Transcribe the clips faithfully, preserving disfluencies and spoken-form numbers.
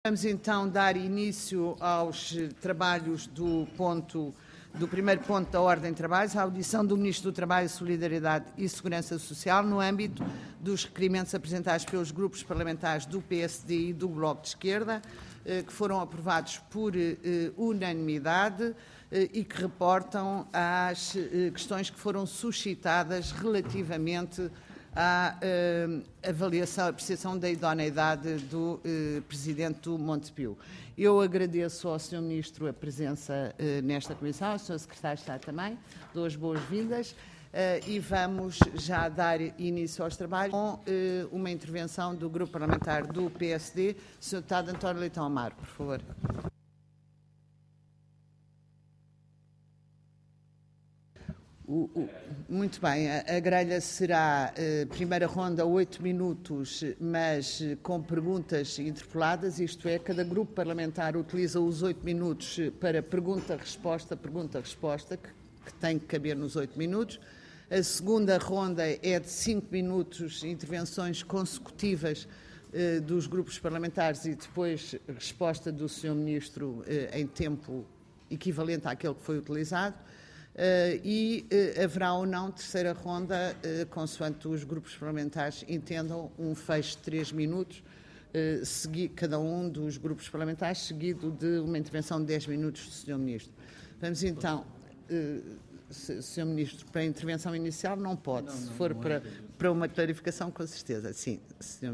Vamos então dar início aos trabalhos do, ponto, do primeiro ponto da Ordem de Trabalhos, a audição do Ministro do Trabalho, Solidariedade e Segurança Social no âmbito dos requerimentos apresentados pelos grupos parlamentares do P S D e do Bloco de Esquerda, que foram aprovados por unanimidade e que reportam às questões que foram suscitadas relativamente à uh, avaliação, apreciação da idoneidade do uh, Presidente do Montepio. Eu agradeço ao senhor Ministro a presença uh, nesta Comissão, ao senhor Secretário de Estado também, dou as boas-vindas uh, e vamos já dar início aos trabalhos com uh, uma intervenção do Grupo Parlamentar do P S D, senhor Deputado António Leitão Amaro, por favor. O, o, muito bem, a, a grelha será, eh, primeira ronda, oito minutos, mas eh, com perguntas interpeladas, isto é, cada grupo parlamentar utiliza os oito minutos para pergunta-resposta, pergunta-resposta, que, que tem que caber nos oito minutos. A segunda ronda é de cinco minutos, intervenções consecutivas eh, dos grupos parlamentares e depois resposta do senhor Ministro eh, em tempo equivalente àquele que foi utilizado. Uh, e uh, haverá ou não terceira ronda, uh, consoante os grupos parlamentares entendam, um fecho de três minutos, uh, segui, cada um dos grupos parlamentares, seguido de uma intervenção de dez minutos do senhor Ministro. Vamos então, uh, senhor Ministro, para a intervenção inicial não pode, não, não, se for não para, para uma clarificação, com certeza, sim. senhor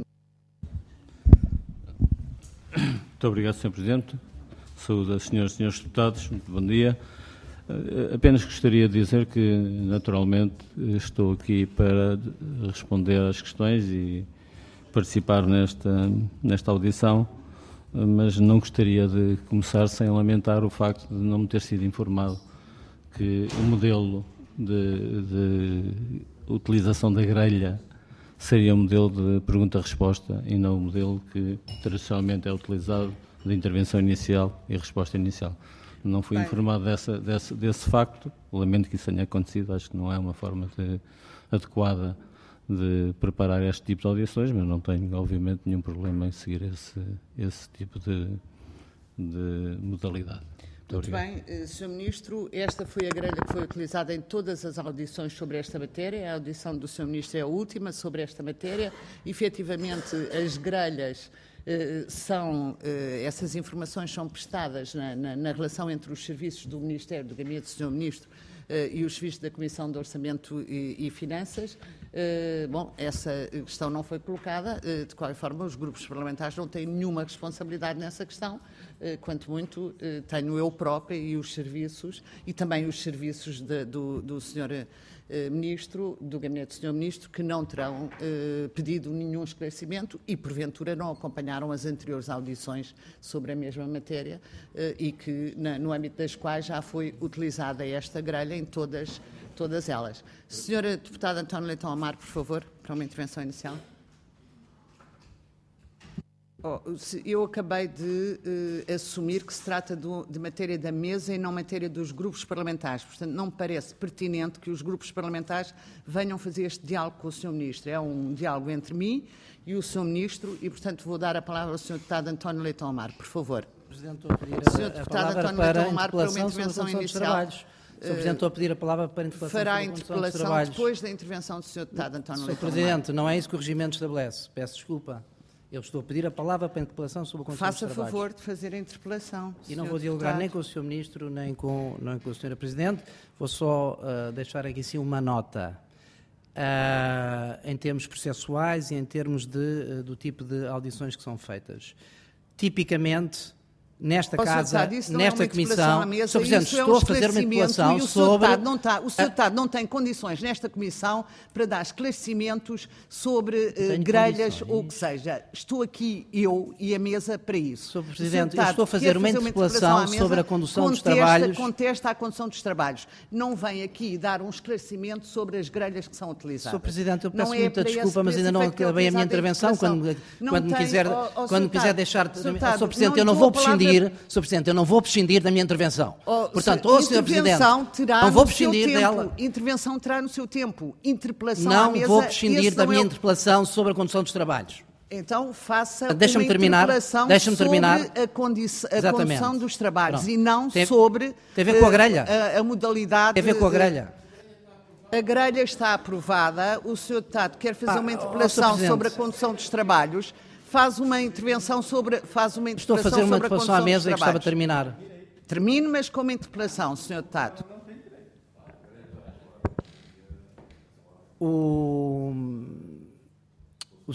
Muito obrigado, senhor Presidente. Saúde às senhoras e senhores deputados, muito bom dia. Apenas gostaria de dizer que, naturalmente, estou aqui para responder às questões e participar nesta, nesta audição, mas não gostaria de começar sem lamentar o facto de não me ter sido informado que o modelo de, de utilização da grelha seria um modelo de pergunta-resposta e não o modelo que tradicionalmente é utilizado de intervenção inicial e resposta inicial. Não fui Bem. informado dessa, desse, desse facto, lamento que isso tenha acontecido, acho que não é uma forma de, adequada de preparar este tipo de audições, mas não tenho, obviamente, nenhum problema em seguir esse, esse tipo de, de modalidade. Muito, Muito bem, senhor Ministro, esta foi a grelha que foi utilizada em todas as audições sobre esta matéria, a audição do senhor Ministro é a última sobre esta matéria, efetivamente as grelhas são, essas informações são prestadas na, na, na relação entre os serviços do Ministério, do Gabinete do senhor Ministro e os serviços da Comissão de Orçamento e, e Finanças. Bom, essa questão não foi colocada, de qualquer forma os grupos parlamentares não têm nenhuma responsabilidade nessa questão, quanto muito tenho eu própria e os serviços, e também os serviços de, do, do senhor Ministro, do Gabinete do senhor Ministro, que não terão eh, pedido nenhum esclarecimento e, porventura, não acompanharam as anteriores audições sobre a mesma matéria eh, e que, na, no âmbito das quais já foi utilizada esta grelha em todas, todas elas. Senhora Deputada António Leitão Amaro, por favor, para uma intervenção inicial. Oh, eu acabei de uh, assumir que se trata do, de matéria da mesa e não matéria dos grupos parlamentares. Portanto, não me parece pertinente que os grupos parlamentares venham fazer este diálogo com o senhor Ministro. É um diálogo entre mim e o senhor Ministro e, portanto, vou dar a palavra ao senhor Deputado António Leitão Amaro. Por favor. Presidente, estou a pedir a, senhor Deputado a António Leitão Amaro para uma intervenção inicial. Senhor Presidente, estou a pedir a palavra para a interpelação Fará a sobre a condução dos interpelação trabalhos. depois da intervenção do senhor Deputado António Senhor Leitão Presidente, Amaro. não é isso que o regimento estabelece. Peço desculpa. Eu estou a pedir a palavra para a interpelação sobre a condução Faça dos trabalhos. favor de fazer a interpelação. E não vou dialogar deputado. nem com o senhor Ministro, nem com, nem com a senhora Presidente. Vou só uh, deixar aqui sim uma nota. Uh, em termos processuais e em termos de, uh, do tipo de audições que são feitas. Tipicamente, nesta casa, nesta Comissão, senhor Presidente, estou a fazer uma interpelação sobre... Não está, o senhor Deputado não tem condições nesta Comissão para dar esclarecimentos sobre uh, grelhas ou o que seja. Estou aqui eu e a mesa para isso. senhor Presidente, eu estou a fazer uma interpelação sobre a condução dos trabalhos. Contesta a condução dos trabalhos. Não vem aqui dar um esclarecimento sobre as grelhas que são utilizadas. senhor Presidente, eu peço muita desculpa, mas ainda não acabei a minha intervenção. Quando, quando me quiser, quando me quiser deixar... senhor Presidente, eu não vou prescindir prescindir, senhor Presidente, eu não vou prescindir da minha intervenção. Oh, Portanto, ou senhor Presidente, não vou prescindir dela. Intervenção terá no seu tempo. Interpelação não à mesa, vou prescindir da minha é o... interpelação sobre a condução dos trabalhos. Então faça deixa-me uma terminar, interpelação deixa-me sobre terminar. a, condição, a condução dos trabalhos. Pronto. E não tem, sobre tem a, ver com a, grelha. a, a modalidade... Tem a ver com a grelha. A grelha está aprovada, o senhor Deputado quer fazer ah, uma interpelação oh, sobre a condução dos trabalhos, faz uma intervenção sobre... Faz uma Estou a fazer uma interpelação à mesa e gostava de terminar. Termine, mas com uma interpelação, senhor Deputado. O... o...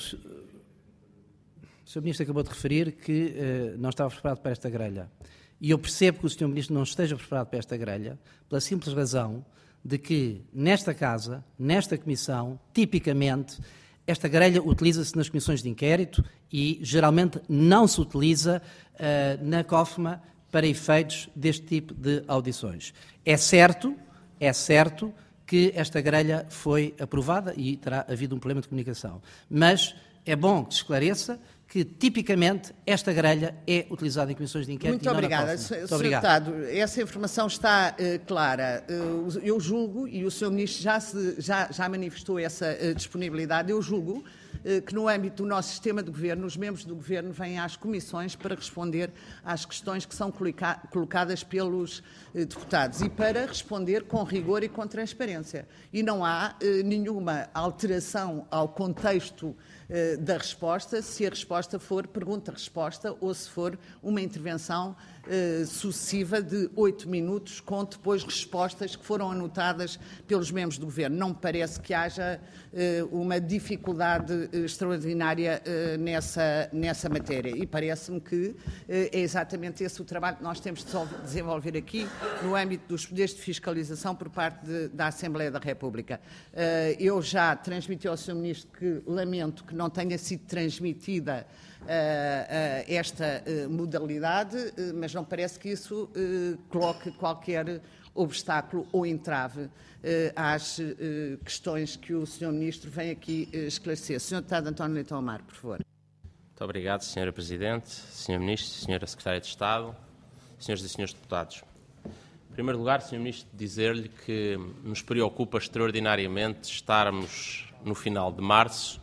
O senhor Ministro acabou de referir que uh, não estava preparado para esta grelha. E eu percebo que o senhor Ministro não esteja preparado para esta grelha, pela simples razão de que, nesta Casa, nesta Comissão, tipicamente, esta grelha utiliza-se nas comissões de inquérito e, geralmente, não se utiliza uh, na COFMA para efeitos deste tipo de audições. É certo, é certo que esta grelha foi aprovada e terá havido um problema de comunicação. Mas é bom que se esclareça que, tipicamente, esta grelha é utilizada em comissões de inquérito. Muito obrigada, senhor Deputado. Essa informação está uh, clara. Uh, eu julgo, e o senhor Ministro já, se, já, já manifestou essa uh, disponibilidade, eu julgo uh, que no âmbito do nosso sistema de governo, os membros do governo vêm às comissões para responder às questões que são coloca colocadas pelos uh, deputados e para responder com rigor e com transparência. E não há uh, nenhuma alteração ao contexto da resposta, se a resposta for pergunta-resposta ou se for uma intervenção uh, sucessiva de oito minutos com depois respostas que foram anotadas pelos membros do Governo. Não me parece que haja uh, uma dificuldade uh, extraordinária uh, nessa, nessa matéria e parece-me que uh, é exatamente esse o trabalho que nós temos de desenvolver aqui no âmbito dos poderes de fiscalização por parte de, da Assembleia da República. Uh, eu já transmiti ao senhor Ministro que lamento que não tenha sido transmitida uh, uh, esta uh, modalidade, uh, mas não parece que isso uh, coloque qualquer obstáculo ou entrave uh, às uh, questões que o senhor Ministro vem aqui uh, esclarecer. senhor Deputado António Leitão Amaro, por favor. Muito obrigado, senhora Presidente, senhor Ministro, senhora Secretária de Estado, senhoras e senhores deputados. Em primeiro lugar, senhor Ministro, dizer-lhe que nos preocupa extraordinariamente estarmos no final de março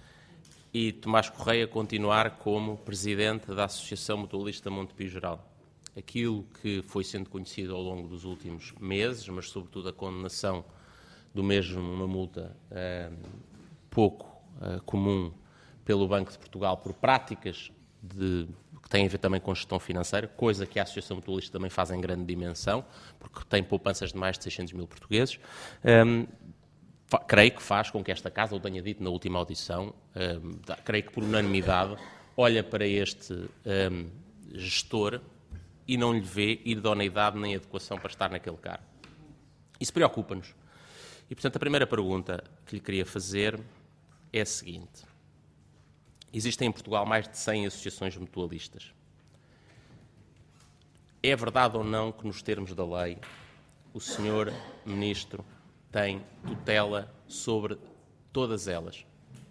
e Tomás Correia continuar como Presidente da Associação Mutualista Montepio Geral. Aquilo que foi sendo conhecido ao longo dos últimos meses, mas sobretudo a condenação do mesmo numa multa eh, pouco eh, comum pelo Banco de Portugal por práticas de, que têm a ver também com gestão financeira, coisa que a Associação Mutualista também faz em grande dimensão, porque tem poupanças de mais de seiscentos mil portugueses. Um, fa, creio que faz com que esta Casa, eu tenha dito na última audição, um, da, creio que por unanimidade, olha para este um, gestor e não lhe vê idoneidade nem adequação para estar naquele cargo. Isso preocupa-nos. E, portanto, a primeira pergunta que lhe queria fazer é a seguinte. Existem em Portugal mais de cem associações mutualistas. É verdade ou não que, nos termos da lei, o senhor Ministro tem tutela sobre todas elas?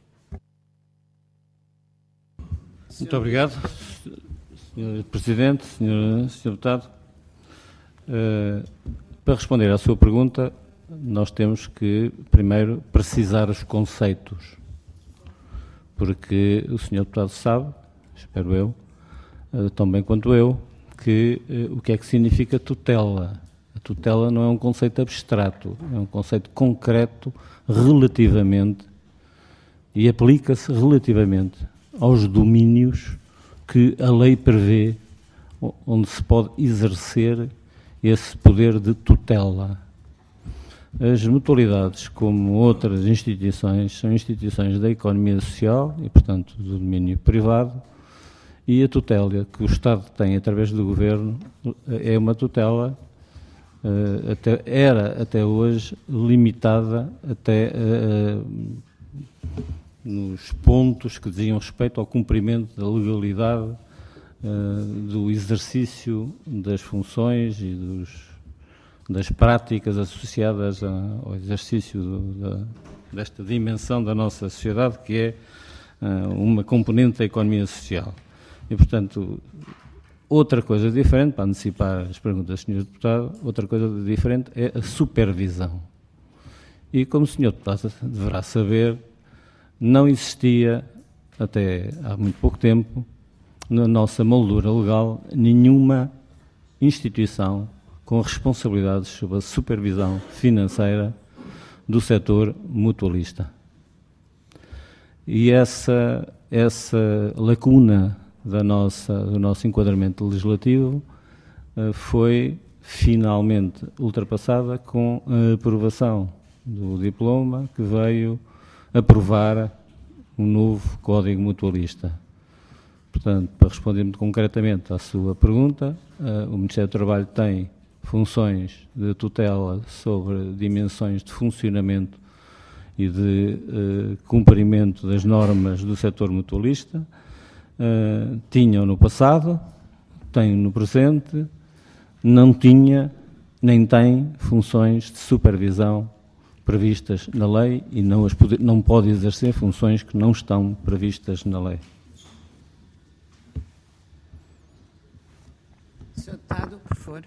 Muito obrigado, senhor Presidente, senhor, senhor Deputado. Uh, para responder à sua pergunta, nós temos que, primeiro, precisar os conceitos. Porque o senhor Deputado sabe, espero eu, tão bem quanto eu, que o que é que significa tutela. A tutela não é um conceito abstrato, é um conceito concreto relativamente e aplica-se relativamente aos domínios que a lei prevê, onde se pode exercer esse poder de tutela. As mutualidades, como outras instituições, são instituições da economia social e, portanto, do domínio privado, e a tutela que o Estado tem através do Governo é uma tutela, uh, até, era até hoje limitada até uh, nos pontos que diziam respeito ao cumprimento da legalidade uh, do exercício das funções e dos das práticas associadas ao exercício do, da, desta dimensão da nossa sociedade, que é uh, uma componente da economia social. E, portanto, outra coisa diferente, para antecipar as perguntas do senhor Deputado, outra coisa diferente é a supervisão. E, como o senhor Deputado deverá saber, não existia até há muito pouco tempo, na nossa moldura legal, nenhuma instituição com responsabilidades sobre a supervisão financeira do setor mutualista. E essa, essa lacuna da nossa, do nosso enquadramento legislativo uh, foi finalmente ultrapassada com a aprovação do diploma que veio aprovar um novo Código Mutualista. Portanto, para responder muito concretamente à sua pergunta, uh, o Ministério do Trabalho tem funções de tutela sobre dimensões de funcionamento e de uh, cumprimento das normas do setor mutualista. Uh, tinham no passado, têm no presente, não tinha nem tem funções de supervisão previstas na lei e não, as pode, não pode exercer funções que não estão previstas na lei. senhor Deputado, por favor.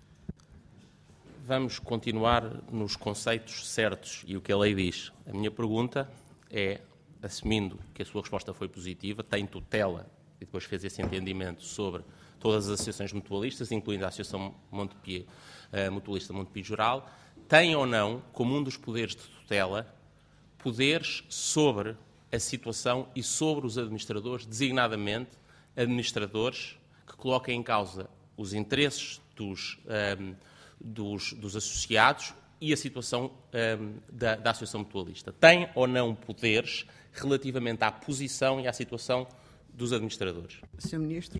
Vamos continuar nos conceitos certos e o que a lei diz. A minha pergunta é, assumindo que a sua resposta foi positiva, tem tutela e depois fez esse entendimento sobre todas as associações mutualistas, incluindo a Associação Montepie, uh, Mutualista Montepie Geral, tem ou não, como um dos poderes de tutela, poderes sobre a situação e sobre os administradores, designadamente administradores que coloquem em causa os interesses dos, um, dos, dos associados e a situação um, da, da Associação Mutualista. Tem ou não poderes relativamente à posição e à situação dos administradores? senhor Ministro.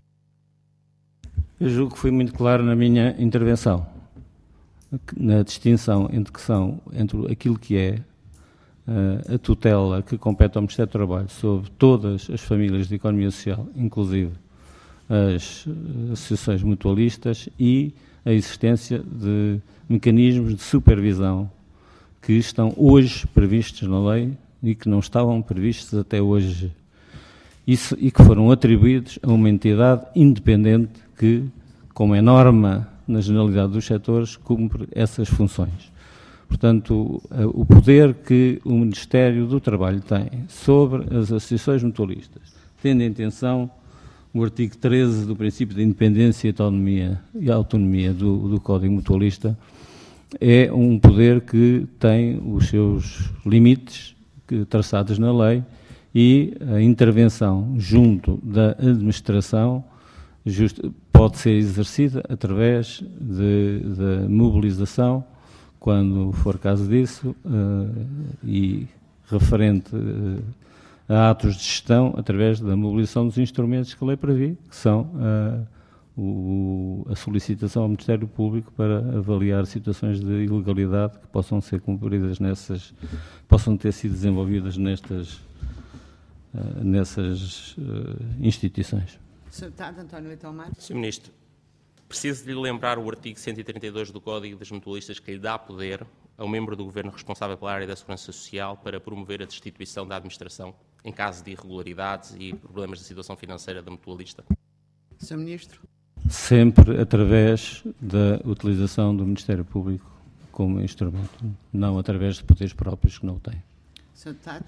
Eu julgo que fui muito claro na minha intervenção, na distinção entre, que são, entre aquilo que é uh, a tutela que compete ao Ministério do Trabalho sobre todas as famílias de economia social, inclusive as associações mutualistas, e a existência de mecanismos de supervisão que estão hoje previstos na lei e que não estavam previstos até hoje. Isso, e que foram atribuídos a uma entidade independente que, como é norma na generalidade dos setores, cumpre essas funções. Portanto, o poder que o Ministério do Trabalho tem sobre as associações mutualistas, tendo em atenção o artigo treze do princípio de independência e autonomia, e autonomia do, do Código Mutualista, é um poder que tem os seus limites que, traçados na lei, e a intervenção junto da administração just, pode ser exercida através de, de mobilização, quando for caso disso, uh, e referente uh, a atos de gestão, através da mobilização dos instrumentos que a lei prevê, que são uh, o, a solicitação ao Ministério Público para avaliar situações de ilegalidade que possam ser cumpridas nessas, possam ter sido desenvolvidas nestas, uh, nessas uh, instituições. senhor Deputado António Leitão Marques. senhor Ministro, preciso de lhe lembrar o artigo cento e trinta e dois do Código das Mutualistas, que lhe dá poder ao membro do Governo responsável pela área da Segurança Social para promover a destituição da administração em caso de irregularidades e problemas de situação financeira da mutualista. senhor Ministro. Sempre através da utilização do Ministério Público como instrumento, não através de poderes próprios que não o têm. senhor Deputado.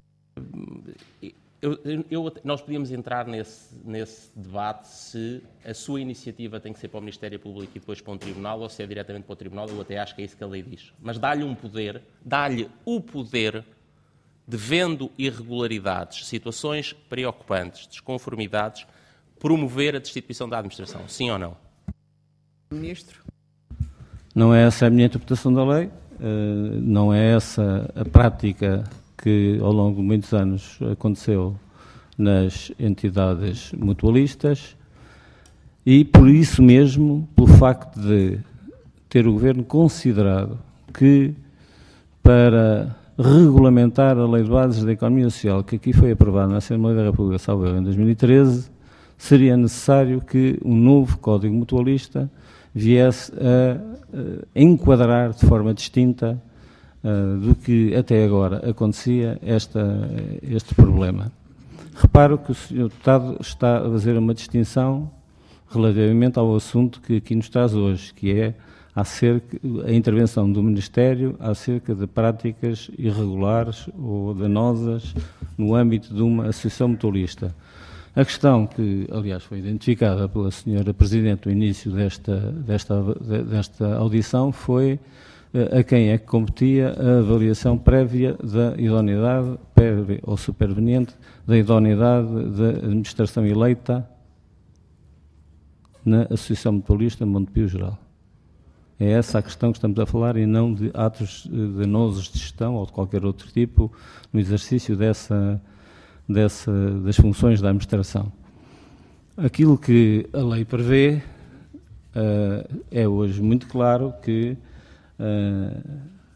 Eu, eu, nós podíamos entrar nesse, nesse debate se a sua iniciativa tem que ser para o Ministério Público e depois para um tribunal, ou se é diretamente para o tribunal. Eu até acho que é isso que a lei diz. Mas dá-lhe um poder, dá-lhe o poder de, vendo irregularidades, situações preocupantes, desconformidades, promover a destituição da administração. Sim ou não? Ministro. Não é essa a minha interpretação da lei, não é essa a prática que ao longo de muitos anos aconteceu nas entidades mutualistas, e por isso mesmo, pelo facto de ter o Governo considerado que, para regulamentar a Lei de Bases da Economia Social, que aqui foi aprovada na Assembleia da República, salvo erro, em dois mil e treze, seria necessário que um novo Código Mutualista viesse a, a enquadrar de forma distinta Uh, do que até agora acontecia esta, este problema. Reparo que o senhor Deputado está a fazer uma distinção relativamente ao assunto que aqui nos traz hoje, que é acerca a intervenção do Ministério acerca de práticas irregulares ou danosas no âmbito de uma associação mutualista. A questão que, aliás, foi identificada pela senhora Presidente no início desta, desta, desta audição foi a quem é que competia a avaliação prévia da idoneidade, prévia ou superveniente, da idoneidade da administração eleita na Associação Mutualista Montepio Geral. É essa a questão que estamos a falar e não de atos danosos de gestão ou de qualquer outro tipo no exercício dessa, dessa, das funções da administração. Aquilo que a lei prevê uh, é hoje muito claro que uh,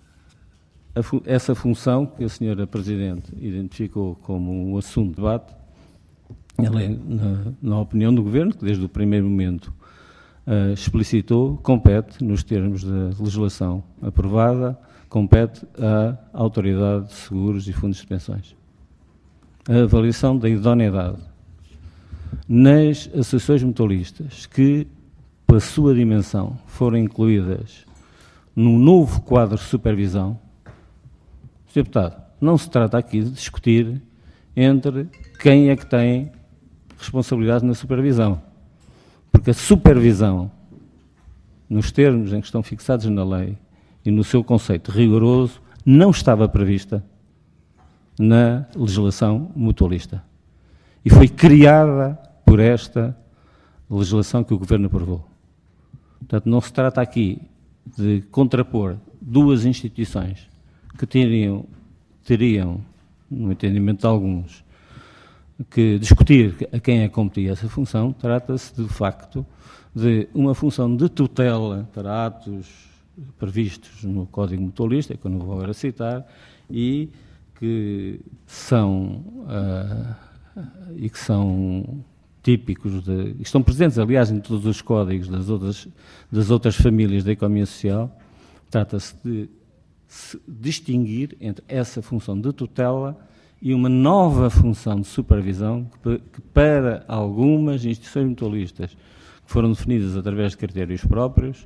a fu essa função que a senhora Presidente identificou como um assunto de debate, ela é, na, na opinião do Governo, que desde o primeiro momento Uh, explicitou, compete, nos termos da legislação aprovada, compete à Autoridade de Seguros e Fundos de Pensões. A avaliação da idoneidade nas associações mutualistas que, pela sua dimensão, foram incluídas num novo quadro de supervisão. senhor Deputado, não se trata aqui de discutir entre quem é que tem responsabilidade na supervisão. Porque a supervisão, nos termos em que estão fixados na lei e no seu conceito rigoroso, não estava prevista na legislação mutualista. E foi criada por esta legislação que o Governo aprovou. Portanto, não se trata aqui de contrapor duas instituições que teriam, teriam no entendimento de alguns, que discutir a quem é que competia essa função. Trata-se, de facto, de uma função de tutela para atos previstos no Código Mutualista, que eu não vou agora citar, e que são, uh, e que são típicos, de, estão presentes, aliás, em todos os códigos das outras, das outras famílias da economia social. Trata-se de se distinguir entre essa função de tutela e uma nova função de supervisão que, que para algumas instituições mutualistas que foram definidas através de critérios próprios,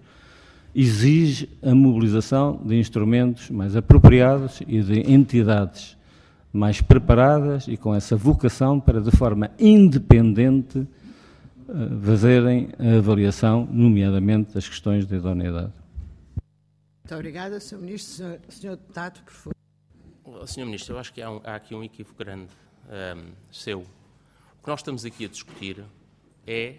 exige a mobilização de instrumentos mais apropriados e de entidades mais preparadas e com essa vocação para, de forma independente, fazerem a avaliação, nomeadamente, das questões de idoneidade. Muito obrigada, senhor Ministro. senhor Deputado, por favor. senhor Ministro, eu acho que há, um, há aqui um equívoco grande um, seu. O que nós estamos aqui a discutir é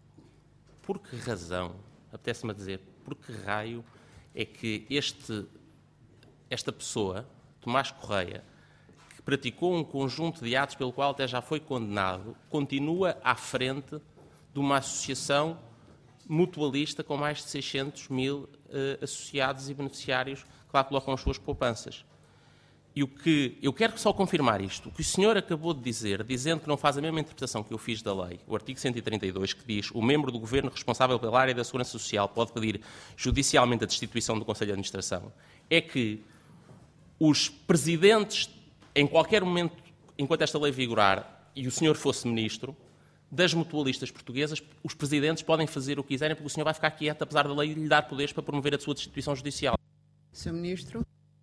por que razão, apetece-me a dizer, por que raio é que este, esta pessoa, Tomás Correia, que praticou um conjunto de atos pelo qual até já foi condenado, continua à frente de uma associação mutualista com mais de seiscentos mil uh, associados e beneficiários que lá colocam as suas poupanças. E o que eu quero só confirmar isto, o que o senhor acabou de dizer, dizendo que não faz a mesma interpretação que eu fiz da lei, o artigo cento e trinta e dois, que diz o membro do Governo responsável pela área da Segurança Social pode pedir judicialmente a destituição do Conselho de Administração, é que os presidentes, em qualquer momento, enquanto esta lei vigorar, e o senhor fosse ministro, das mutualistas portuguesas, os presidentes podem fazer o que quiserem, porque o senhor vai ficar quieto, apesar da lei lhe dar poderes para promover a sua destituição judicial. senhor Ministro.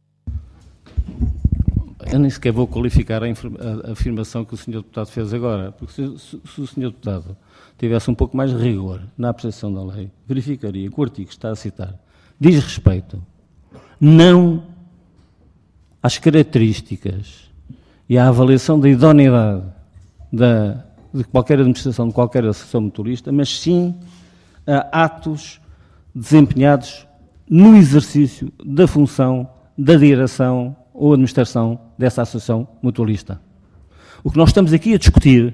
Eu nem sequer vou qualificar a, a, a afirmação que o senhor Deputado fez agora, porque se, se, se o senhor Deputado tivesse um pouco mais de rigor na apreciação da lei, verificaria que o artigo que está a citar diz respeito não às características e à avaliação da idoneidade da, de qualquer administração, de qualquer associação mutualista, mas sim a atos desempenhados no exercício da função da direção ou administração dessa associação mutualista. O que nós estamos aqui a discutir,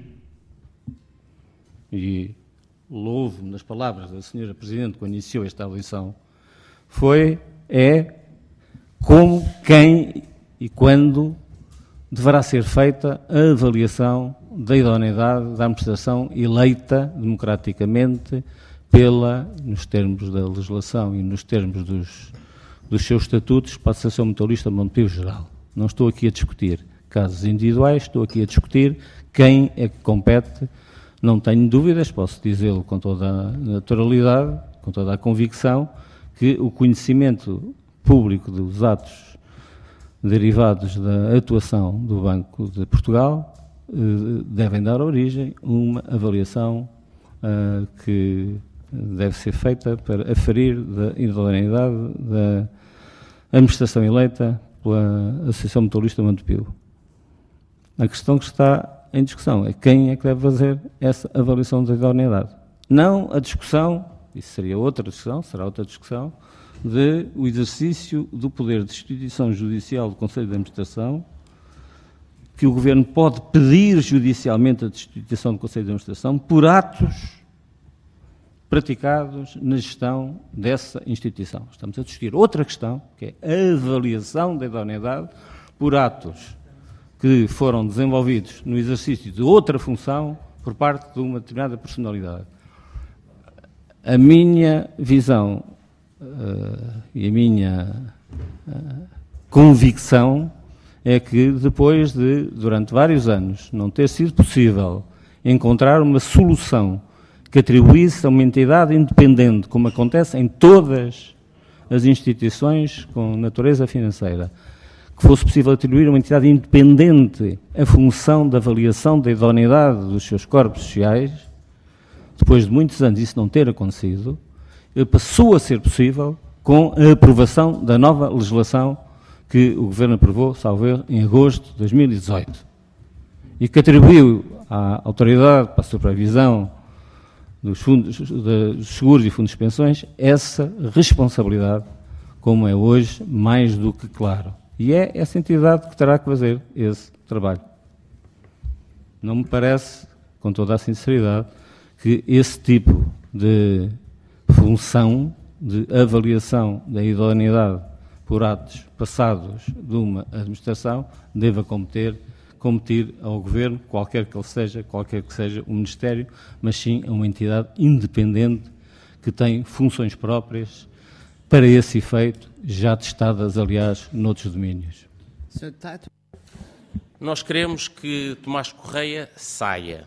e louvo nas palavras da senhora Presidente quando iniciou esta audição, foi, é, como, quem e quando deverá ser feita a avaliação da idoneidade da administração eleita democraticamente pela, nos termos da legislação e nos termos dos dos seus estatutos para a Associação Mutualista Montepio Geral. Não estou aqui a discutir casos individuais, estou aqui a discutir quem é que compete. Não tenho dúvidas, posso dizê-lo com toda a naturalidade, com toda a convicção, que o conhecimento público dos atos derivados da atuação do Banco de Portugal eh, devem dar origem a uma avaliação eh, que deve ser feita para aferir da idoneidade da administração eleita pela Associação Mutualista Montepio. A questão que está em discussão é quem é que deve fazer essa avaliação da idoneidade. Não a discussão, isso seria outra discussão, será outra discussão, de o exercício do poder de instituição judicial do Conselho de Administração, que o Governo pode pedir judicialmente a destituição do Conselho de Administração por atos praticados na gestão dessa instituição. Estamos a discutir outra questão, que é a avaliação da idoneidade por atos que foram desenvolvidos no exercício de outra função por parte de uma determinada personalidade. A minha visão uh, e a minha uh, convicção é que depois de, durante vários anos, não ter sido possível encontrar uma solução que atribuísse a uma entidade independente, como acontece em todas as instituições com natureza financeira, que fosse possível atribuir a uma entidade independente a função da avaliação da idoneidade dos seus corpos sociais, depois de muitos anos isso não ter acontecido, passou a ser possível com a aprovação da nova legislação que o Governo aprovou, salvo erro, em agosto de dois mil e dezoito, e que atribuiu à Autoridade para a Supervisão dos, fundos, dos seguros e fundos de pensões essa responsabilidade, como é hoje mais do que claro. E é essa entidade que terá que fazer esse trabalho. Não me parece, com toda a sinceridade, que esse tipo de função de avaliação da idoneidade por atos passados de uma administração deva competir, competir ao Governo, qualquer que ele seja, qualquer que seja o Ministério, mas sim a uma entidade independente que tem funções próprias para esse efeito, já testadas, aliás, noutros domínios. senhor Deputado. Nós queremos que Tomás Correia saia.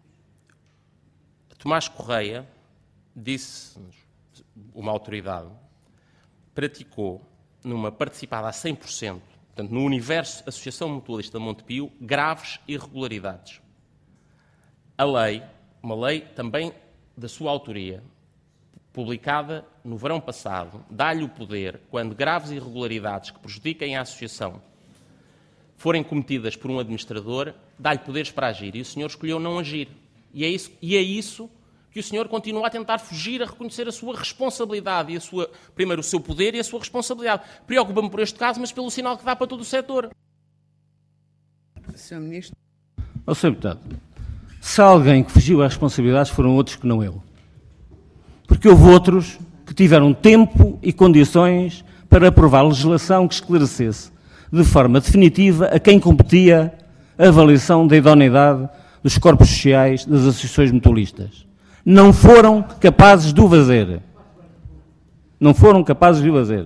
Tomás Correia disse, uma autoridade, praticou numa participada a cem por cento, portanto, no universo Associação Mutualista de Montepio, graves irregularidades. A lei, uma lei também da sua autoria, publicada no verão passado, dá-lhe o poder, quando graves irregularidades que prejudiquem a associação forem cometidas por um administrador, dá-lhe poderes para agir. E o senhor escolheu não agir. E é isso, e é isso que o senhor continua a tentar fugir a reconhecer a sua responsabilidade, e a sua, primeiro o seu poder e a sua responsabilidade. Preocupa-me por este caso, mas pelo sinal que dá para todo o setor. senhor Ministro. Ó, senhor Deputado, se alguém que fugiu às responsabilidades foram outros que não eu. Porque houve outros que tiveram tempo e condições para aprovar legislação que esclarecesse de forma definitiva a quem competia a avaliação da idoneidade dos corpos sociais das associações mutualistas. Não foram capazes de o fazer. Não foram capazes de o fazer.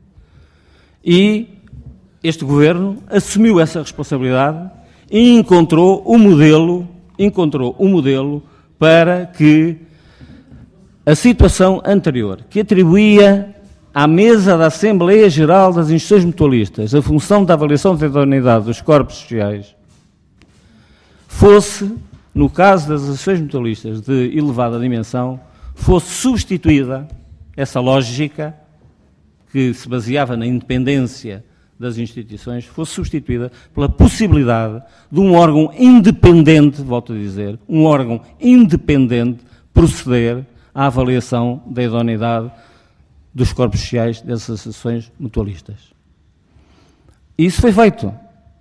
E este Governo assumiu essa responsabilidade e encontrou o modelo, encontrou o modelo para que a situação anterior, que atribuía à mesa da Assembleia Geral das Instituições Mutualistas a função da avaliação da idoneidade dos corpos sociais, fosse, no caso das associações mutualistas de elevada dimensão, fosse substituída essa lógica que se baseava na independência das instituições, fosse substituída pela possibilidade de um órgão independente, volto a dizer, um órgão independente proceder à avaliação da idoneidade dos corpos sociais dessas associações mutualistas. E isso foi feito.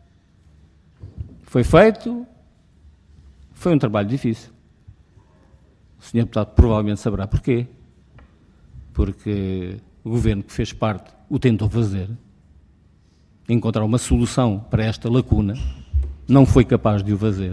Foi feito, foi um trabalho difícil. O senhor Deputado provavelmente saberá porquê. Porque o Governo que fez parte o tentou fazer, encontrar uma solução para esta lacuna, não foi capaz de o fazer.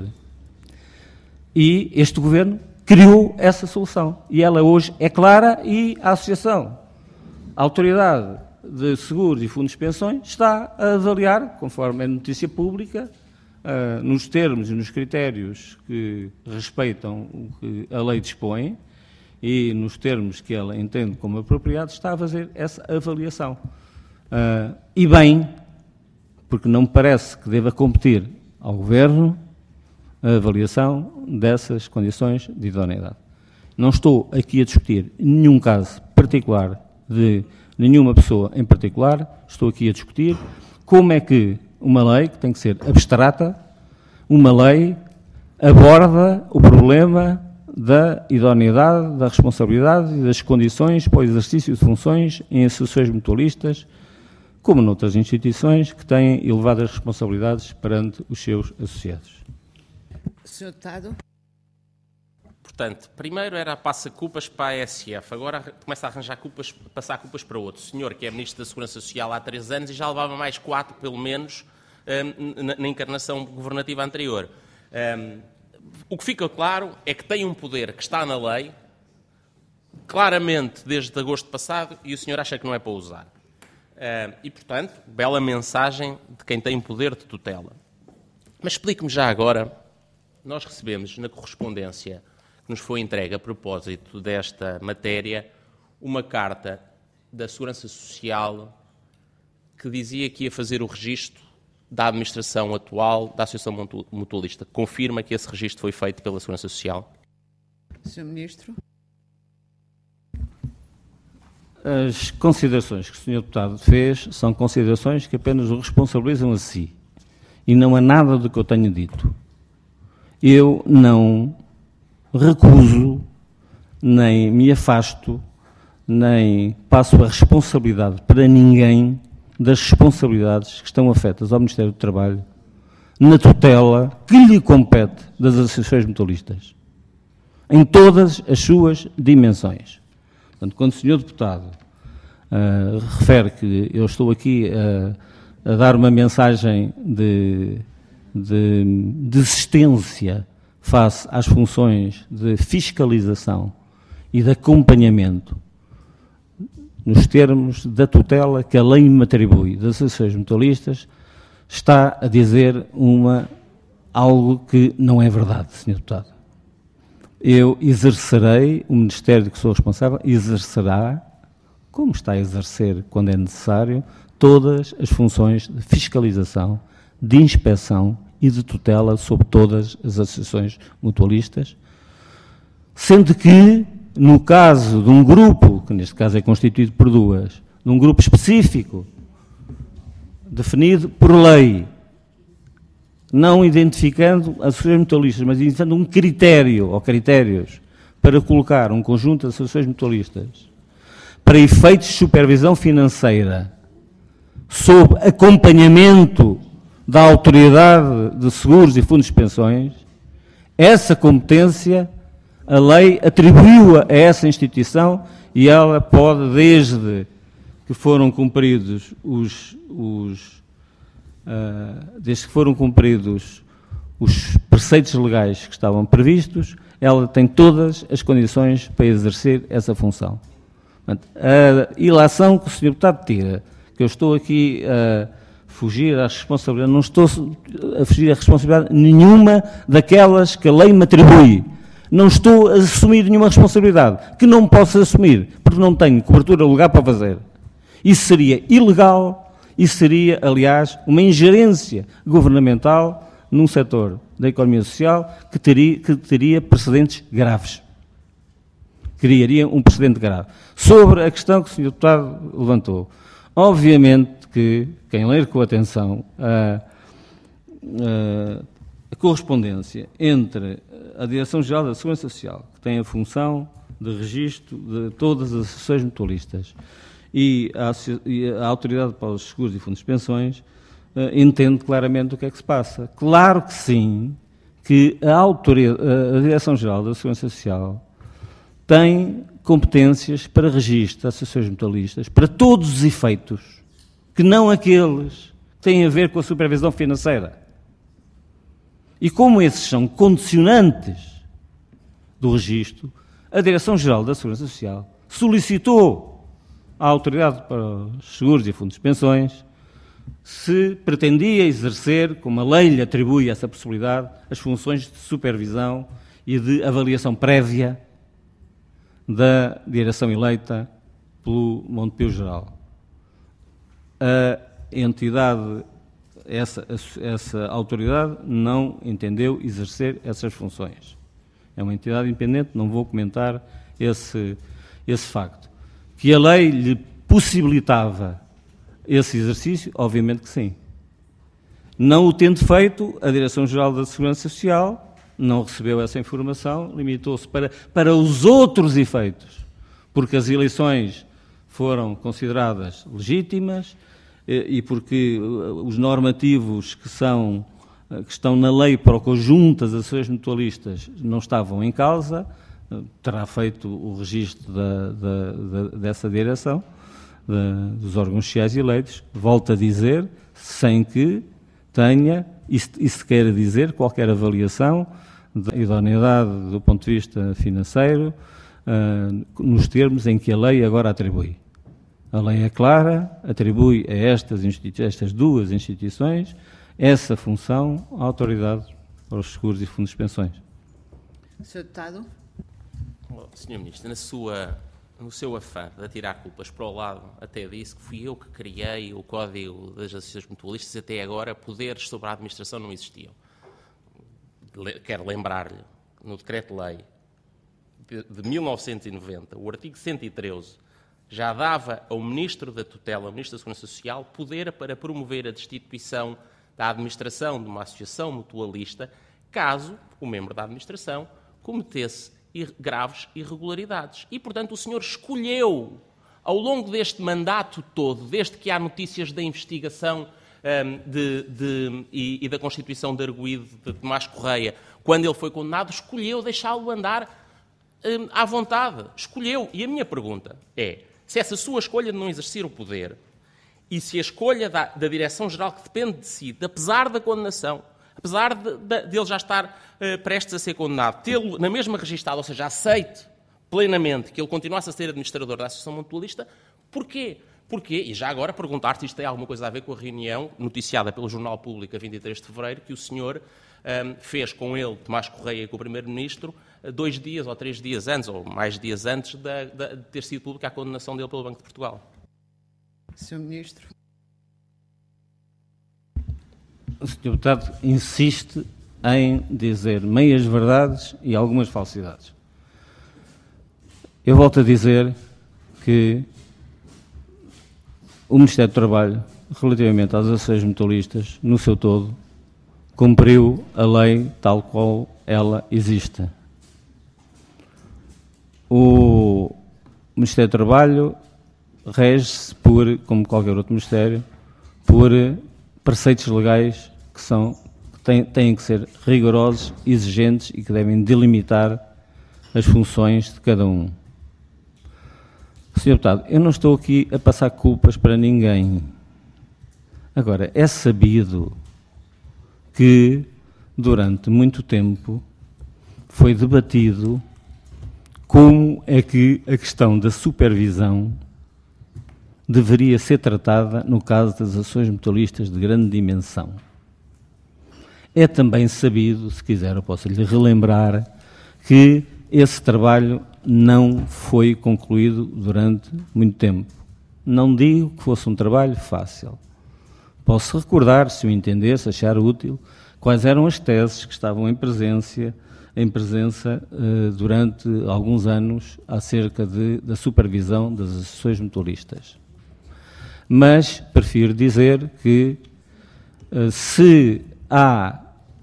E este Governo criou essa solução. E ela hoje é clara e a Associação, a Autoridade de Seguros e Fundos de Pensões, está a avaliar, conforme é notícia pública, uh, nos termos e nos critérios que respeitam o que a lei dispõe, e nos termos que ela entende como apropriados, está a fazer essa avaliação. Uh, e bem, porque não me parece que deva competir ao Governo a avaliação dessas condições de idoneidade. Não estou aqui a discutir nenhum caso particular de nenhuma pessoa em particular, estou aqui a discutir como é que uma lei, que tem que ser abstrata, uma lei aborda o problema da idoneidade, da responsabilidade e das condições para o exercício de funções em associações mutualistas, como noutras instituições que têm elevadas responsabilidades perante os seus associados. senhor Deputado. Portanto, primeiro era passa-culpas para a A S F, agora começa a arranjar culpas, passar culpas para outro senhor, que é Ministro da Segurança Social há três anos e já levava mais quatro, pelo menos, um, na, na encarnação governativa anterior. Um, o que fica claro é que tem um poder que está na lei, claramente desde agosto passado, e o senhor acha que não é para usar. Uh, e, portanto, bela mensagem de quem tem poder de tutela. Mas explique-me já agora, nós recebemos na correspondência que nos foi entregue a propósito desta matéria uma carta da Segurança Social que dizia que ia fazer o registro da administração atual da Associação Mutualista. Confirma que esse registro foi feito pela Segurança Social? senhor Ministro. As considerações que o senhor Deputado fez são considerações que apenas o responsabilizam a si. E não há nada do que eu tenha dito. Eu não recuso, nem me afasto, nem passo a responsabilidade para ninguém das responsabilidades que estão afetas ao Ministério do Trabalho na tutela que lhe compete das associações mutualistas, em todas as suas dimensões. Portanto, quando o senhor Deputado uh, refere que eu estou aqui uh, a dar uma mensagem de, de desistência face às funções de fiscalização e de acompanhamento nos termos da tutela que a lei me atribui das associações mutualistas, está a dizer uma, algo que não é verdade, senhor Deputado. Eu exercerei, o Ministério de que sou responsável, exercerá, como está a exercer quando é necessário, todas as funções de fiscalização, de inspeção e de tutela sobre todas as associações mutualistas, sendo que, no caso de um grupo, que neste caso é constituído por duas, de um grupo específico, definido por lei, não identificando associações mutualistas, mas identificando um critério, ou critérios, para colocar um conjunto de associações mutualistas, para efeitos de supervisão financeira, sob acompanhamento da Autoridade de Seguros e Fundos de Pensões, essa competência a lei atribuiu-a a essa instituição e ela pode, desde que foram cumpridos os, os uh, desde que foram cumpridos os preceitos legais que estavam previstos, ela tem todas as condições para exercer essa função. Portanto, a ilação que o senhor Deputado tira, que eu estou aqui a fugir à responsabilidade, não estou a fugir à responsabilidade nenhuma daquelas que a lei me atribui. Não estou a assumir nenhuma responsabilidade, que não posso assumir, porque não tenho cobertura legal para fazer. Isso seria ilegal, isso seria, aliás, uma ingerência governamental num setor da economia social que teria, que teria precedentes graves. Criaria um precedente grave. Sobre a questão que o senhor Deputado levantou, obviamente que, quem ler com atenção a, a, a correspondência entre a Direção-Geral da Segurança Social, que tem a função de registro de todas as associações mutualistas, e a, e a Autoridade para os Seguros e Fundos de Pensões, uh, entende claramente o que é que se passa. Claro que sim, que a, autoridade, a Direção-Geral da Segurança Social tem competências para registro de associações mutualistas para todos os efeitos, que não aqueles que têm a ver com a supervisão financeira. E como esses são condicionantes do registro, a Direção-Geral da Segurança Social solicitou à Autoridade para os Seguros e Fundos de Pensões se pretendia exercer, como a lei lhe atribui essa possibilidade, as funções de supervisão e de avaliação prévia da direção eleita pelo Montepio Geral. A entidade, essa, essa autoridade não entendeu exercer essas funções. É uma entidade independente, não vou comentar esse, esse facto. Que a lei lhe possibilitava esse exercício? Obviamente que sim. Não o tendo feito, a Direção-Geral da Segurança Social não recebeu essa informação, limitou-se para, para os outros efeitos, porque as eleições foram consideradas legítimas e porque os normativos que, são, que estão na lei para o conjunto das associações mutualistas não estavam em causa, terá feito o registro da, da, da, dessa direção, da, dos órgãos sociais eleitos, volto a dizer, sem que tenha, isso, isso quer dizer, qualquer avaliação da idoneidade do ponto de vista financeiro, uh, nos termos em que a lei agora atribui. A lei é clara, atribui a estas, estas duas instituições essa função à autoridade para os seguros e fundos de pensões. senhor Deputado. senhor Ministro, na sua, no seu afã de atirar culpas para o lado, até disse que fui eu que criei o Código das Associações Mutualistas, até agora poderes sobre a administração não existiam. Quero lembrar-lhe, no Decreto-Lei de, de mil novecentos e noventa, o artigo cento e treze já dava ao Ministro da Tutela, ao Ministro da Segurança Social, poder para promover a destituição da administração de uma associação mutualista, caso o membro da administração cometesse graves irregularidades. E, portanto, o senhor escolheu, ao longo deste mandato todo, desde que há notícias da investigação um, de, de, e, e da constituição de arguido de Tomás Correia, quando ele foi condenado, escolheu deixá-lo andar um, à vontade. Escolheu. E a minha pergunta é, se essa sua escolha de não exercer o poder e se a escolha da, da Direção-Geral, que depende de si, de, apesar da condenação, apesar de, de, de ele já estar uh, prestes a ser condenado, tê-lo na mesma registada, ou seja, aceite plenamente que ele continuasse a ser administrador da Associação Mutualista, porquê? Porquê? E já agora perguntar-te, isto tem alguma coisa a ver com a reunião noticiada pelo Jornal Público a vinte e três de fevereiro, que o senhor um, fez com ele, Tomás Correia, e com o Primeiro-Ministro, dois dias ou três dias antes, ou mais dias antes, de, de, de ter sido pública a condenação dele pelo Banco de Portugal. senhor Ministro. O senhor Deputado insiste em dizer meias verdades e algumas falsidades. Eu volto a dizer que o Ministério do Trabalho, relativamente às associações mutualistas, no seu todo, cumpriu a lei tal qual ela existe. O Ministério do Trabalho rege-se por, como qualquer outro Ministério, por preceitos legais que, são, que têm, têm que ser rigorosos, exigentes e que devem delimitar as funções de cada um. senhor Deputado, eu não estou aqui a passar culpas para ninguém. Agora, é sabido que durante muito tempo foi debatido como é que a questão da supervisão deveria ser tratada no caso das ações mutualistas de grande dimensão. É também sabido, se quiser eu posso lhe relembrar, que esse trabalho não foi concluído durante muito tempo. Não digo que fosse um trabalho fácil. Posso recordar, se o entender, se achar útil, quais eram as teses que estavam em presença, em presença uh, durante alguns anos acerca de, da supervisão das associações mutualistas. Mas prefiro dizer que uh, se há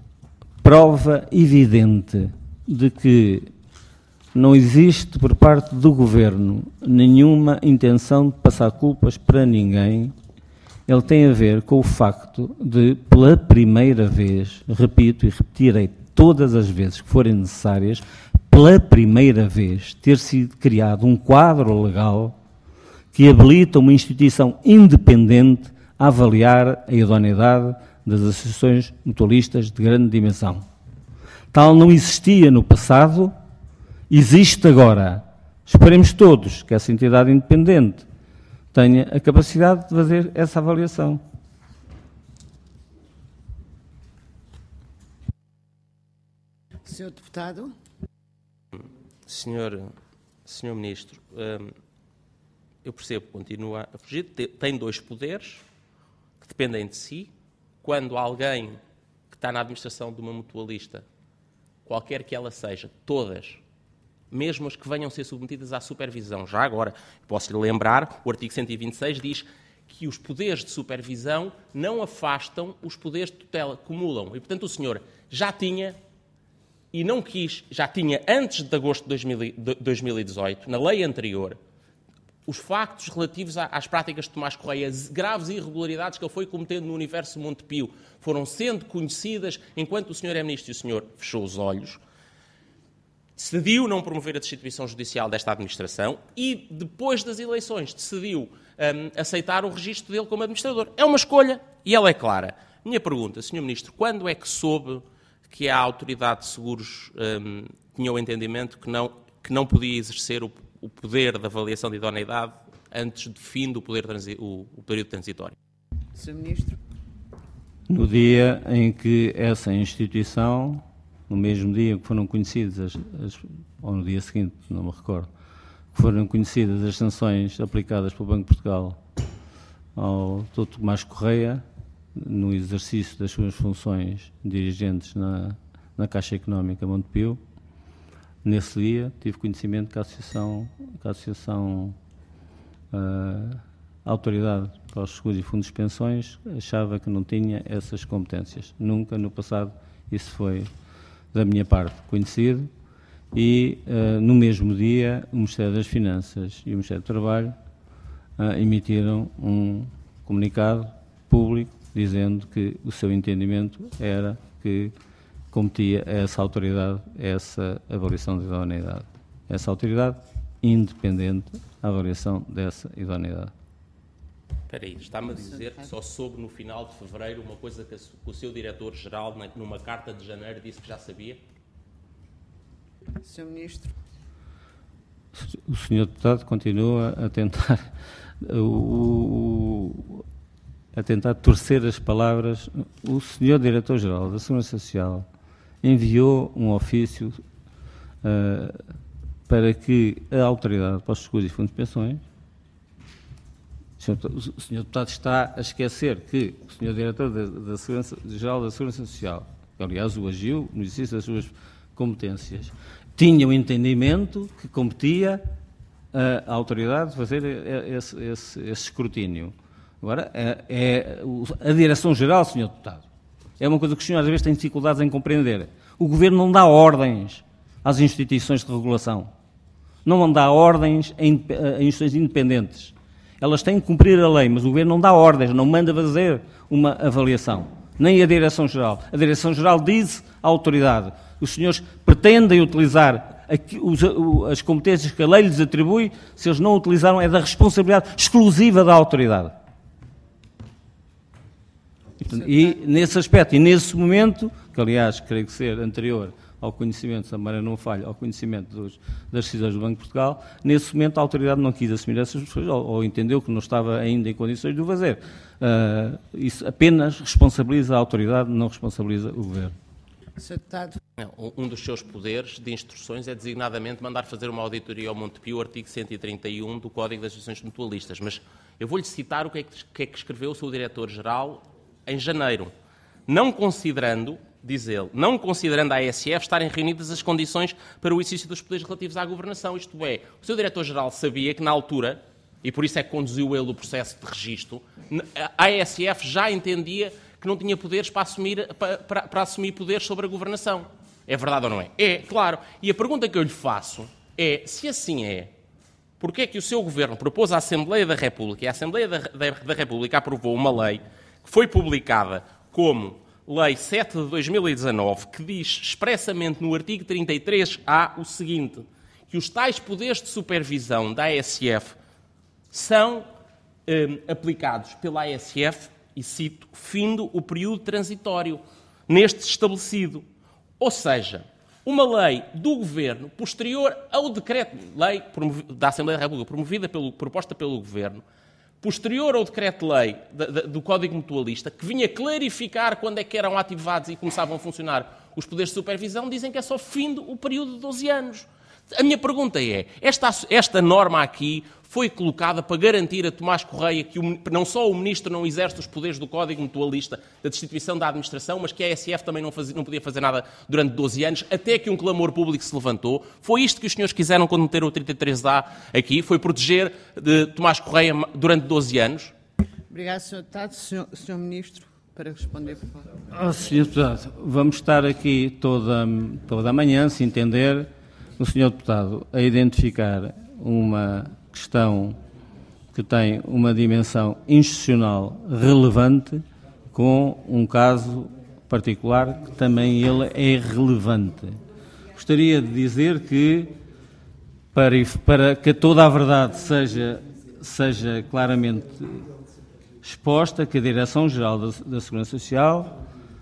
prova evidente de que não existe por parte do Governo nenhuma intenção de passar culpas para ninguém, ele tem a ver com o facto de, pela primeira vez, repito e repetirei todas as vezes que forem necessárias, pela primeira vez ter sido criado um quadro legal que habilita uma instituição independente a avaliar a idoneidade das associações mutualistas de grande dimensão. Tal não existia no passado, existe agora. Esperemos todos que essa entidade independente tenha a capacidade de fazer essa avaliação. senhor Deputado. Senhor senhor Ministro, hum, eu percebo que continua a fugir, tem dois poderes que dependem de si. Quando alguém que está na administração de uma mutualista, qualquer que ela seja, todas, mesmo as que venham ser submetidas à supervisão, já agora, posso-lhe lembrar, o artigo cento e vinte e seis diz que os poderes de supervisão não afastam os poderes de tutela, acumulam. E, portanto, o senhor já tinha, e não quis, já tinha antes de agosto de dois mil e dezoito, na lei anterior, os factos relativos às práticas de Tomás Correia, graves irregularidades que ele foi cometendo no universo Montepio, foram sendo conhecidas enquanto o senhor é Ministro e o senhor fechou os olhos. Decidiu não promover a destituição judicial desta administração e, depois das eleições, decidiu um, aceitar o registro dele como administrador. É uma escolha e ela é clara. Minha pergunta, senhor Ministro, quando é que soube que a Autoridade de Seguros um, tinha o entendimento que não, que não podia exercer o, o poder de avaliação de idoneidade antes do fim do poder transi- o, o período transitório? senhor Ministro. No dia em que essa instituição, no mesmo dia que foram conhecidas, as, as, ou no dia seguinte, não me recordo, que foram conhecidas as sanções aplicadas pelo Banco de Portugal ao doutor Tomás Correia, no exercício das suas funções dirigentes na, na Caixa Económica Montepio, nesse dia tive conhecimento que a Associação, que a, associação, uh, a Autoridade para os Seguros e Fundos de Pensões achava que não tinha essas competências. Nunca no passado isso foi da minha parte conhecido e uh, no mesmo dia o Ministério das Finanças e o Ministério do Trabalho uh, emitiram um comunicado público dizendo que o seu entendimento era que competia a essa autoridade essa avaliação de idoneidade. Essa autoridade independente a avaliação dessa idoneidade. Espera aí, está-me a dizer que só soube no final de fevereiro uma coisa que o seu diretor-geral, numa carta de janeiro, disse que já sabia? senhor Ministro. O senhor Deputado continua a tentar o, a tentar torcer as palavras. O senhor Diretor-Geral da Segurança Social enviou um ofício uh, para que a Autoridade para os Seguros e Fundos de Pensões. O senhor Deputado está a esquecer que o senhor Diretor da, da Segurança, Geral da Segurança Social, que aliás o agiu no exercício das suas competências, tinha o entendimento que competia a, a autoridade de fazer esse, esse, esse escrutínio. Agora, é, é a Direção-Geral, senhor Deputado, é uma coisa que o senhor às vezes tem dificuldades em compreender. O Governo não dá ordens às instituições de regulação. Não dá ordens a instituições independentes. Elas têm que cumprir a lei, mas o Governo não dá ordens, não manda fazer uma avaliação. Nem a Direção-Geral. A Direção-Geral diz à autoridade: os senhores pretendem utilizar aqui, os, as competências que a lei lhes atribui, se eles não utilizaram, é da responsabilidade exclusiva da autoridade. E, portanto, e nesse aspecto, e nesse momento, que aliás creio que ser anterior ao conhecimento, se a memória não falha, ao conhecimento dos, das decisões do Banco de Portugal, nesse momento a autoridade não quis assumir essas pessoas ou, ou entendeu que não estava ainda em condições de o fazer. Uh, isso apenas responsabiliza a autoridade, não responsabiliza o Governo. senhor Deputado. Um dos seus poderes de instruções é designadamente mandar fazer uma auditoria ao Montepio, o artigo cento e trinta e um do Código das Associações Mutualistas. Mas eu vou-lhe citar o que é que, que, é que escreveu o seu Diretor-Geral em janeiro. Não considerando, diz ele, não considerando a A S F estarem reunidas as condições para o exercício dos poderes relativos à governação. Isto é, o seu Diretor-Geral sabia que na altura, e por isso é que conduziu ele o processo de registro, a A S F já entendia que não tinha poderes para assumir, para, para, para assumir poderes sobre a governação. É verdade ou não é? É, claro. E a pergunta que eu lhe faço é, se assim é, porquê é que o seu Governo propôs à Assembleia da República, e a Assembleia da, da, da República aprovou uma lei que foi publicada como Lei sete de dois mil e dezanove, que diz expressamente no artigo trinta e três A o seguinte, que os tais poderes de supervisão da A S F são eh, aplicados pela A S F, e cito, findo o período transitório neste estabelecido. Ou seja, uma lei do Governo, posterior ao decreto-lei da Assembleia da República, promovida pelo, proposta pelo Governo, posterior ao decreto-lei do Código Mutualista, que vinha clarificar quando é que eram ativados e começavam a funcionar os poderes de supervisão, dizem que é só fim do período de doze anos. A minha pergunta é, esta, esta norma aqui foi colocada para garantir a Tomás Correia que o, não só o Ministro não exerce os poderes do Código Mutualista da destituição da administração, mas que a A S F também não, fazia, não podia fazer nada durante doze anos, até que um clamor público se levantou. Foi isto que os senhores quiseram quando meteram o trinta e três A aqui? Foi proteger de Tomás Correia durante doze anos? Obrigado, senhor Deputado. senhor, senhor Ministro, para responder, por favor. Oh, senhor Deputado, vamos estar aqui toda, toda a manhã, se entender, o senhor Deputado a identificar uma questão que tem uma dimensão institucional relevante com um caso particular que também ele é relevante. Gostaria de dizer que, para, para que toda a verdade seja, seja claramente exposta, que a Direção-Geral da, da Segurança Social,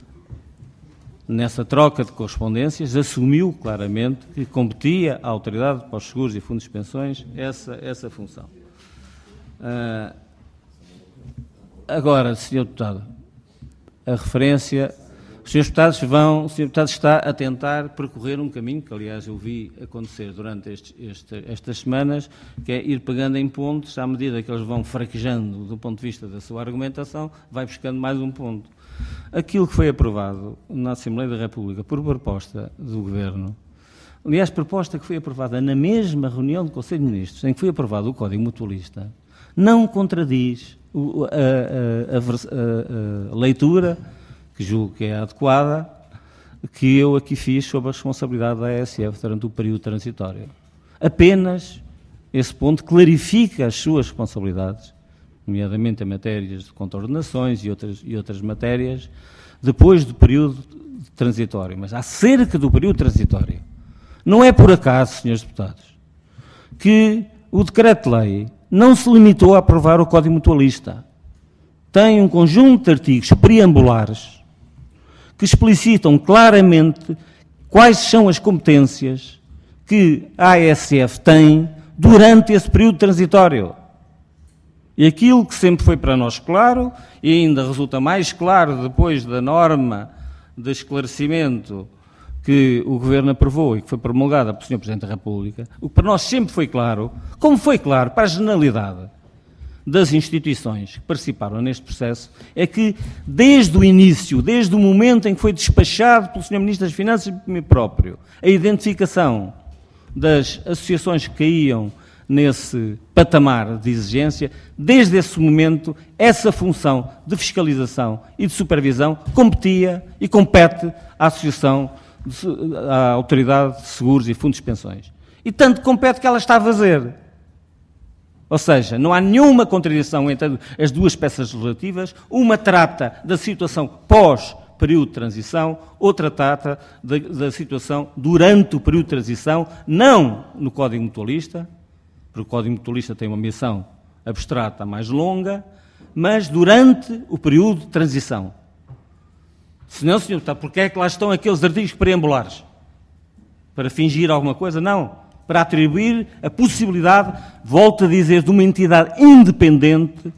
nessa troca de correspondências, assumiu claramente que competia à Autoridade para os Seguros e Fundos de Pensões essa, essa função. Uh, agora, senhor Deputado, a referência... Os senhores Deputados vão... O senhor Deputado está a tentar percorrer um caminho, que aliás eu vi acontecer durante estes, este, estas semanas, que é ir pegando em pontos, à medida que eles vão fraquejando do ponto de vista da sua argumentação, vai buscando mais um ponto. Aquilo que foi aprovado na Assembleia da República por proposta do Governo, aliás, proposta que foi aprovada na mesma reunião do Conselho de Ministros, em que foi aprovado o Código Mutualista, não contradiz a, a, a, a, a leitura, que julgo que é adequada, que eu aqui fiz sobre a responsabilidade da A S F durante o período transitório. Apenas esse ponto clarifica as suas responsabilidades, nomeadamente em matérias de contraordenações e outras, e outras matérias, depois do período transitório. Mas acerca do período transitório, não é por acaso, senhores deputados, que o decreto-lei não se limitou a aprovar o Código Mutualista. Tem um conjunto de artigos preambulares que explicitam claramente quais são as competências que a A S F tem durante esse período transitório. E aquilo que sempre foi para nós claro, e ainda resulta mais claro depois da norma de esclarecimento que o Governo aprovou e que foi promulgada pelo senhor Presidente da República, o que para nós sempre foi claro, como foi claro para a generalidade das instituições que participaram neste processo, é que desde o início, desde o momento em que foi despachado pelo senhor Ministro das Finanças e por mim próprio, a identificação das associações que caíam nesse patamar de exigência, desde esse momento, essa função de fiscalização e de supervisão competia e compete à Associação, de, à Autoridade de Seguros e Fundos de Pensões. E tanto compete que ela está a fazer. Ou seja, não há nenhuma contradição entre as duas peças legislativas. Uma trata da situação pós-período de transição, outra trata da, da situação durante o período de transição, não no Código Mutualista, porque o Código Mutualista tem uma missão abstrata mais longa, mas durante o período de transição. Senão, senhor Deputado, porque é que lá estão aqueles artigos preambulares? Para fingir alguma coisa? Não. Para atribuir a possibilidade, volto a dizer, de uma entidade independente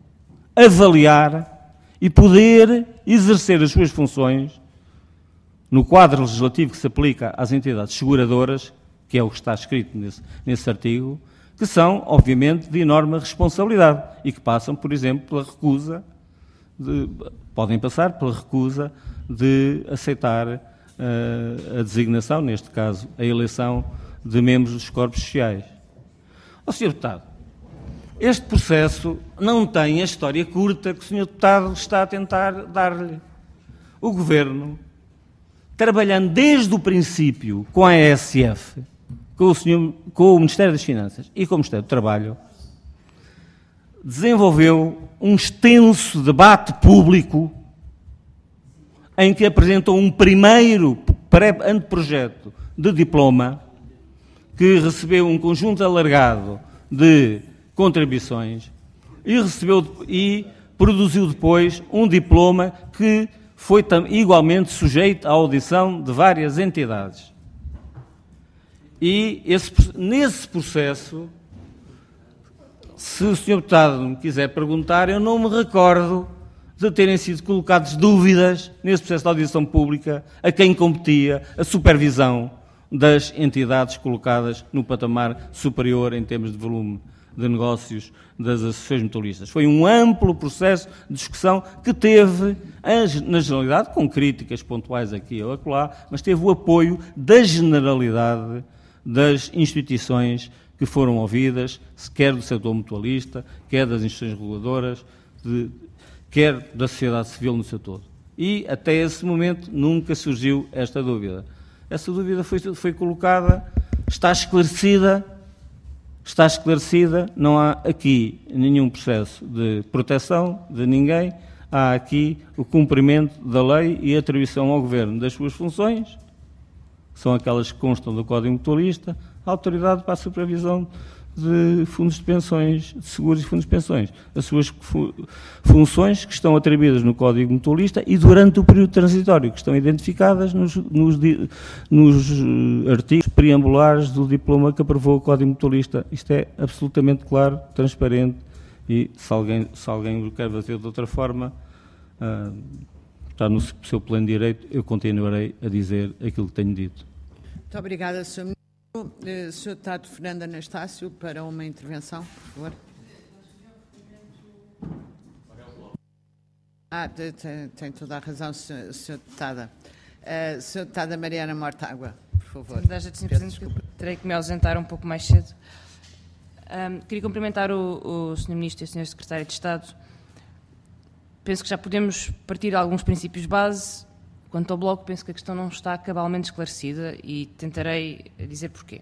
avaliar e poder exercer as suas funções no quadro legislativo que se aplica às entidades seguradoras, que é o que está escrito nesse, nesse artigo, que são, obviamente, de enorme responsabilidade e que passam, por exemplo, pela recusa, de, podem passar pela recusa de aceitar uh, a designação, neste caso, a eleição de membros dos corpos sociais. Ó senhor Deputado, este processo não tem a história curta que o senhor Deputado está a tentar dar-lhe. O Governo, trabalhando desde o princípio com a A S F, com o, senhor, com o Ministério das Finanças e com o Ministério do Trabalho, desenvolveu um extenso debate público em que apresentou um primeiro anteprojeto de diploma que recebeu um conjunto alargado de contribuições e, recebeu, e produziu depois um diploma que foi igualmente sujeito à audição de várias entidades. E esse, nesse processo, se o senhor Deputado me quiser perguntar, eu não me recordo de terem sido colocadas dúvidas nesse processo de audição pública a quem competia a supervisão das entidades colocadas no patamar superior em termos de volume de negócios das associações mutualistas. Foi um amplo processo de discussão que teve, na generalidade, com críticas pontuais aqui ou acolá, mas teve o apoio da generalidade das instituições que foram ouvidas, quer do setor mutualista, quer das instituições reguladoras, de, quer da sociedade civil no seu todo. E, até esse momento, nunca surgiu esta dúvida. Essa dúvida foi, foi colocada, está esclarecida, está esclarecida, não há aqui nenhum processo de proteção de ninguém, há aqui o cumprimento da lei e a atribuição ao Governo das suas funções, são aquelas que constam do Código Mutualista, a autoridade para a supervisão de fundos de pensões, de seguros e fundos de pensões, as suas fu funções que estão atribuídas no Código Mutualista e durante o período transitório, que estão identificadas nos, nos, nos artigos preambulares do diploma que aprovou o Código Mutualista. Isto é absolutamente claro, transparente e se alguém, se alguém o quer fazer de outra forma, uh, está no seu pleno direito, eu continuarei a dizer aquilo que tenho dito. Muito obrigada, senhor Ministro. senhor Deputado Fernando Anastácio, para uma intervenção, por favor. Ah, tem, tem toda a razão, senhor, senhor Deputada. Uh, senhora Deputada Mariana Mortágua, por favor. senhor Presidente, que terei que me ausentar um pouco mais cedo. Um, queria cumprimentar o, o senhor Ministro e a senhora Secretária de Estado. Penso que já podemos partir de alguns princípios base. Quanto ao Bloco, penso que a questão não está cabalmente esclarecida e tentarei dizer porquê.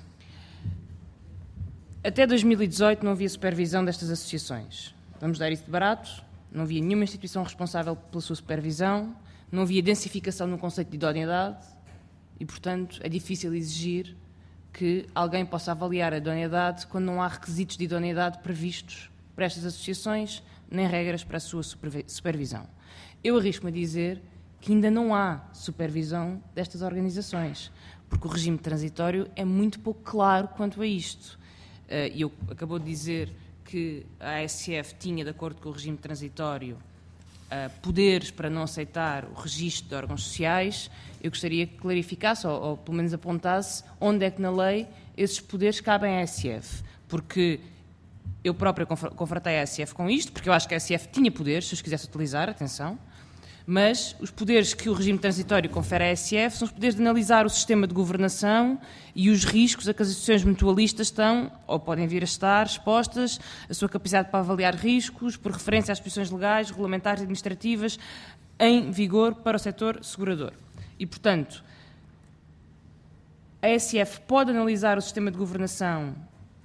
Até dois mil e dezoito não havia supervisão destas associações. Vamos dar isso de barato. Não havia nenhuma instituição responsável pela sua supervisão, não havia densificação no conceito de idoneidade e, portanto, é difícil exigir que alguém possa avaliar a idoneidade quando não há requisitos de idoneidade previstos para estas associações, nem regras para a sua supervisão. Eu arrisco-me a dizer que ainda não há supervisão destas organizações, porque o regime transitório é muito pouco claro quanto a isto. E eu acabou de dizer que a A S F tinha, de acordo com o regime transitório, poderes para não aceitar o registro de órgãos sociais. Eu gostaria que clarificasse, ou, ou pelo menos apontasse, onde é que na lei esses poderes cabem à A S F, porque eu própria confrontei a A S F com isto, porque eu acho que a A S F tinha poderes, se os quisesse utilizar, atenção, mas os poderes que o regime transitório confere à A S F são os poderes de analisar o sistema de governação e os riscos a que as associações mutualistas estão, ou podem vir a estar, expostas, a sua capacidade para avaliar riscos, por referência às posições legais, regulamentares e administrativas em vigor para o setor segurador. E, portanto, a A S F pode analisar o sistema de governação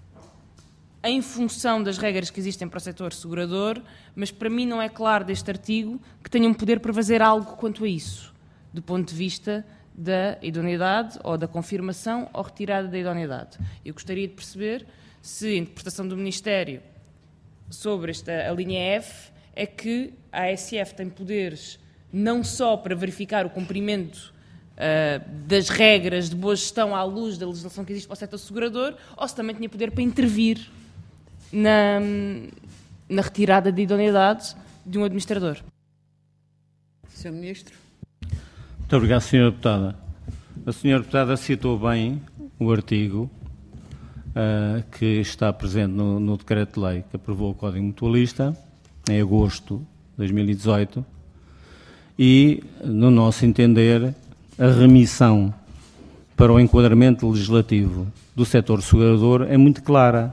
em função das regras que existem para o setor segurador, mas para mim não é claro deste artigo que tenham poder para fazer algo quanto a isso, do ponto de vista da idoneidade ou da confirmação ou retirada da idoneidade. Eu gostaria de perceber se a interpretação do Ministério sobre esta, a linha F é que a A S F tem poderes não só para verificar o cumprimento uh, das regras de boa gestão à luz da legislação que existe para o setor segurador, ou se também tinha poder para intervir Na, na retirada de idoneidade de um administrador. senhor Ministro. Muito obrigado, senhora Deputada. A senhora Deputada citou bem o artigo uh, que está presente no, no Decreto-Lei que aprovou o Código Mutualista em agosto de dois mil e dezoito e, no nosso entender, a remissão para o enquadramento legislativo do setor segurador é muito clara,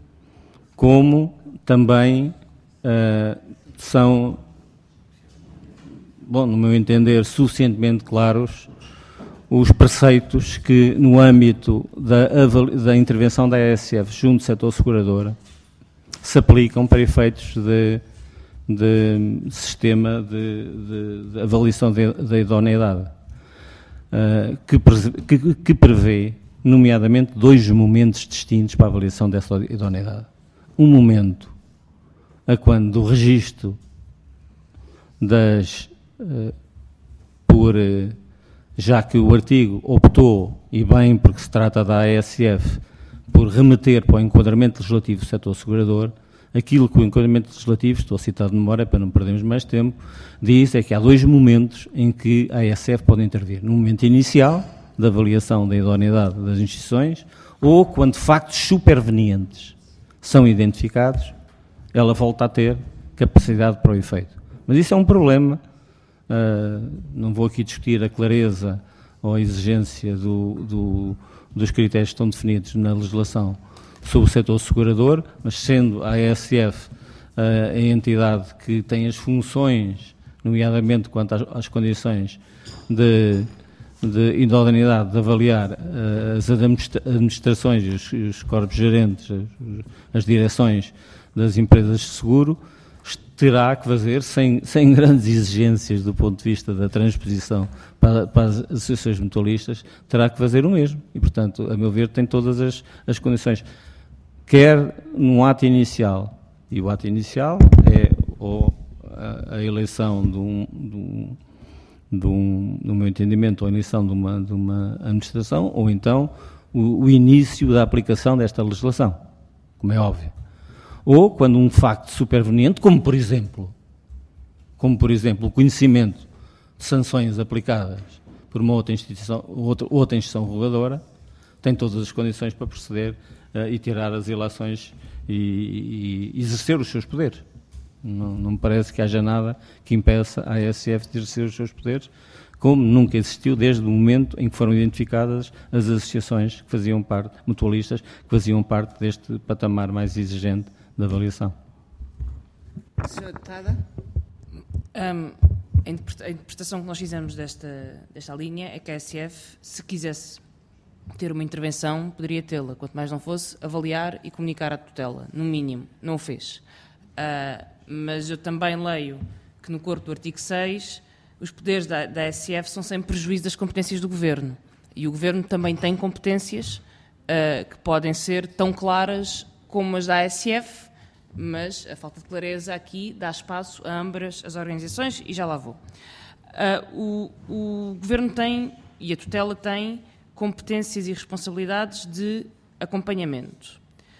como também uh, são, bom, no meu entender, suficientemente claros os preceitos que, no âmbito da, da intervenção da A S F junto do setor segurador, se aplicam para efeitos de, de sistema de, de, de avaliação da idoneidade, uh, que, que, que prevê, nomeadamente, dois momentos distintos para a avaliação dessa idoneidade. Um momento a quando do registro das, uh, por, uh, já que o artigo optou, e bem porque se trata da A S F, por remeter para o enquadramento legislativo do setor segurador, aquilo que o enquadramento legislativo, estou a citar de memória para não perdermos mais tempo, diz é que há dois momentos em que a A S F pode intervir. No momento inicial, de avaliação da idoneidade das instituições, ou quando factos supervenientes são identificados, ela volta a ter capacidade para o efeito. Mas isso é um problema, uh, não vou aqui discutir a clareza ou a exigência do, do, dos critérios que estão definidos na legislação sobre o setor segurador, mas sendo a A S F uh, a entidade que tem as funções, nomeadamente quanto às, às condições de, de idoneidade, de avaliar uh, as administrações e os, os corpos gerentes, as, as direções das empresas de seguro, terá que fazer, sem, sem grandes exigências do ponto de vista da transposição para, para as associações mutualistas, terá que fazer o mesmo. E, portanto, a meu ver, tem todas as, as condições. Quer num ato inicial, e o ato inicial é ou a, a eleição de um, de um, de um, no meu entendimento, a eleição de uma, de uma administração, ou então o, o início da aplicação desta legislação, como é óbvio. Ou quando um facto superveniente, como por exemplo, como por exemplo o conhecimento de sanções aplicadas por uma outra instituição, outra, outra instituição reguladora, tem todas as condições para proceder uh, e tirar as ilações e, e exercer os seus poderes. Não, não me parece que haja nada que impeça a A S F de exercer os seus poderes, como nunca existiu desde o momento em que foram identificadas as associações que faziam parte, mutualistas, que faziam parte deste patamar mais exigente da avaliação. senhora Deputada? Um, a interpretação que nós fizemos desta, desta linha é que a A S F, se quisesse ter uma intervenção, poderia tê-la, quanto mais não fosse, avaliar e comunicar à tutela, no mínimo. Não o fez. Uh, mas eu também leio que no corpo do artigo seis os poderes da, da A S F são sem prejuízo das competências do Governo. E o Governo também tem competências uh, que podem ser tão claras como as da A S F, mas a falta de clareza aqui dá espaço a ambas as organizações e já lá vou. Uh, o, o Governo tem, e a tutela tem, competências e responsabilidades de acompanhamento.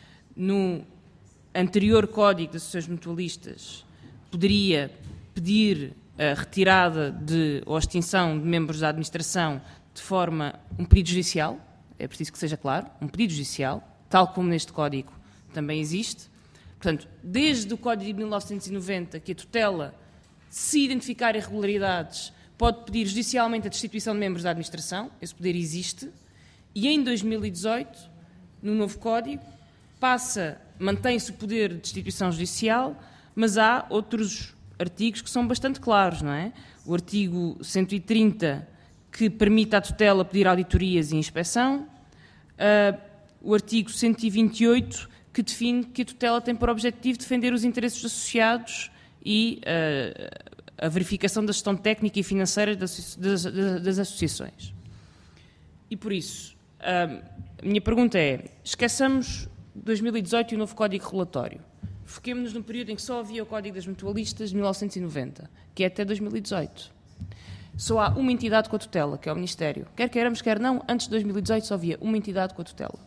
No anterior Código de Associações Mutualistas, poderia pedir a retirada de, ou a extinção de membros da administração de forma, um pedido judicial, é preciso que seja claro, um pedido judicial, tal como neste Código também existe. Portanto, desde o Código de mil novecentos e noventa, que a tutela, se identificar irregularidades, pode pedir judicialmente a destituição de membros da administração, esse poder existe, e em dois mil e dezoito, no novo Código, passa, mantém-se o poder de destituição judicial, mas há outros artigos que são bastante claros, não é? O artigo cento e trinta, que permite à tutela pedir auditorias e inspeção, uh, o artigo cento e vinte e oito, que define que a tutela tem por objetivo defender os interesses dos associados e uh, a verificação da gestão técnica e financeira das, das, das associações. E por isso, uh, a minha pergunta é, esqueçamos dois mil e dezoito e o novo Código Regulatório. Foquemos-nos no período em que só havia o Código das Mutualistas de mil novecentos e noventa, que é até dois mil e dezoito. Só há uma entidade com a tutela, que é o Ministério. Quer queiramos, quer não, antes de dois mil e dezoito só havia uma entidade com a tutela.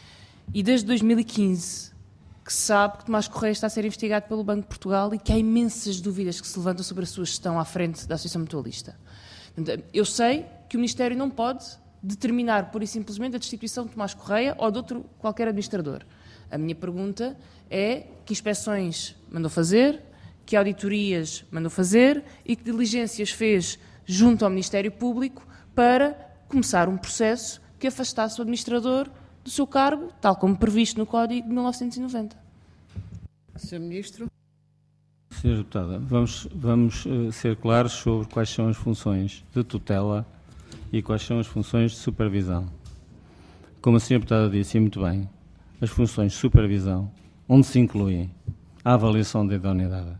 E desde dois mil e quinze que se sabe que Tomás Correia está a ser investigado pelo Banco de Portugal e que há imensas dúvidas que se levantam sobre a sua gestão à frente da Associação Mutualista. Eu sei que o Ministério não pode determinar, pura e simplesmente, a destituição de Tomás Correia ou de outro qualquer administrador. A minha pergunta é que inspeções mandou fazer, que auditorias mandou fazer e que diligências fez junto ao Ministério Público para começar um processo que afastasse o administrador do seu cargo, tal como previsto no Código de mil novecentos e noventa. senhor Ministro. senhora Deputada, vamos, vamos uh, ser claros sobre quais são as funções de tutela e quais são as funções de supervisão. Como a senhora Deputada disse muito bem, as funções de supervisão, onde se incluem a avaliação da idoneidade,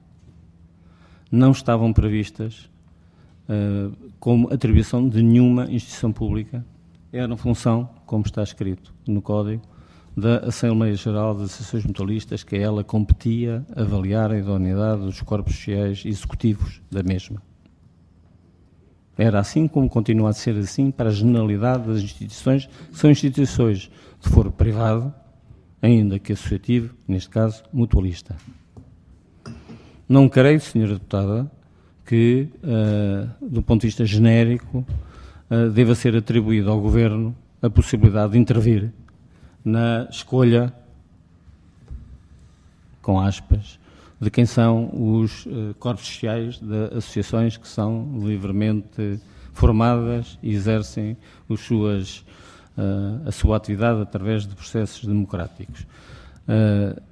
não estavam previstas uh, como atribuição de nenhuma instituição pública. Era função, como está escrito no Código, da Assembleia Geral das Associações Mutualistas, que ela competia avaliar a idoneidade dos corpos sociais executivos da mesma. Era assim como continua a ser assim para a generalidade das instituições, que são instituições de foro privado, ainda que associativo, neste caso, mutualista. Não creio, senhora Deputada, que, uh, do ponto de vista genérico, uh, deva ser atribuído ao Governo a possibilidade de intervir na escolha, com aspas, de quem são os uh, corpos sociais de associações que são livremente formadas e exercem os suas, uh, a sua atividade através de processos democráticos. Uh,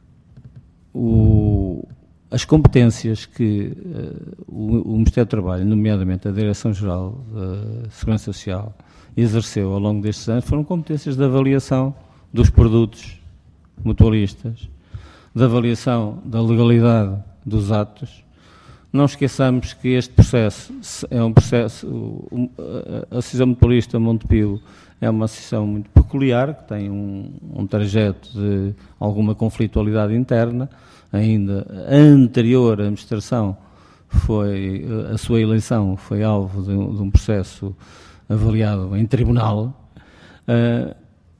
o, as competências que uh, o, o Ministério do Trabalho, nomeadamente a Direção-Geral da Segurança Social, exerceu ao longo destes anos foram competências de avaliação dos produtos mutualistas, de avaliação da legalidade dos atos. Não esqueçamos que este processo é um processo, a Associação Mutualista Montepio é uma associação muito peculiar, que tem um, um trajeto de alguma conflitualidade interna. Ainda a anterior administração, foi, a sua eleição foi alvo de, de um processo avaliado em tribunal. Uh,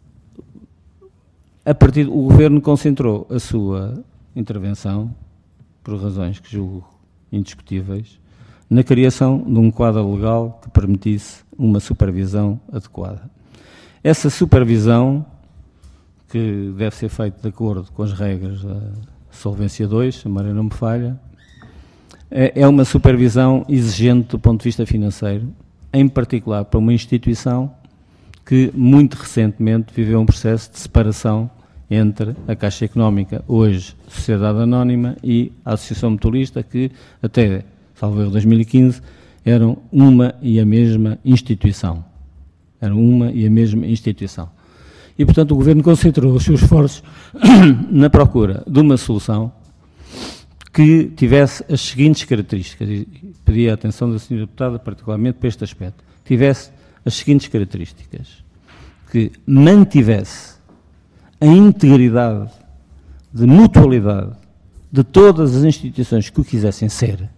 a partir o Governo concentrou a sua intervenção, por razões que julgo indiscutíveis, na criação de um quadro legal que permitisse uma supervisão adequada. Essa supervisão, que deve ser feita de acordo com as regras da Solvência dois, se a memória não me falha, é uma supervisão exigente do ponto de vista financeiro, em particular para uma instituição que muito recentemente viveu um processo de separação entre a Caixa Económica, hoje Sociedade Anónima, e a Associação Mutualista, que até, salvo erro, dois mil e quinze, eram uma e a mesma instituição. Eram uma e a mesma instituição. E, portanto, o Governo concentrou os seus esforços na procura de uma solução que tivesse as seguintes características, e pedi a atenção da senhora Deputada particularmente para este aspecto, tivesse as seguintes características, que mantivesse a integridade de mutualidade de todas as instituições que o quisessem ser,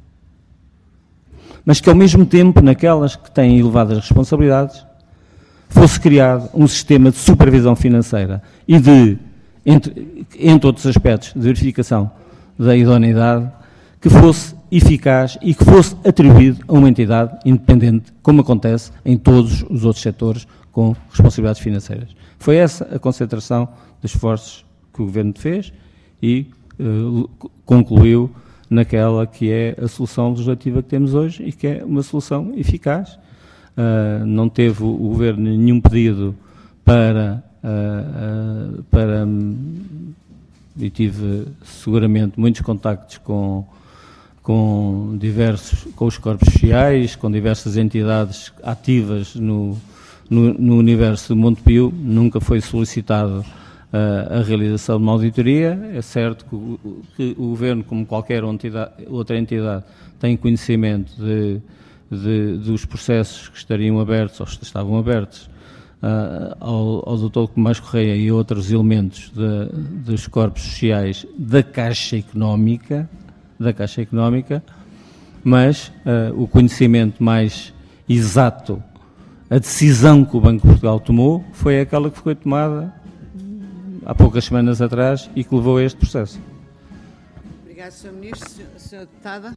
mas que ao mesmo tempo, naquelas que têm elevadas responsabilidades, fosse criado um sistema de supervisão financeira e de, entre, entre outros aspectos, de verificação da idoneidade, que fosse eficaz e que fosse atribuído a uma entidade independente, como acontece em todos os outros setores com responsabilidades financeiras. Foi essa a concentração de esforços que o Governo fez e uh, concluiu naquela que é a solução legislativa que temos hoje e que é uma solução eficaz. Uh, não teve o Governo nenhum pedido para, uh, uh, para um, e tive seguramente muitos contactos com, com, diversos, com os corpos sociais, com diversas entidades ativas no, no, no universo do Montepio. Nunca foi solicitado uh, a realização de uma auditoria. É certo que o, que o Governo, como qualquer entidade, outra entidade, tem conhecimento de De, dos processos que estariam abertos, ou que estavam abertos, uh, ao, ao doutor Tomás Correia e outros elementos de, dos corpos sociais da Caixa Económica, da Caixa Económica, mas uh, o conhecimento mais exato, a decisão que o Banco de Portugal tomou, foi aquela que foi tomada há poucas semanas atrás e que levou a este processo. Obrigado, senhor Ministro. senhora Deputada.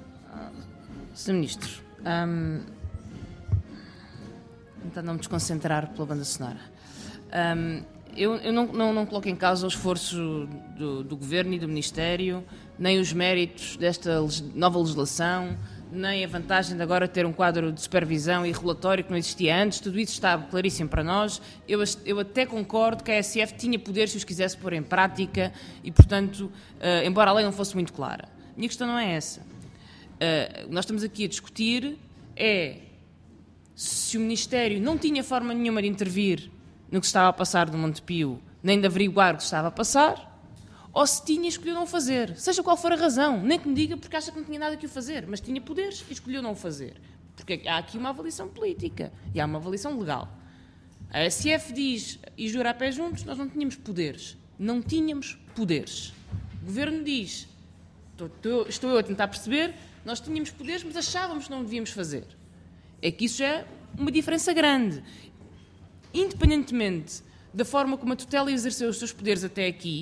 senhor Ministro, Um, tentando não me desconcentrar pela banda sonora. Um, eu eu não, não, não coloco em causa o esforço do, do Governo e do Ministério, nem os méritos desta nova legislação, nem a vantagem de agora ter um quadro de supervisão e regulatório que não existia antes. Tudo isso está claríssimo para nós. Eu, eu até concordo que a A S F tinha poderes se os quisesse pôr em prática e, portanto, uh, embora a lei não fosse muito clara. A minha questão não é essa. Uh, nós estamos aqui a discutir é se o Ministério não tinha forma nenhuma de intervir no que se estava a passar no Montepio, nem de averiguar o que se estava a passar, ou se tinha e escolheu não fazer, seja qual for a razão, nem que me diga porque acha que não tinha nada que o fazer, mas tinha poderes e escolheu não o fazer, porque há aqui uma avaliação política e há uma avaliação legal. A A S F diz, e jura a pé juntos, nós não tínhamos poderes, não tínhamos poderes. O Governo diz, estou, estou, estou eu a tentar perceber, nós tínhamos poderes, mas achávamos que não devíamos fazer. É que isso já é uma diferença grande. Independentemente da forma como a tutela exerceu os seus poderes até aqui,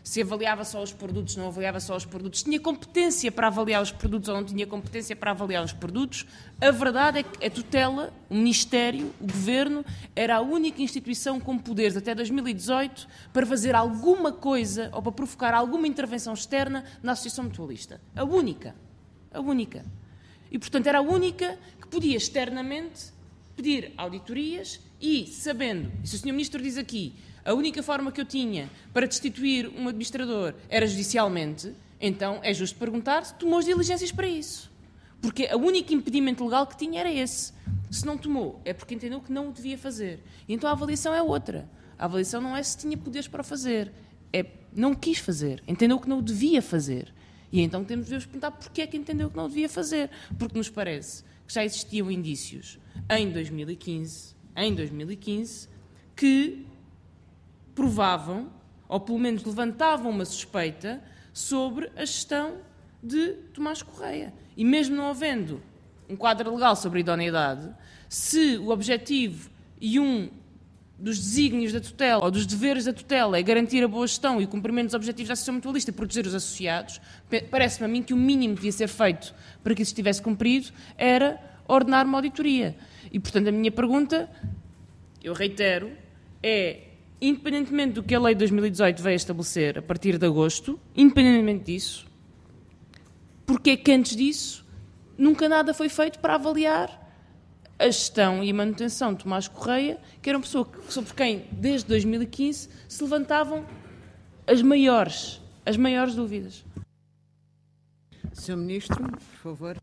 se avaliava só os produtos, não avaliava só os produtos, tinha competência para avaliar os produtos ou não tinha competência para avaliar os produtos. A verdade é que a tutela, o Ministério, o Governo, era a única instituição com poderes até dois mil e dezoito para fazer alguma coisa ou para provocar alguma intervenção externa na Associação Mutualista. A única. A única. E, portanto, era a única que podia externamente pedir auditorias e, sabendo, e se o senhor Ministro diz aqui, a única forma que eu tinha para destituir um administrador era judicialmente, então é justo perguntar se tomou as diligências para isso. Porque o único impedimento legal que tinha era esse. Se não tomou, é porque entendeu que não o devia fazer. E então a avaliação é outra. A avaliação não é se tinha poderes para fazer. É não quis fazer. Entendeu que não o devia fazer. E então temos de perguntar porquê é que entendeu que não o devia fazer. Porque nos parece que já existiam indícios em dois mil e quinze, em dois mil e quinze, que provavam, ou pelo menos levantavam uma suspeita sobre a gestão de Tomás Correia. E mesmo não havendo um quadro legal sobre a idoneidade, se o objetivo e um dos desígnios da tutela, ou dos deveres da tutela, é garantir a boa gestão e o cumprimento dos objetivos da Associação Mutualista e proteger os associados, parece-me a mim que o mínimo que devia ser feito para que isso estivesse cumprido era ordenar uma auditoria. E, portanto, a minha pergunta, eu reitero, é, independentemente do que a Lei de dois mil e dezoito veio estabelecer a partir de agosto, independentemente disso, porque é que antes disso nunca nada foi feito para avaliar a gestão e a manutenção de Tomás Correia, que era uma pessoa sobre quem, desde dois mil e quinze, se levantavam as maiores, as maiores dúvidas. senhor Ministro, por favor.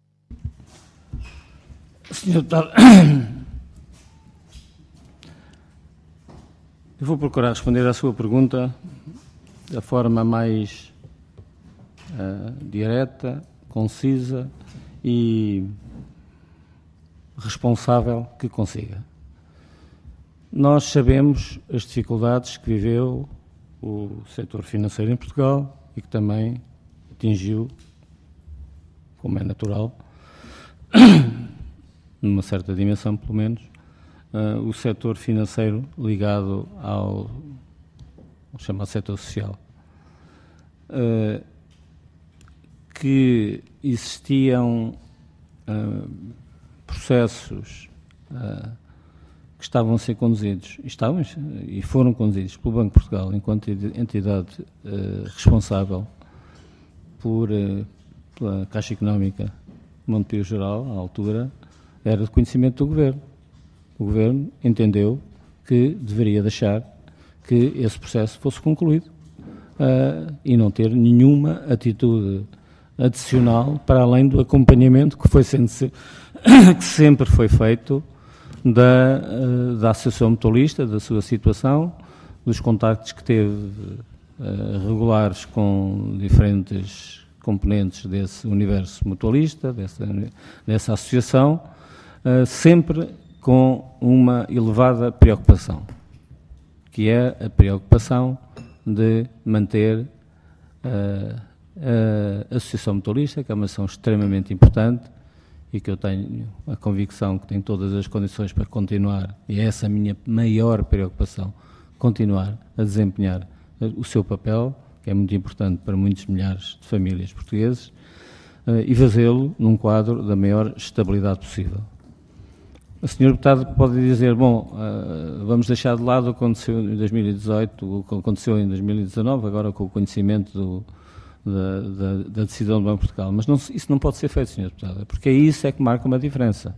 senhor Deputado, eu vou procurar responder à sua pergunta da forma mais uh, direta, concisa e responsável que consiga. Nós sabemos as dificuldades que viveu o setor financeiro em Portugal e que também atingiu, como é natural, numa certa dimensão pelo menos, uh, o setor financeiro ligado ao, ao chamado setor social. Uh, que existiam uh, processos uh, que estavam a ser conduzidos, estavam e foram conduzidos pelo Banco de Portugal enquanto entidade uh, responsável por, uh, pela Caixa Económica Monetária Geral, à altura, era de conhecimento do Governo. O Governo entendeu que deveria deixar que esse processo fosse concluído uh, e não ter nenhuma atitude adicional para além do acompanhamento que foi sendo que sempre foi feito da, da Associação Mutualista, da sua situação, dos contactos que teve uh, regulares com diferentes componentes desse universo mutualista, dessa, dessa associação, uh, sempre com uma elevada preocupação, que é a preocupação de manter uh, a Associação Mutualista, que é uma ação extremamente importante e que eu tenho a convicção que tem todas as condições para continuar, e é essa a minha maior preocupação, continuar a desempenhar o seu papel, que é muito importante para muitos milhares de famílias portuguesas, e fazê-lo num quadro da maior estabilidade possível. O senhor Deputado pode dizer, bom, vamos deixar de lado o que aconteceu em dois mil e dezoito, o que aconteceu em dois mil e dezanove, agora com o conhecimento do Da, da, da decisão do Banco de Portugal. Mas não, isso não pode ser feito, senhor Deputado, porque é isso é que marca uma diferença.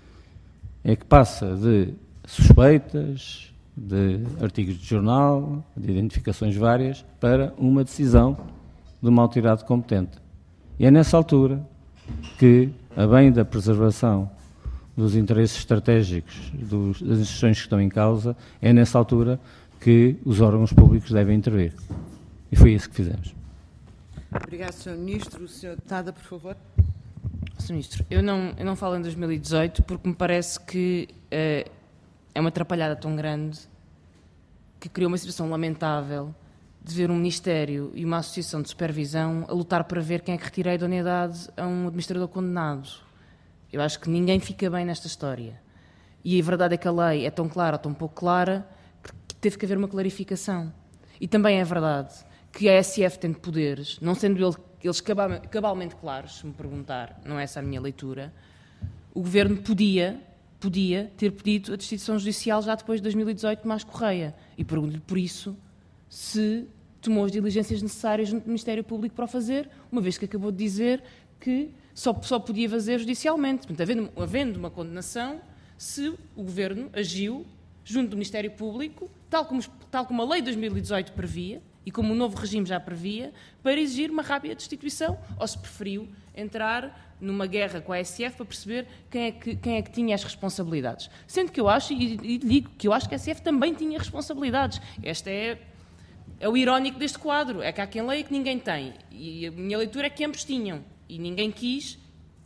É que passa de suspeitas, de artigos de jornal, de identificações várias, para uma decisão de uma autoridade competente. E é nessa altura que, a bem da preservação dos interesses estratégicos dos, das instituições que estão em causa, é nessa altura que os órgãos públicos devem intervir. E foi isso que fizemos. Obrigado, senhor Ministro. O senhor Deputada, por favor. senhor Ministro, eu não, eu não falo em dois mil e dezoito porque me parece que uh, é uma atrapalhada tão grande que criou uma situação lamentável de ver um Ministério e uma Associação de Supervisão a lutar para ver quem é que retira a idoneidade a um administrador condenado. Eu acho que ninguém fica bem nesta história. E a verdade é que a lei é tão clara ou tão pouco clara que teve que haver uma clarificação. E também é verdade que a A S F tem de poderes, não sendo ele, eles cabalmente claros, se me perguntar, não é essa a minha leitura, o Governo podia, podia ter pedido a destituição judicial já depois de dois mil e dezoito de Tomás Correia. E pergunto-lhe por isso se tomou as diligências necessárias junto do Ministério Público para o fazer, uma vez que acabou de dizer que só, só podia fazer judicialmente. Portanto, havendo, havendo uma condenação, se o Governo agiu junto do Ministério Público, tal como, tal como a Lei de dois mil e dezoito previa, e como o novo regime já previa, para exigir uma rápida destituição, ou se preferiu entrar numa guerra com a A S F para perceber quem é que, quem é que tinha as responsabilidades. Sendo que eu acho, e, e digo que eu acho que a A S F também tinha responsabilidades. Esta é, é o irónico deste quadro, é que há quem leia que ninguém tem. E a minha leitura é que ambos tinham, e ninguém quis,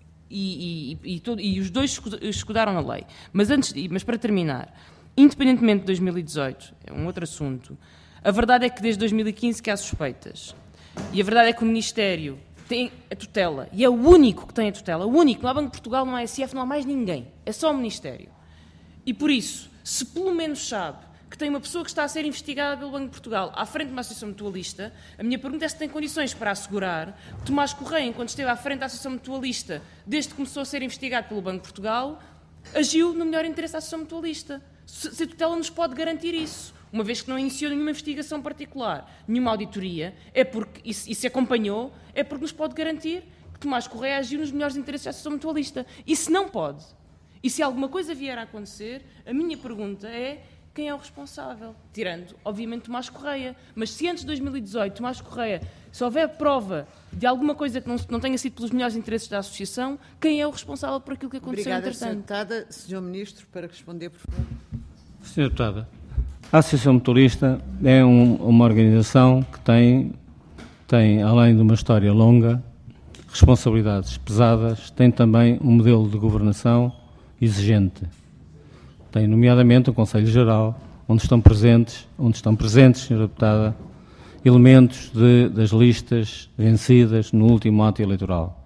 e, e, e, todo, e os dois escudaram a lei. Mas, antes, mas para terminar, independentemente de dois mil e dezoito, é um outro assunto, a verdade é que desde dois mil e quinze que há suspeitas. E a verdade é que o Ministério tem a tutela. E é o único que tem a tutela. O único. Não há Banco de Portugal, não há A S F, não há mais ninguém. É só o Ministério. E por isso, se pelo menos sabe que tem uma pessoa que está a ser investigada pelo Banco de Portugal à frente de uma associação mutualista, a minha pergunta é se tem condições para assegurar que Tomás Correia, enquanto esteve à frente da associação mutualista, desde que começou a ser investigado pelo Banco de Portugal, agiu no melhor interesse da associação mutualista. Se a tutela nos pode garantir isso. Uma vez que não iniciou nenhuma investigação particular, nenhuma auditoria, é porque, e se acompanhou, é porque nos pode garantir que Tomás Correia agiu nos melhores interesses da associação mutualista. E se não pode, e se alguma coisa vier a acontecer, a minha pergunta é quem é o responsável? Tirando, obviamente, Tomás Correia. Mas se antes de dois mil e dezoito, Tomás Correia, se houver prova de alguma coisa que não, não tenha sido pelos melhores interesses da associação, quem é o responsável por aquilo que aconteceu Obrigada, entretanto? Obrigada, senhora Deputada. senhor Ministro, para responder, por favor. senhora Deputada, a Associação Mutualista é um, uma organização que tem, tem, além de uma história longa, responsabilidades pesadas, tem também um modelo de governação exigente. Tem, nomeadamente, o Conselho Geral, onde estão presentes, onde estão presentes, senhora Deputada, elementos de, das listas vencidas no último ato eleitoral.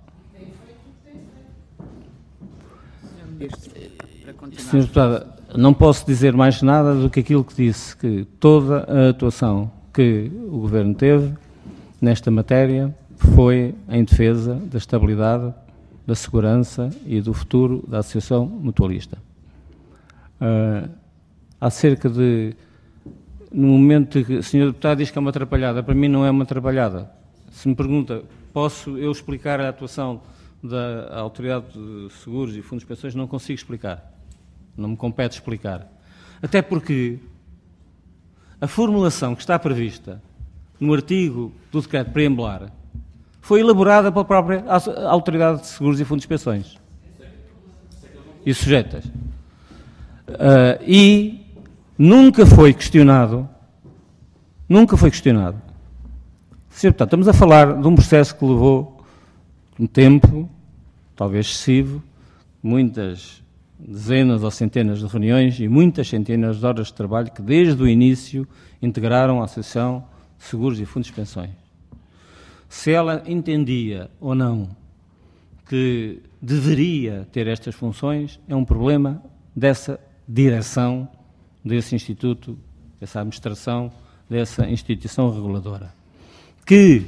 senhor Ministro, para continuar. senhora Deputada, não posso dizer mais nada do que aquilo que disse, que toda a atuação que o Governo teve nesta matéria foi em defesa da estabilidade, da segurança e do futuro da Associação Mutualista. Uh, acerca de, no momento que a senhora Deputada diz que é uma atrapalhada, para mim não é uma atrapalhada. Se me pergunta, posso eu explicar a atuação da Autoridade de Seguros e Fundos de Pensões? Não consigo explicar. Não me compete explicar. Até porque a formulação que está prevista no artigo do decreto preambular foi elaborada pela própria Autoridade de Seguros e Fundos de Pensões. E sujeitas. Uh, e nunca foi questionado, nunca foi questionado. Senhor Deputado, estamos a falar de um processo que levou um tempo, talvez excessivo, muitas dezenas ou centenas de reuniões e muitas centenas de horas de trabalho que desde o início integraram a Associação de Seguros e Fundos de Pensões. Se ela entendia ou não que deveria ter estas funções, é um problema dessa direção, desse instituto, dessa administração, dessa instituição reguladora, que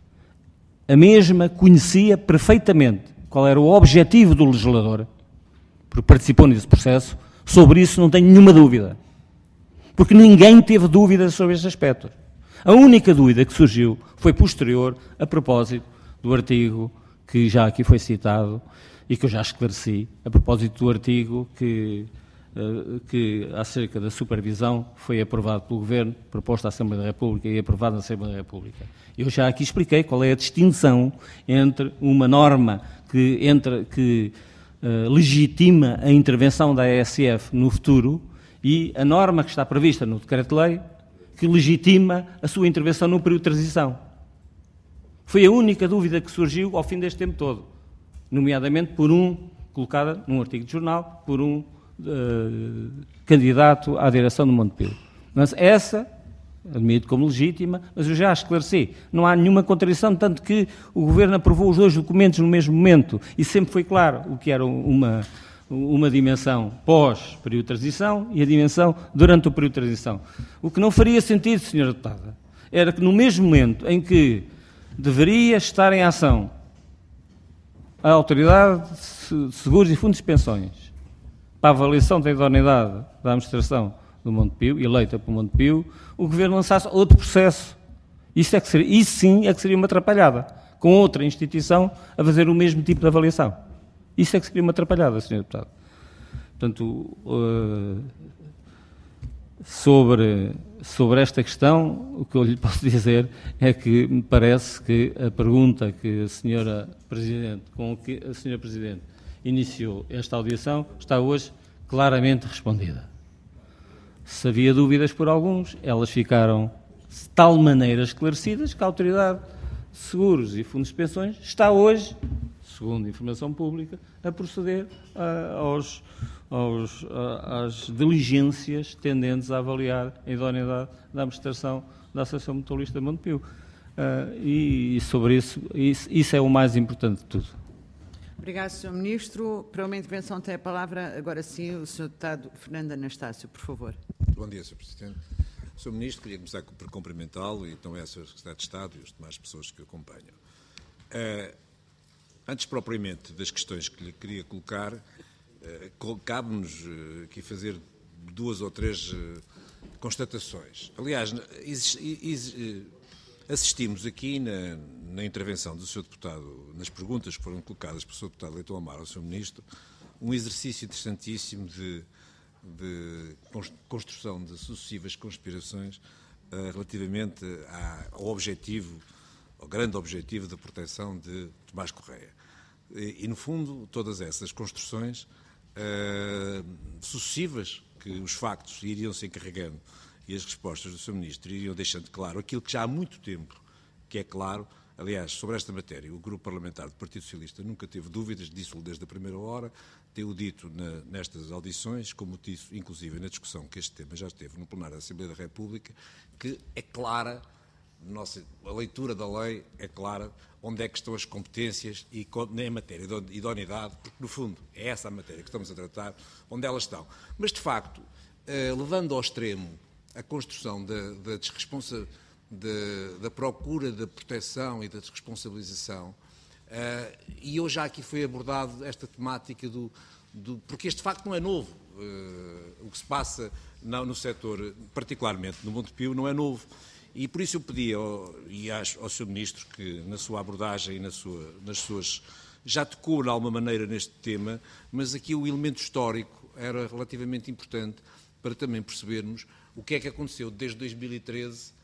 a mesma conhecia perfeitamente qual era o objetivo do legislador, porque participou nesse processo. Sobre isso não tenho nenhuma dúvida, porque ninguém teve dúvidas sobre este aspecto. A única dúvida que surgiu foi posterior, a propósito do artigo que já aqui foi citado e que eu já esclareci, a propósito do artigo que, que acerca da supervisão foi aprovado pelo Governo, proposto à Assembleia da República e aprovado na Assembleia da República. Eu já aqui expliquei qual é a distinção entre uma norma que, entre, que uh, legitima a intervenção da A S F no futuro e a norma que está prevista no Decreto-Lei que legitima a sua intervenção no período de transição. Foi a única dúvida que surgiu ao fim deste tempo todo, nomeadamente por um, colocada num artigo de jornal, por um uh, candidato à direção do Montepio. Mas essa, admito como legítima, mas eu já esclareci, não há nenhuma contradição, tanto que o Governo aprovou os dois documentos no mesmo momento e sempre foi claro o que era uma, uma dimensão pós-período de transição e a dimensão durante o período de transição. O que não faria sentido, senhora Deputada, era que no mesmo momento em que deveria estar em ação a Autoridade de Seguros e Fundos de Pensões para a avaliação da idoneidade da administração do Montepio, eleita por Montepio, o Governo lançasse outro processo. Isso, é que seria, isso sim é que seria uma atrapalhada, com outra instituição a fazer o mesmo tipo de avaliação. Isso é que seria uma atrapalhada, senhor Deputado. Portanto, uh, sobre, sobre esta questão, o que eu lhe posso dizer é que me parece que a pergunta que a senhora Presidente, com que a senhora Presidente iniciou esta audição, está hoje claramente respondida. Se havia dúvidas por alguns, elas ficaram de tal maneira esclarecidas que a Autoridade de Seguros e Fundos de Pensões está hoje, segundo a informação pública, a proceder a, aos, aos, a, às diligências tendentes a avaliar a idoneidade da administração da Associação Mutualista de Montepio. Uh, e, e sobre isso, isso, isso é o mais importante de tudo. Obrigado, senhor Ministro. Para uma intervenção tem a palavra, agora sim, o senhor Deputado Fernando Anastácio, por favor. Bom dia, senhor Presidente. senhor Ministro, queria começar por cumprimentá-lo e também a senhora Secretária de Estado e as demais pessoas que o acompanham. Uh, antes propriamente das questões que lhe queria colocar, uh, cabe-nos uh, aqui fazer duas ou três uh, constatações. Aliás, is, is, uh, assistimos aqui na, na intervenção do senhor Deputado, nas perguntas que foram colocadas pelo senhor Deputado Leitão Amaro ao senhor Ministro, um exercício interessantíssimo de, de construção de sucessivas conspirações uh, relativamente à, ao objetivo, ao grande objetivo da proteção de Tomás Correia. E, e no fundo, todas essas construções uh, sucessivas, que os factos iriam se encarregando e as respostas do senhor Ministro iriam deixando claro aquilo que já há muito tempo que é claro. Aliás, sobre esta matéria, o Grupo Parlamentar do Partido Socialista nunca teve dúvidas, disse-o desde a primeira hora, tem-o dito na, nestas audições, como disse, inclusive, na discussão que este tema já esteve no plenário da Assembleia da República, que é clara, nossa, a leitura da lei é clara, onde é que estão as competências e em matéria de idoneidade, porque, no fundo, é essa a matéria que estamos a tratar, onde elas estão. Mas, de facto, eh, levando ao extremo a construção da, da desresponsabilidade, De, da procura da proteção e da desresponsabilização, uh, e hoje já aqui foi abordado esta temática do, do porque este facto não é novo, uh, o que se passa não, no setor, particularmente no Montepio, não é novo, e por isso eu pedi ao, e acho, ao senhor Ministro que na sua abordagem e na sua, nas suas, já tocou de alguma maneira neste tema, mas aqui o elemento histórico era relativamente importante para também percebermos o que é que aconteceu desde dois mil e treze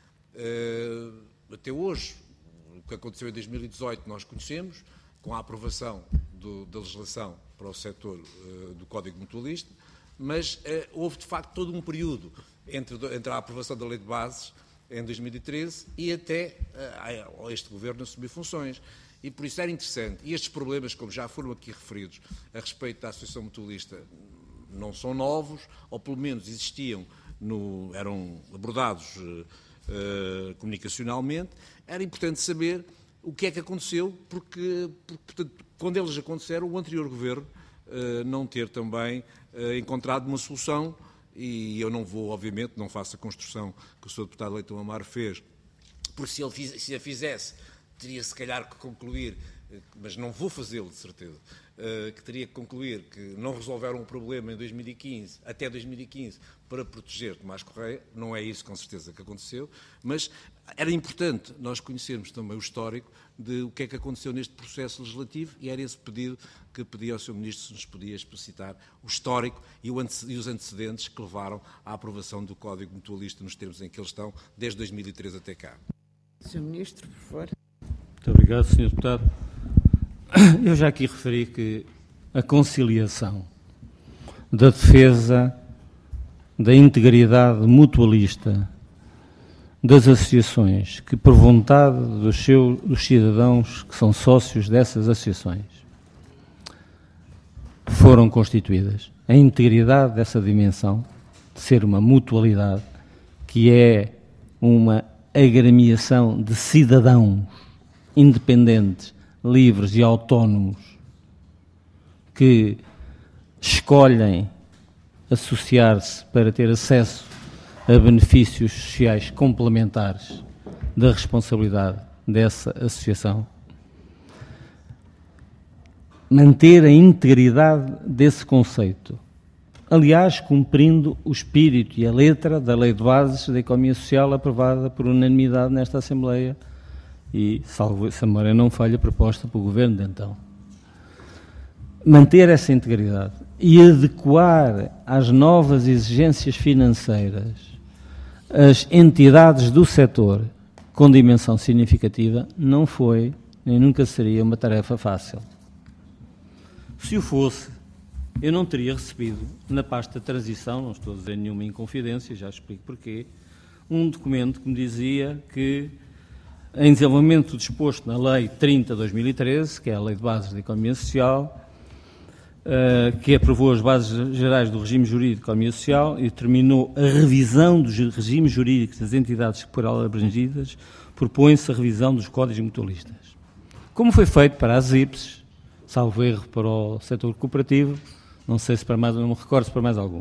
Uh, até hoje. O que aconteceu em dois mil e dezoito nós conhecemos, com a aprovação do, da legislação para o setor uh, do Código Mutualista, mas uh, houve de facto todo um período entre, entre a aprovação da Lei de Bases em dois mil e treze e até uh, este Governo assumir funções. E por isso era interessante. E estes problemas, como já foram aqui referidos a respeito da Associação Mutualista, não são novos, ou pelo menos existiam, no, eram abordados uh, Uh, comunicacionalmente. Era importante saber o que é que aconteceu, porque, porque portanto, quando eles aconteceram, o anterior governo uh, não ter também uh, encontrado uma solução, e eu não vou, obviamente, não faço a construção que o senhor Deputado Leitão Amaro fez, porque se ele fiz, se a fizesse, teria se calhar que concluir, mas não vou fazê-lo de certeza, uh, que teria que concluir que não resolveram o problema em dois mil e quinze, até dois mil e quinze, para proteger Tomás Correia. Não é isso, com certeza, que aconteceu, mas era importante nós conhecermos também o histórico de o que é que aconteceu neste processo legislativo, e era esse pedido que pedi ao senhor Ministro se nos podia explicitar o histórico e, o antece- e os antecedentes que levaram à aprovação do Código Mutualista nos termos em que eles estão, desde dois mil e treze até cá. senhor Ministro, por favor. Muito obrigado, senhor Deputado. Eu já aqui referi que a conciliação da defesa da integridade mutualista das associações, que por vontade dos, seus, dos cidadãos que são sócios dessas associações foram constituídas, a integridade dessa dimensão de ser uma mutualidade, que é uma agremiação de cidadãos independentes, livres e autónomos, que escolhem associar-se para ter acesso a benefícios sociais complementares da responsabilidade dessa associação, manter a integridade desse conceito, aliás, cumprindo o espírito e a letra da Lei de Bases da Economia Social aprovada por unanimidade nesta Assembleia e, salvo se a memória não falha, proposta pelo Governo de então. Manter essa integridade e adequar às novas exigências financeiras as entidades do setor com dimensão significativa não foi, nem nunca seria uma tarefa fácil. Se o fosse, eu não teria recebido na pasta de transição, não estou a dizer nenhuma inconfidência, já explico porquê, um documento que me dizia que, em desenvolvimento disposto na Lei trinta de dois mil e treze, que é a Lei de Bases da Economia Social, uh, que aprovou as bases gerais do regime jurídico da Economia Social e determinou a revisão dos regimes jurídicos das entidades por ela abrangidas, propõe-se a revisão dos códigos mutualistas. Como foi feito para as I P S, salvo erro para o setor cooperativo, não sei se para mais, não me recordo se para mais algum.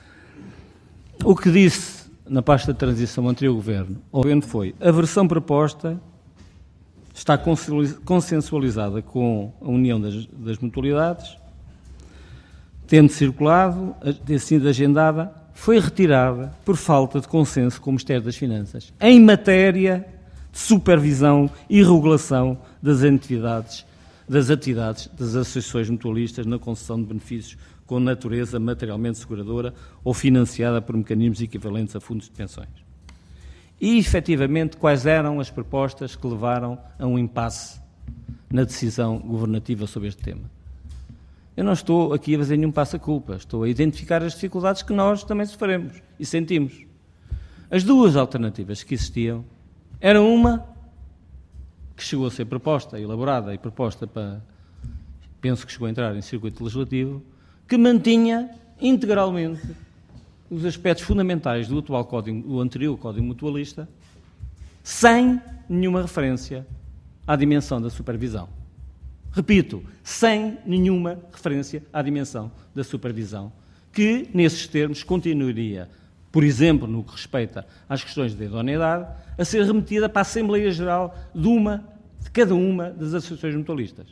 O que disse na pasta de transição anterior ao Governo, o Governo foi: a versão proposta está consensualizada com a União das, das Mutualidades, tendo circulado, tendo sido agendada, foi retirada por falta de consenso com o Ministério das Finanças em matéria de supervisão e regulação das atividades das atividades das associações mutualistas na concessão de benefícios com natureza materialmente seguradora ou financiada por mecanismos equivalentes a fundos de pensões. E, efetivamente, quais eram as propostas que levaram a um impasse na decisão governativa sobre este tema? Eu não estou aqui a fazer nenhum passa-culpa, estou a identificar as dificuldades que nós também sofremos e sentimos. As duas alternativas que existiam eram uma que chegou a ser proposta, elaborada e proposta para, penso que chegou a entrar em circuito legislativo, que mantinha integralmente os aspectos fundamentais do atual código, do anterior Código Mutualista, sem nenhuma referência à dimensão da supervisão. Repito, sem nenhuma referência à dimensão da supervisão, que, nesses termos, continuaria, por exemplo, no que respeita às questões de idoneidade, a ser remetida para a Assembleia Geral de, uma, de cada uma das associações mutualistas.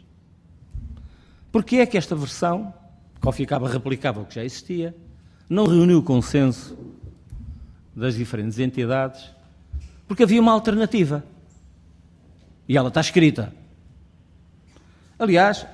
Porquê é que esta versão, que ao ficava replicável que já existia, não reuniu o consenso das diferentes entidades? Porque havia uma alternativa. E ela está escrita. Aliás,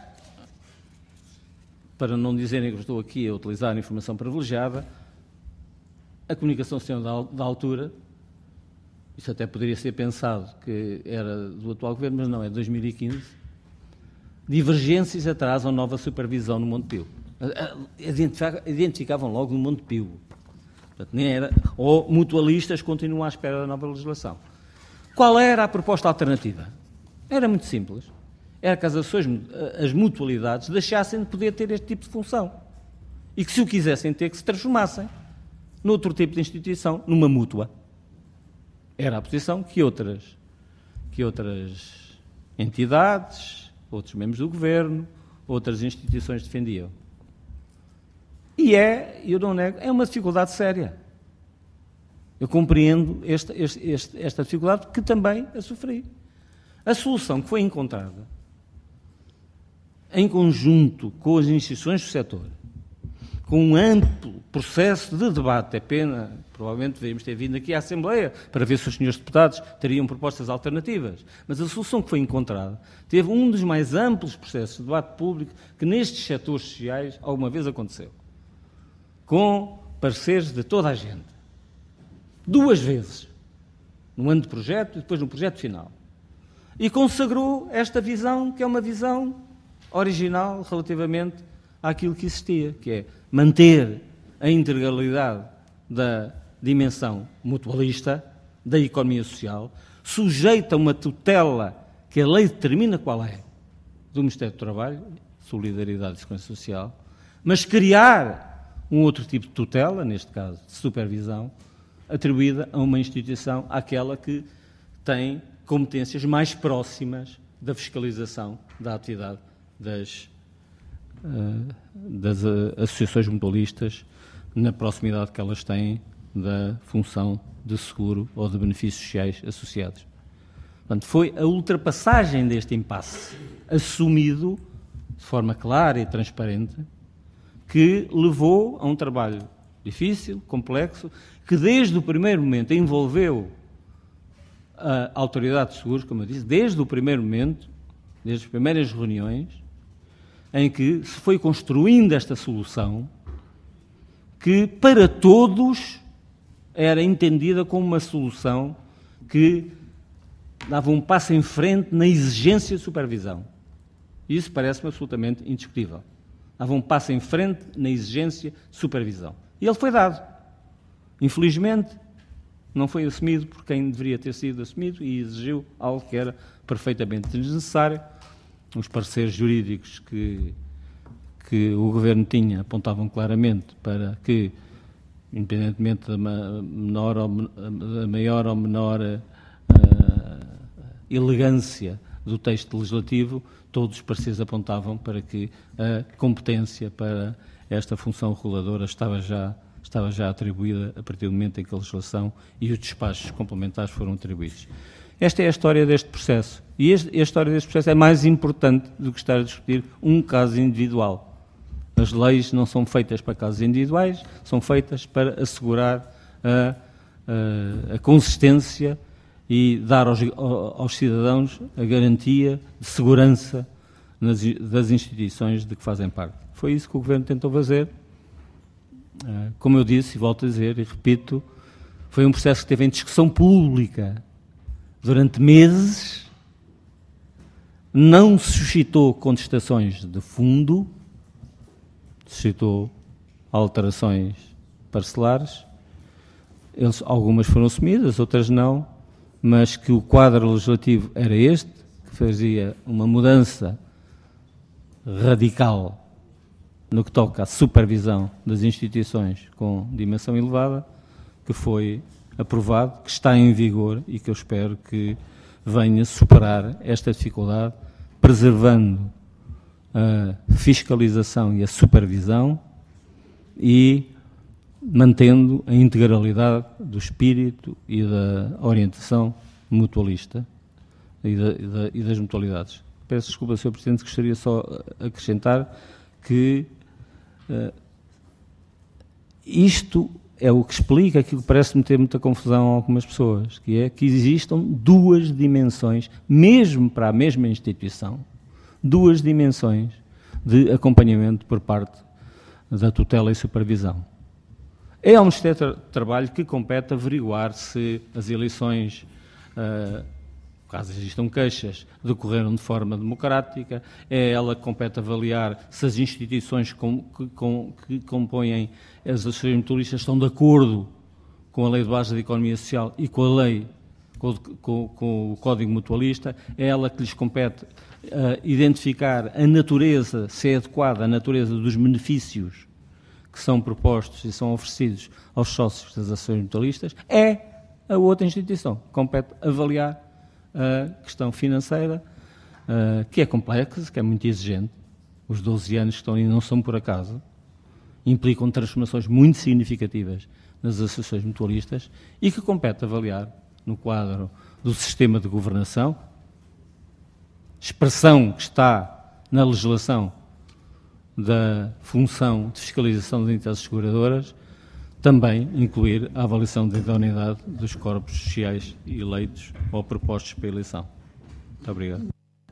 para não dizerem que estou aqui a utilizar informação privilegiada, a comunicação social da altura, isso até poderia ser pensado que era do atual Governo, mas não, é de dois mil e quinze, divergências atrasam nova supervisão no Montepio. Identificavam logo no Montepio. Portanto, nem era, ou mutualistas continuam à espera da nova legislação. Qual era a proposta alternativa? Era muito simples. Era que as ações, as mutualidades, deixassem de poder ter este tipo de função. E que, se o quisessem ter, que se transformassem noutro tipo de instituição, numa mútua. Era a posição que outras, que outras entidades, outros membros do Governo, outras instituições defendiam. E é, eu não nego, é uma dificuldade séria. Eu compreendo esta, este, este, esta dificuldade, que também a sofri. A solução que foi encontrada, em conjunto com as instituições do setor, com um amplo processo de debate, é pena, provavelmente deveríamos ter vindo aqui à Assembleia para ver se os senhores deputados teriam propostas alternativas, mas a solução que foi encontrada teve um dos mais amplos processos de debate público que nestes setores sociais alguma vez aconteceu, com pareceres de toda a gente. Duas vezes, no ano de projeto e depois no projeto final. E consagrou esta visão, que é uma visão original relativamente àquilo que existia, que é manter a integralidade da dimensão mutualista, da economia social, sujeita a uma tutela que a lei determina qual é, do Ministério do Trabalho, Solidariedade e Segurança Social, mas criar um outro tipo de tutela, neste caso de supervisão, atribuída a uma instituição, àquela que tem competências mais próximas da fiscalização da atividade das, uh, das uh, associações mutualistas, na proximidade que elas têm da função de seguro ou de benefícios sociais associados. Portanto, foi a ultrapassagem deste impasse, assumido de forma clara e transparente, que levou a um trabalho difícil, complexo, que desde o primeiro momento envolveu a Autoridade de Seguros, como eu disse, desde o primeiro momento, desde as primeiras reuniões, em que se foi construindo esta solução, que para todos era entendida como uma solução que dava um passo em frente na exigência de supervisão. Isso parece-me absolutamente indiscutível. Dava um passo em frente na exigência de supervisão. E ele foi dado. Infelizmente, não foi assumido por quem deveria ter sido assumido e exigiu algo que era perfeitamente desnecessário. Os parceiros jurídicos que, que o Governo tinha apontavam claramente para que, independentemente da menor ou, da maior ou menor uh, elegância do texto legislativo, todos os parceiros apontavam para que a competência para esta função reguladora estava já, estava já atribuída a partir do momento em que a legislação e os despachos complementares foram atribuídos. Esta é a história deste processo. E este, a história deste processo é mais importante do que estar a discutir um caso individual. As leis não são feitas para casos individuais, são feitas para assegurar a, a, a consistência e dar aos, aos cidadãos a garantia de segurança nas, das instituições de que fazem parte. Foi isso que o Governo tentou fazer. Como eu disse, e volto a dizer, e repito, foi um processo que esteve em discussão pública durante meses, não suscitou contestações de fundo, suscitou alterações parcelares, eles, algumas foram assumidas, outras não, mas que o quadro legislativo era este, que fazia uma mudança radical no que toca à supervisão das instituições com dimensão elevada, que foi aprovado, que está em vigor e que eu espero que venha superar esta dificuldade, preservando a fiscalização e a supervisão e mantendo a integralidade do espírito e da orientação mutualista e, da, e, da, e das mutualidades. Peço desculpa, senhor Presidente, gostaria só de acrescentar que uh, isto é o que explica aquilo que parece-me ter muita confusão a algumas pessoas, que é que existam duas dimensões, mesmo para a mesma instituição, duas dimensões de acompanhamento por parte da tutela e supervisão. É ao Ministério de Trabalho que compete averiguar se as eleições, uh, caso existam queixas, decorreram de forma democrática, é ela que compete avaliar se as instituições com, que, com, que compõem as associações mutualistas estão de acordo com a Lei de Base da Economia Social e com a lei, com, com, com o Código Mutualista, é ela que lhes compete uh, identificar a natureza, se é adequada a natureza dos benefícios que são propostos e são oferecidos aos sócios das associações mutualistas, é a outra instituição que compete avaliar a questão financeira, uh, que é complexa, que é muito exigente. Os doze anos que estão aí não são por acaso, implicam transformações muito significativas nas associações mutualistas e que compete avaliar no quadro do sistema de governação, expressão que está na legislação da função de fiscalização das entidades seguradoras, também incluir a avaliação da idoneidade dos corpos sociais eleitos ou propostos para a eleição. Muito obrigado.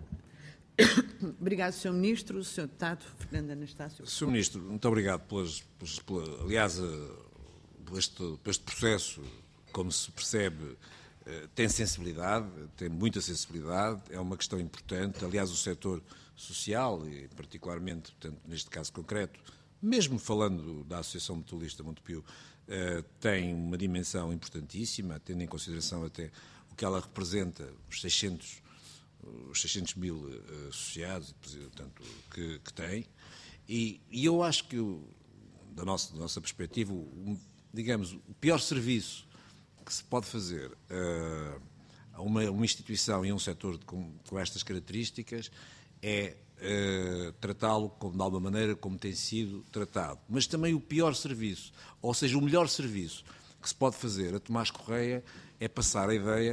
Obrigado, senhor Ministro. O senhor Deputado Fernando Anastácio. senhor Ministro, muito obrigado pelas, pelas, pelas, aliás, por este, por este processo, como se percebe, tem sensibilidade, tem muita sensibilidade, é uma questão importante. Aliás, o setor social, e particularmente, portanto, neste caso concreto, mesmo falando da Associação Mutualista Montepio, uh, tem uma dimensão importantíssima, tendo em consideração até o que ela representa, os seiscentos, os seiscentos mil uh, associados, portanto, que, que tem. E, e eu acho que, da nossa, da nossa perspectiva, o, digamos, o pior serviço que se pode fazer uh, a uma, uma instituição e a um setor de, com, com estas características é uh, tratá-lo, de alguma maneira, como tem sido tratado. Mas também o pior serviço, ou seja, o melhor serviço que se pode fazer a Tomás Correia é passar a ideia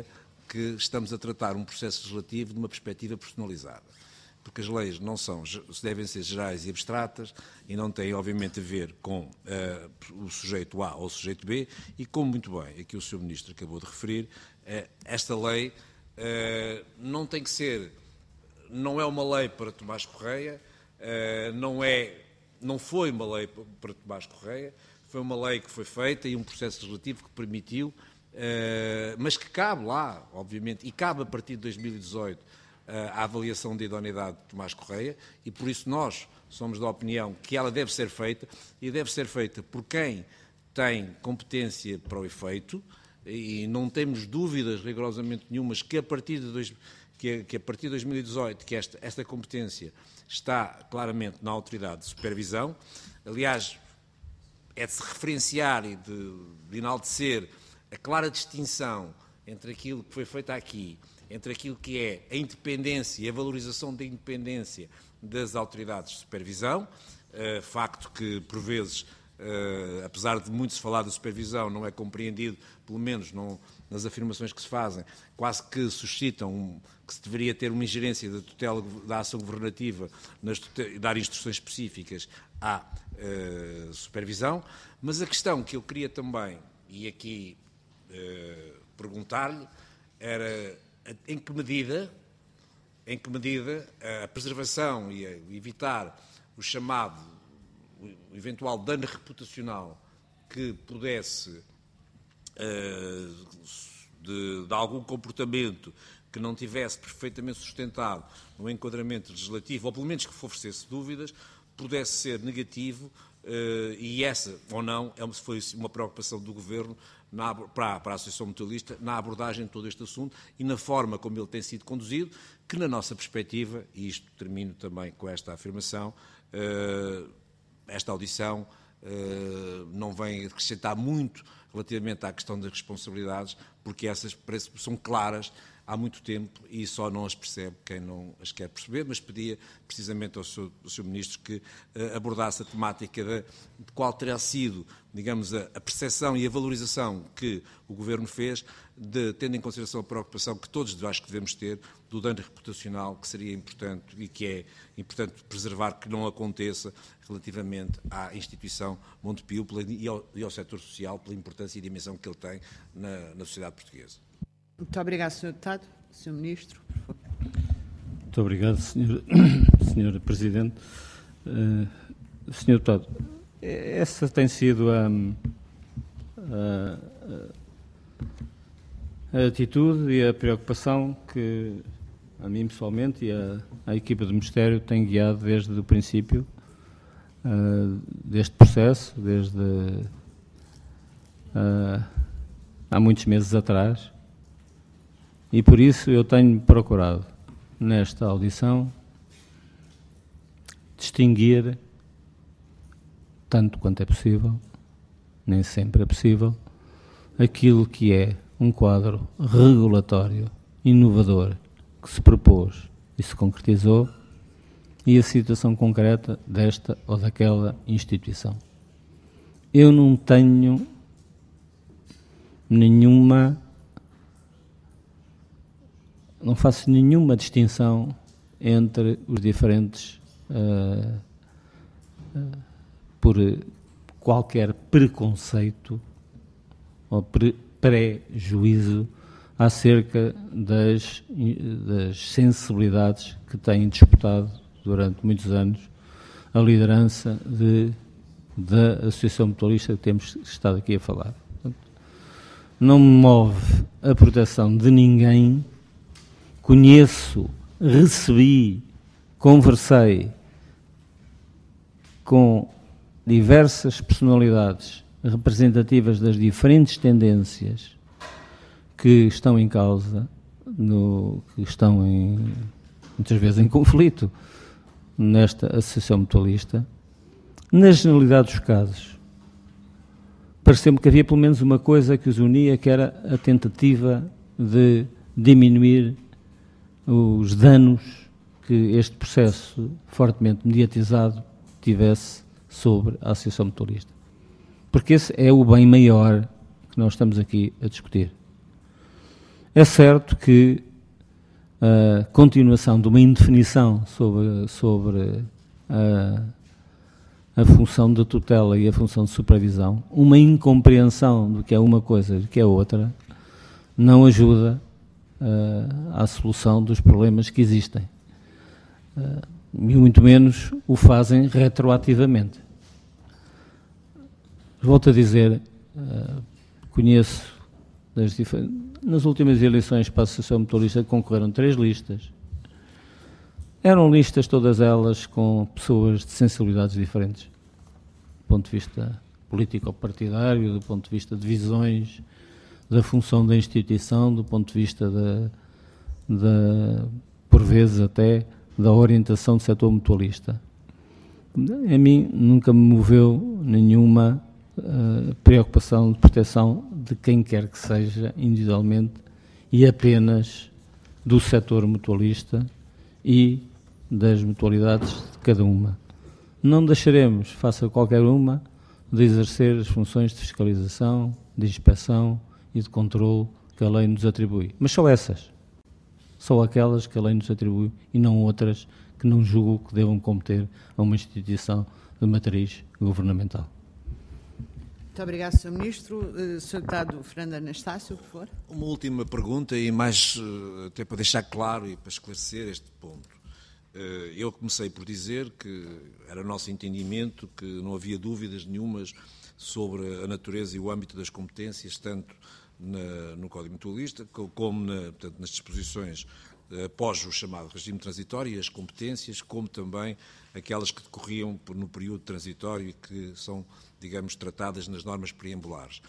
que estamos a tratar um processo legislativo de uma perspectiva personalizada. Porque as leis não são, devem ser gerais e abstratas e não têm, obviamente, a ver com uh, o sujeito A ou o sujeito B e, como muito bem aqui o senhor Ministro acabou de referir, uh, esta lei uh, não tem que ser, não é uma lei para Tomás Correia, uh, não, é, não foi uma lei para Tomás Correia, foi uma lei que foi feita e um processo legislativo que permitiu, uh, mas que cabe lá, obviamente, e cabe a partir de dois mil e dezoito, a avaliação de idoneidade de Tomás Correia e, por isso, nós somos da opinião que ela deve ser feita e deve ser feita por quem tem competência para o efeito e não temos dúvidas rigorosamente nenhumas que a partir de, dois, que, que a partir de dois mil e dezoito que esta, esta competência está claramente na autoridade de supervisão. Aliás, é de se referenciar e de, de enaltecer a clara distinção entre aquilo que foi feito aqui, entre aquilo que é a independência e a valorização da independência das autoridades de supervisão, uh, facto que, por vezes, uh, apesar de muito se falar de supervisão, não é compreendido, pelo menos não, nas afirmações que se fazem, quase que suscitam um, que se deveria ter uma ingerência da tutela da ação governativa, nas tutela, dar instruções específicas à uh, supervisão, mas a questão que eu queria também, e aqui uh, perguntar-lhe, era em que medida, em que medida a preservação e a evitar o chamado, o eventual dano reputacional que pudesse, uh, de, de algum comportamento que não tivesse perfeitamente sustentado no enquadramento legislativo, ou pelo menos que oferecesse dúvidas, pudesse ser negativo, uh, e essa, ou não, é uma, foi uma preocupação do Governo na, para, para a Associação Mutualista na abordagem de todo este assunto e na forma como ele tem sido conduzido, que na nossa perspectiva, e isto termino também com esta afirmação, uh, esta audição uh, não vem acrescentar muito relativamente à questão das responsabilidades, porque essas são claras há muito tempo e só não as percebe quem não as quer perceber, mas pedia precisamente ao senhor, ao senhor Ministro que uh, abordasse a temática de, de qual terá sido, digamos, a, a percepção e a valorização que o Governo fez, de, tendo em consideração a preocupação que todos acho que devemos ter do dano reputacional, que seria importante e que é importante preservar que não aconteça relativamente à instituição Montepio pela, e, ao, e ao setor social, pela importância e dimensão que ele tem na, na sociedade portuguesa. Muito obrigado, senhor Deputado. senhor Ministro, por favor. Muito obrigado, senhor, senhor Presidente. Uh, senhor Deputado, essa tem sido a, a, a atitude e a preocupação que a mim pessoalmente e a, a equipa do Ministério tem guiado desde o princípio uh, deste processo, desde uh, há muitos meses atrás. E por isso eu tenho procurado, nesta audição, distinguir, tanto quanto é possível, nem sempre é possível, aquilo que é um quadro regulatório, inovador, que se propôs e se concretizou, e a situação concreta desta ou daquela instituição. Eu não tenho nenhuma... Não faço nenhuma distinção entre os diferentes, uh, uh, por qualquer preconceito ou pre- pré-juízo acerca das, das sensibilidades que têm disputado durante muitos anos a liderança de, da Associação Mutualista que temos estado aqui a falar. Portanto, não me move a proteção de ninguém. Conheço, recebi, conversei com diversas personalidades representativas das diferentes tendências que estão em causa, no, que estão em, muitas vezes em conflito nesta Associação Mutualista. Na generalidade dos casos, pareceu-me que havia pelo menos uma coisa que os unia, que era a tentativa de diminuir os danos que este processo fortemente mediatizado tivesse sobre a Associação Mutualista. Porque esse é o bem maior que nós estamos aqui a discutir. É certo que a continuação de uma indefinição sobre, sobre a, a função de tutela e a função de supervisão, uma incompreensão do que é uma coisa e do que é outra, não ajuda uh, à solução dos problemas que existem. Uh, e muito menos o fazem retroativamente. Volto a dizer, uh, conheço, das nas últimas eleições para a Associação Mutualista concorreram três listas. Eram listas todas elas com pessoas de sensibilidades diferentes, do ponto de vista político-partidário, do ponto de vista de visões da função da instituição, do ponto de vista da, da por vezes até, da orientação do setor mutualista. A mim nunca me moveu nenhuma uh, preocupação de proteção de quem quer que seja individualmente e apenas do setor mutualista e das mutualidades de cada uma. Não deixaremos, face a qualquer uma, de exercer as funções de fiscalização, de inspeção e de controle que a lei nos atribui. Mas só essas. Só aquelas que a lei nos atribui e não outras que não julgo que devam competir a uma instituição de matriz governamental. Muito obrigado, senhor Ministro. senhor Deputado Fernando Anastácio, por favor. Uma última pergunta e mais, até para deixar claro e para esclarecer este ponto. Eu comecei por dizer que era nosso entendimento que não havia dúvidas nenhumas sobre a natureza e o âmbito das competências, tanto na, no Código Mutualista como na, portanto, nas disposições após o chamado regime transitório e as competências, como também aquelas que decorriam no período transitório e que são, digamos, tratadas nas normas preambulares.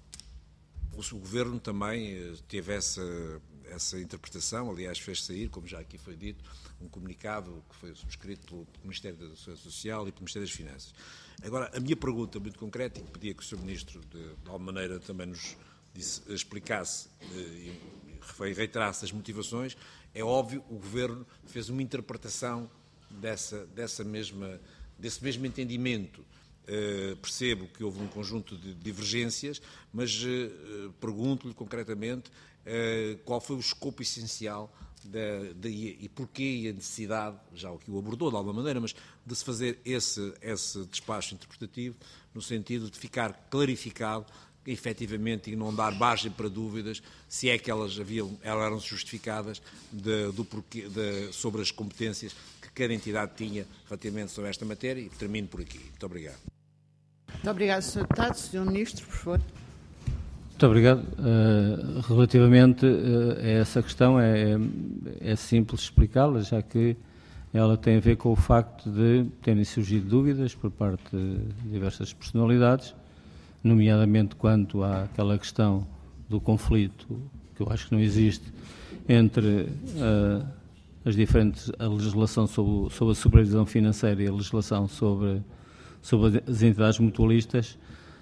O Governo também teve essa, essa interpretação, aliás, fez sair, como já aqui foi dito, um comunicado que foi subscrito pelo Ministério da Seguridade Social e pelo Ministério das Finanças. Agora, a minha pergunta muito concreta, e que pedia que o senhor Ministro, de, de alguma maneira, também nos disse, explicasse e reiterasse as motivações, é óbvio, o Governo fez uma interpretação dessa, dessa mesma, desse mesmo entendimento. Uh, percebo que houve um conjunto de divergências, mas uh, pergunto-lhe concretamente uh, qual foi o escopo essencial da, da, e porquê e a necessidade, já o que o abordou de alguma maneira, mas de se fazer esse, esse despacho interpretativo no sentido de ficar clarificado efetivamente e não dar margem para dúvidas se é que elas, haviam, elas eram justificadas de, do porquê, de, sobre as competências que cada entidade tinha relativamente sobre esta matéria, e termino por aqui. Muito obrigado. Muito obrigado, senhor Deputado. senhor Ministro, por favor. Muito obrigado. Uh, relativamente uh, a essa questão, é, é simples explicá-la, já que ela tem a ver com o facto de terem surgido dúvidas por parte de diversas personalidades, nomeadamente quanto àquela questão do conflito, que eu acho que não existe, entre uh, as diferentes, a legislação sobre, sobre a supervisão financeira e a legislação sobre, sobre as entidades mutualistas.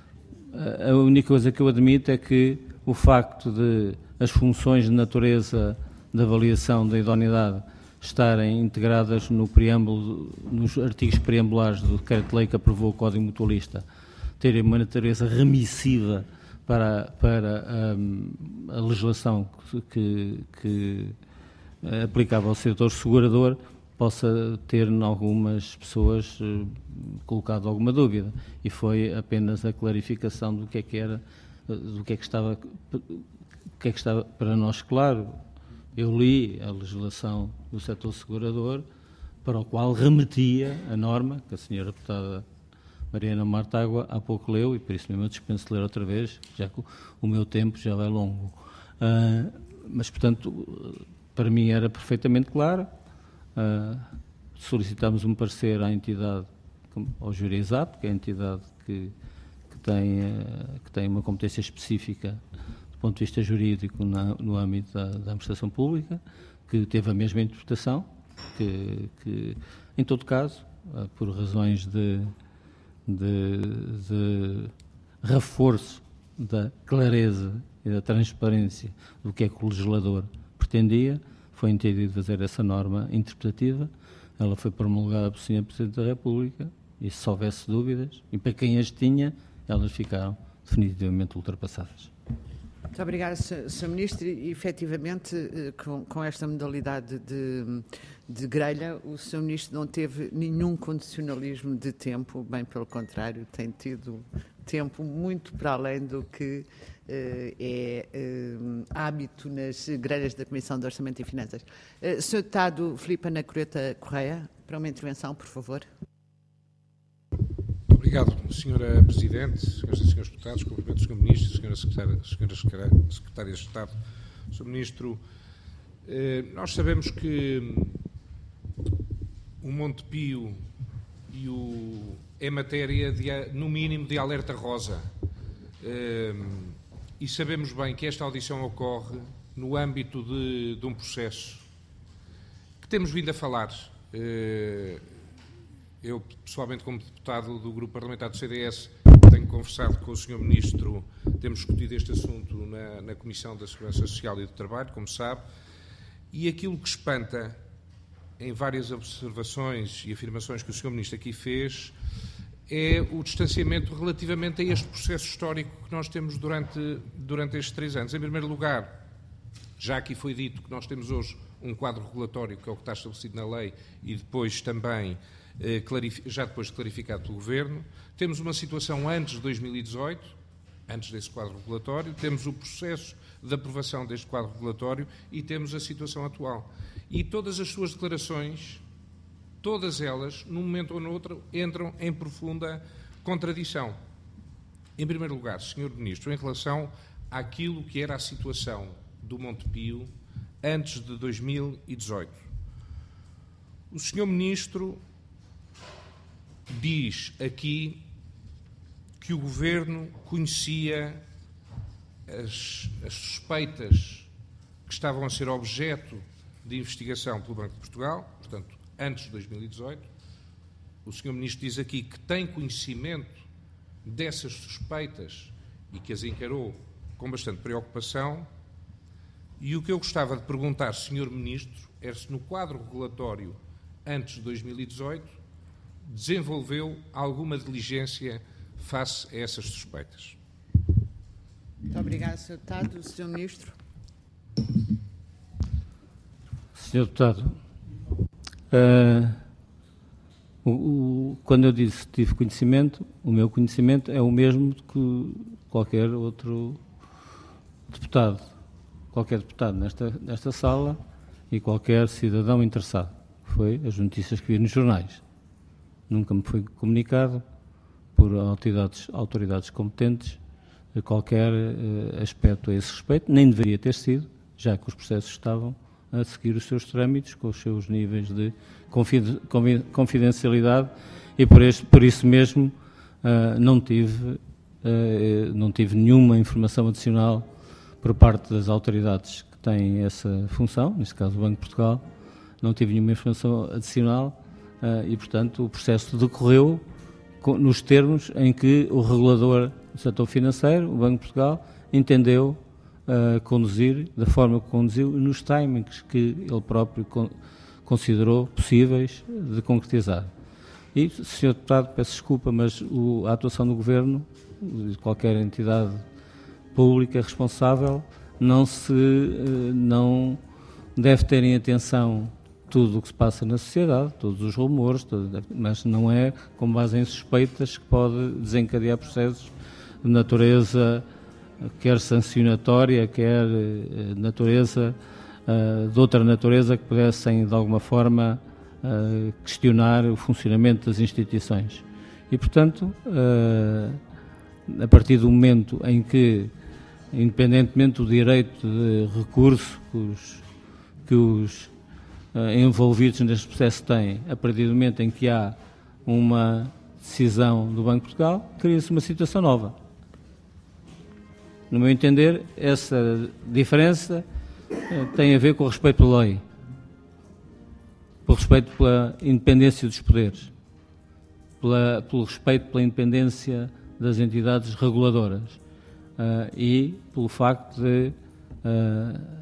Uh, a única coisa que eu admito é que o facto de as funções de natureza de avaliação da idoneidade estarem integradas no preâmbulo, nos artigos preambulares do decreto-lei que aprovou o Código Mutualista, terem uma natureza remissiva para, para um, a legislação que, que aplicava ao setor segurador, possa ter em algumas pessoas uh, colocado alguma dúvida. E foi apenas a clarificação do que é que era, do que é que estava, do que é que estava para nós claro. Eu li a legislação do setor segurador, para o qual remetia a norma que a senhora deputada Mariana Mortágua há pouco leu, e por isso mesmo eu dispenso ler outra vez, já que o meu tempo já vai longo. Uh, mas, portanto, para mim era perfeitamente claro. Uh, solicitámos um parecer à entidade, ao Jurizap, que é a entidade que, que, tem, uh, que tem uma competência específica do ponto de vista jurídico na, no âmbito da, da administração pública, que teve a mesma interpretação, que, que em todo caso, uh, por razões de De, de reforço da clareza e da transparência do que é que o legislador pretendia, foi entendido fazer essa norma interpretativa. Ela foi promulgada pelo senhor Presidente da República e, se houvesse dúvidas, e para quem as tinha, elas ficaram definitivamente ultrapassadas. Muito obrigada, senhor Ministro. E, efetivamente, com, com esta modalidade de, de grelha, o senhor Ministro não teve nenhum condicionalismo de tempo, bem pelo contrário, tem tido tempo muito para além do que uh, é uh, hábito nas grelhas da Comissão de Orçamento e Finanças. Uh, senhor Deputado Filipe Anacoreta Correia, para uma intervenção, por favor. Obrigado, senhora Presidente, senhoras e senhores deputados, cumprimento o senhor Ministro, senhora Secretária, senhora Secretária de Estado. senhor Ministro, eh, nós sabemos que o Monte Pio e o, é matéria, de, no mínimo, de alerta rosa. Eh, e sabemos bem que esta audição ocorre no âmbito de, de um processo que temos vindo a falar. Eh, Eu, pessoalmente, como deputado do Grupo Parlamentar do C D S, tenho conversado com o senhor Ministro, temos discutido este assunto na, na Comissão da Segurança Social e do Trabalho, como sabe, e aquilo que espanta, em várias observações e afirmações que o senhor Ministro aqui fez, é o distanciamento relativamente a este processo histórico que nós temos durante, durante estes três anos. Em primeiro lugar, já aqui foi dito que nós temos hoje um quadro regulatório, que é o que está estabelecido na lei, e depois também já depois clarificado pelo Governo. Temos uma situação antes de dois mil e dezoito, antes desse quadro regulatório, temos o processo de aprovação deste quadro regulatório e temos a situação atual. E todas as suas declarações, todas elas, num momento ou no outro, entram em profunda contradição. Em primeiro lugar, senhor Ministro, em relação àquilo que era a situação do Monte Pio antes de dois mil e dezoito. O senhor Ministro diz aqui que o Governo conhecia as, as suspeitas que estavam a ser objeto de investigação pelo Banco de Portugal, portanto, antes de dois mil e dezoito. O senhor Ministro diz aqui que tem conhecimento dessas suspeitas e que as encarou com bastante preocupação. E o que eu gostava de perguntar, senhor Ministro, é se no quadro regulatório antes de dois mil e dezoito desenvolveu alguma diligência face a essas suspeitas. Muito obrigado, senhor Deputado. senhor Ministro. senhor Deputado, uh, o, o, quando eu disse que tive conhecimento, o meu conhecimento é o mesmo que qualquer outro deputado, qualquer deputado nesta, nesta sala e qualquer cidadão interessado. Foi as notícias que vi nos jornais. Nunca me foi comunicado por autoridades, autoridades competentes qualquer uh, aspecto a esse respeito, nem deveria ter sido, já que os processos estavam a seguir os seus trâmites, com os seus níveis de confidencialidade, e por, este, por isso mesmo uh, não, tive, uh, não tive nenhuma informação adicional por parte das autoridades que têm essa função, neste caso o Banco de Portugal, não tive nenhuma informação adicional. Uh, e, portanto, o processo decorreu com, nos termos em que o regulador do setor financeiro, o Banco de Portugal, entendeu uh, conduzir da forma que conduziu e nos timings que ele próprio con considerou possíveis de concretizar. E, senhor Deputado, peço desculpa, mas o, a atuação do Governo, de qualquer entidade pública responsável, não, se, uh, não deve ter em atenção tudo o que se passa na sociedade, todos os rumores, todo, mas não é com base em suspeitas que pode desencadear processos de natureza, quer sancionatória, quer uh, natureza, uh, de outra natureza, que pudessem, de alguma forma, uh, questionar o funcionamento das instituições. E, portanto, uh, a partir do momento em que, independentemente do direito de recurso que os, que os envolvidos neste processo têm, a partir do momento em que há uma decisão do Banco de Portugal, cria-se uma situação nova. No meu entender, essa diferença tem a ver com o respeito pela lei, pelo respeito pela independência dos poderes, pela, pelo respeito pela independência das entidades reguladoras uh, e pelo facto de uh,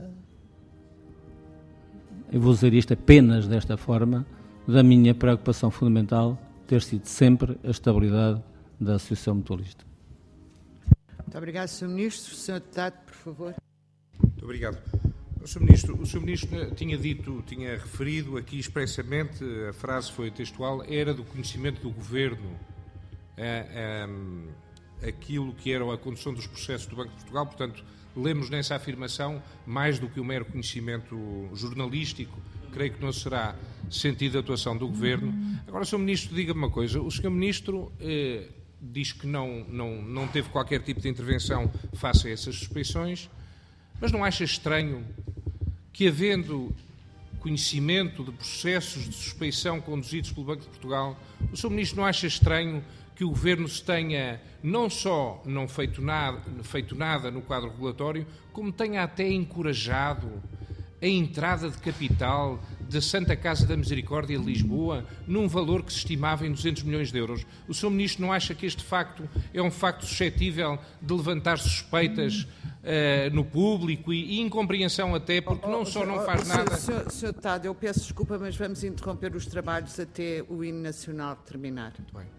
eu vou dizer isto apenas desta forma, da minha preocupação fundamental ter sido sempre a estabilidade da Associação Mutualista. Muito obrigado, senhor Ministro. senhor Deputado, por favor. Muito obrigado. senhor Ministro, o senhor Ministro tinha dito, tinha referido aqui expressamente, a frase foi textual, era do conhecimento do Governo a, a, aquilo que era a condução dos processos do Banco de Portugal, portanto, lemos nessa afirmação mais do que o mero conhecimento jornalístico, creio que não será sentido de atuação do Governo. Agora, senhor Ministro, diga-me uma coisa, o senhor Ministro eh, diz que não, não, não teve qualquer tipo de intervenção face a essas suspeições, mas não acha estranho que, havendo conhecimento de processos de suspeição conduzidos pelo Banco de Portugal, o senhor Ministro não acha estranho que o Governo se tenha não só não feito nada, feito nada no quadro regulatório, como tenha até encorajado a entrada de capital da Santa Casa da Misericórdia de Lisboa num valor que se estimava em duzentos milhões de euros. O senhor Ministro não acha que este facto é um facto suscetível de levantar suspeitas uh, no público e, e incompreensão até, porque não só não faz nada... senhor Deputado, eu peço desculpa, mas vamos interromper os trabalhos até o hino nacional terminar. Muito bem.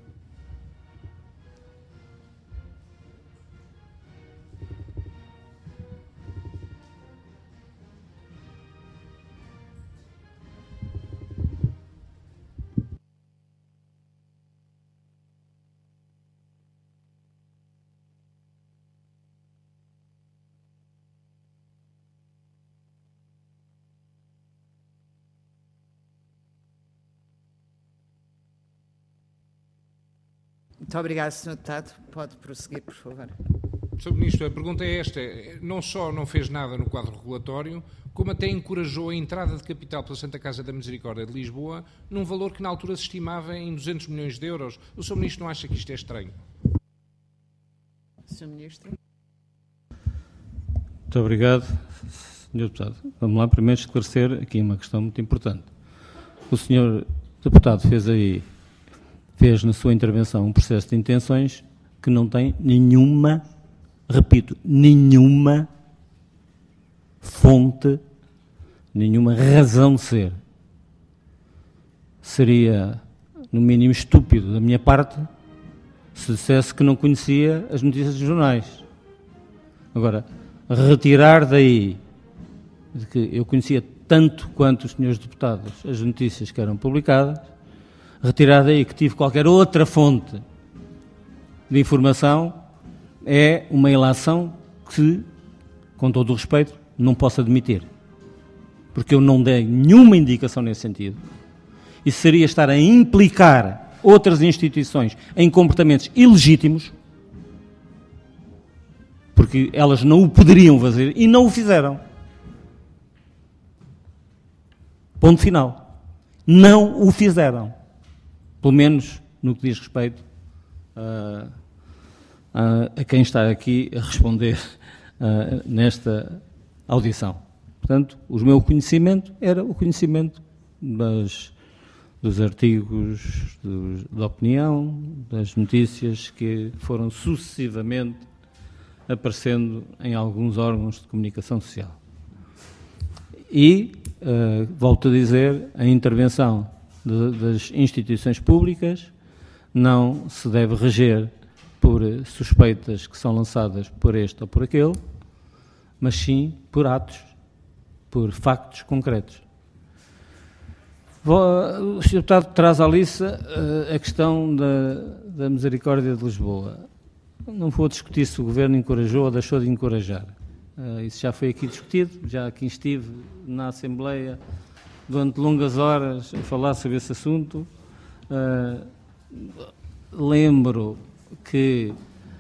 Muito obrigado, senhor Deputado. Pode prosseguir, por favor. senhor Ministro, a pergunta é esta. Não só não fez nada no quadro regulatório, como até encorajou a entrada de capital pela Santa Casa da Misericórdia de Lisboa num valor que na altura se estimava em duzentos milhões de euros. O senhor Ministro não acha que isto é estranho? senhor Ministro. Muito obrigado, senhor Deputado. Vamos lá primeiro esclarecer aqui uma questão muito importante. O senhor Deputado fez aí fez na sua intervenção um processo de intenções que não tem nenhuma, repito, nenhuma fonte, nenhuma razão de ser. Seria, no mínimo, estúpido da minha parte se dissesse que não conhecia as notícias dos jornais. Agora, retirar daí de que eu conhecia tanto quanto os senhores deputados as notícias que eram publicadas, retirar daí que tive qualquer outra fonte de informação, é uma ilação que, com todo o respeito, não posso admitir. Porque eu não dei nenhuma indicação nesse sentido. Isso seria estar a implicar outras instituições em comportamentos ilegítimos, porque elas não o poderiam fazer e não o fizeram. Ponto final. Não o fizeram. Pelo menos no que diz respeito uh, uh, a quem está aqui a responder uh, nesta audição. Portanto, o meu conhecimento era o conhecimento das, dos artigos dos, de opinião, das notícias que foram sucessivamente aparecendo em alguns órgãos de comunicação social. E, uh, volto a dizer, a intervenção de, das instituições públicas não se deve reger por suspeitas que são lançadas por este ou por aquele, mas sim por atos, por factos concretos. O senhor Deputado traz à lista uh, a questão da, da Misericórdia de Lisboa. Não vou discutir se o Governo encorajou ou deixou de encorajar. Uh, isso já foi aqui discutido, já aqui estive na Assembleia durante longas horas a falar sobre esse assunto. Uh, lembro que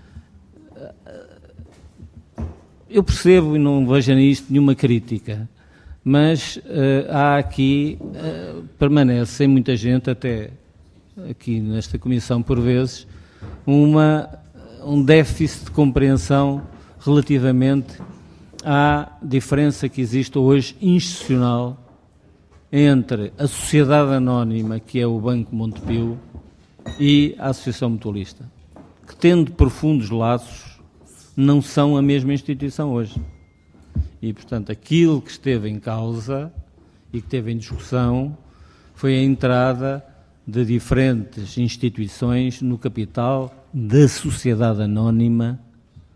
uh, eu percebo e não vejo nisto nenhuma crítica, mas uh, há aqui, uh, permanece em muita gente, até aqui nesta Comissão por vezes, uma, um déficit de compreensão relativamente à diferença que existe hoje institucional entre a sociedade anónima, que é o Banco Montepio, e a Associação Mutualista, que, tendo profundos laços, não são a mesma instituição hoje. E, portanto, aquilo que esteve em causa e que esteve em discussão foi a entrada de diferentes instituições no capital da sociedade anónima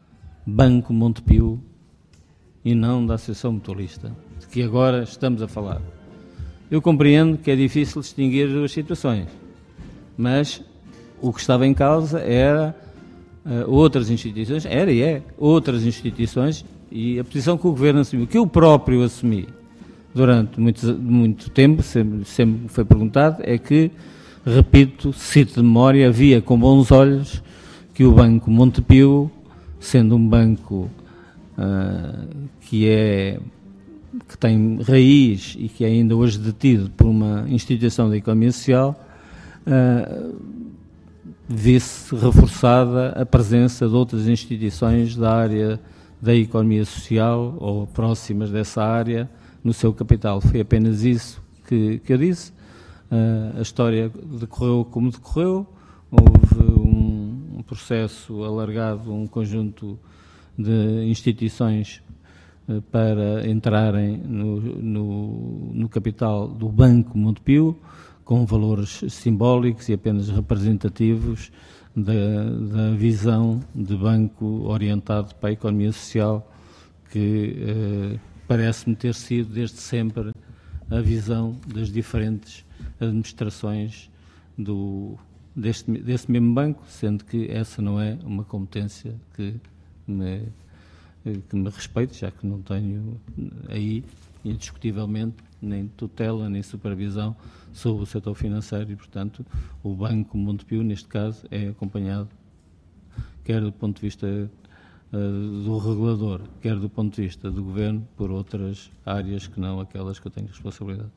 Banco Montepio e não da Associação Mutualista, de que agora estamos a falar. Eu compreendo que é difícil distinguir as duas situações, mas o que estava em causa era uh, outras instituições, era e é, outras instituições, e a posição que o Governo assumiu, que eu próprio assumi durante muito, muito tempo, sempre, sempre foi perguntado, é que, repito, cito de memória, havia com bons olhos que o Banco Montepio, sendo um banco uh, que, é, que tem raiz e que é ainda hoje detido por uma instituição da economia social, uh, vê-se reforçada a presença de outras instituições da área da economia social ou próximas dessa área no seu capital. Foi apenas isso que, que eu disse. Uh, a história decorreu como decorreu, houve um, um processo alargado, um conjunto de instituições uh, para entrarem no, no, no capital do Banco Montepio, com valores simbólicos e apenas representativos da, da visão de banco orientado para a economia social, que uh, parece-me ter sido desde sempre a visão das diferentes administrações do, deste, desse mesmo banco, sendo que essa não é uma competência que me, que me respeite, já que não tenho aí, indiscutivelmente, nem tutela, nem supervisão sobre o setor financeiro e, portanto, o Banco Montepio, neste caso, é acompanhado, quer do ponto de vista uh, do regulador, quer do ponto de vista do Governo, por outras áreas que não aquelas que eu tenho responsabilidade.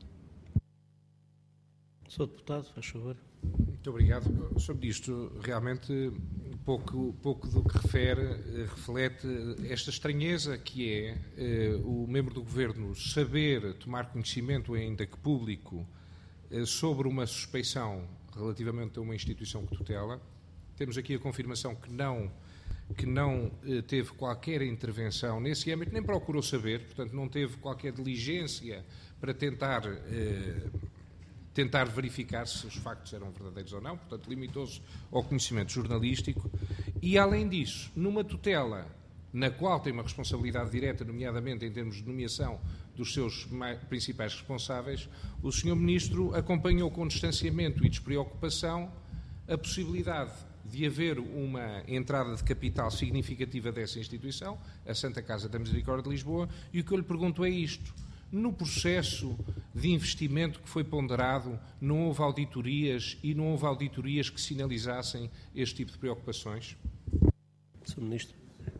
senhor Deputado, faz favor. Muito obrigado. Sobre isto, realmente, pouco, pouco do que refere reflete esta estranheza que é eh, o membro do Governo saber tomar conhecimento, ainda que público, eh, sobre uma suspeição relativamente a uma instituição que tutela. Temos aqui a confirmação que não, que não eh, teve qualquer intervenção nesse âmbito, nem procurou saber, portanto, não teve qualquer diligência para tentar... Eh, tentar verificar se os factos eram verdadeiros ou não, portanto, limitou-se ao conhecimento jornalístico e, além disso, numa tutela na qual tem uma responsabilidade direta, nomeadamente em termos de nomeação dos seus principais responsáveis, o senhor Ministro acompanhou com distanciamento e despreocupação a possibilidade de haver uma entrada de capital significativa dessa instituição, a Santa Casa da Misericórdia de Lisboa, e o que eu lhe pergunto é isto. No processo de investimento que foi ponderado, não houve auditorias e não houve auditorias que sinalizassem este tipo de preocupações? senhor Ministro.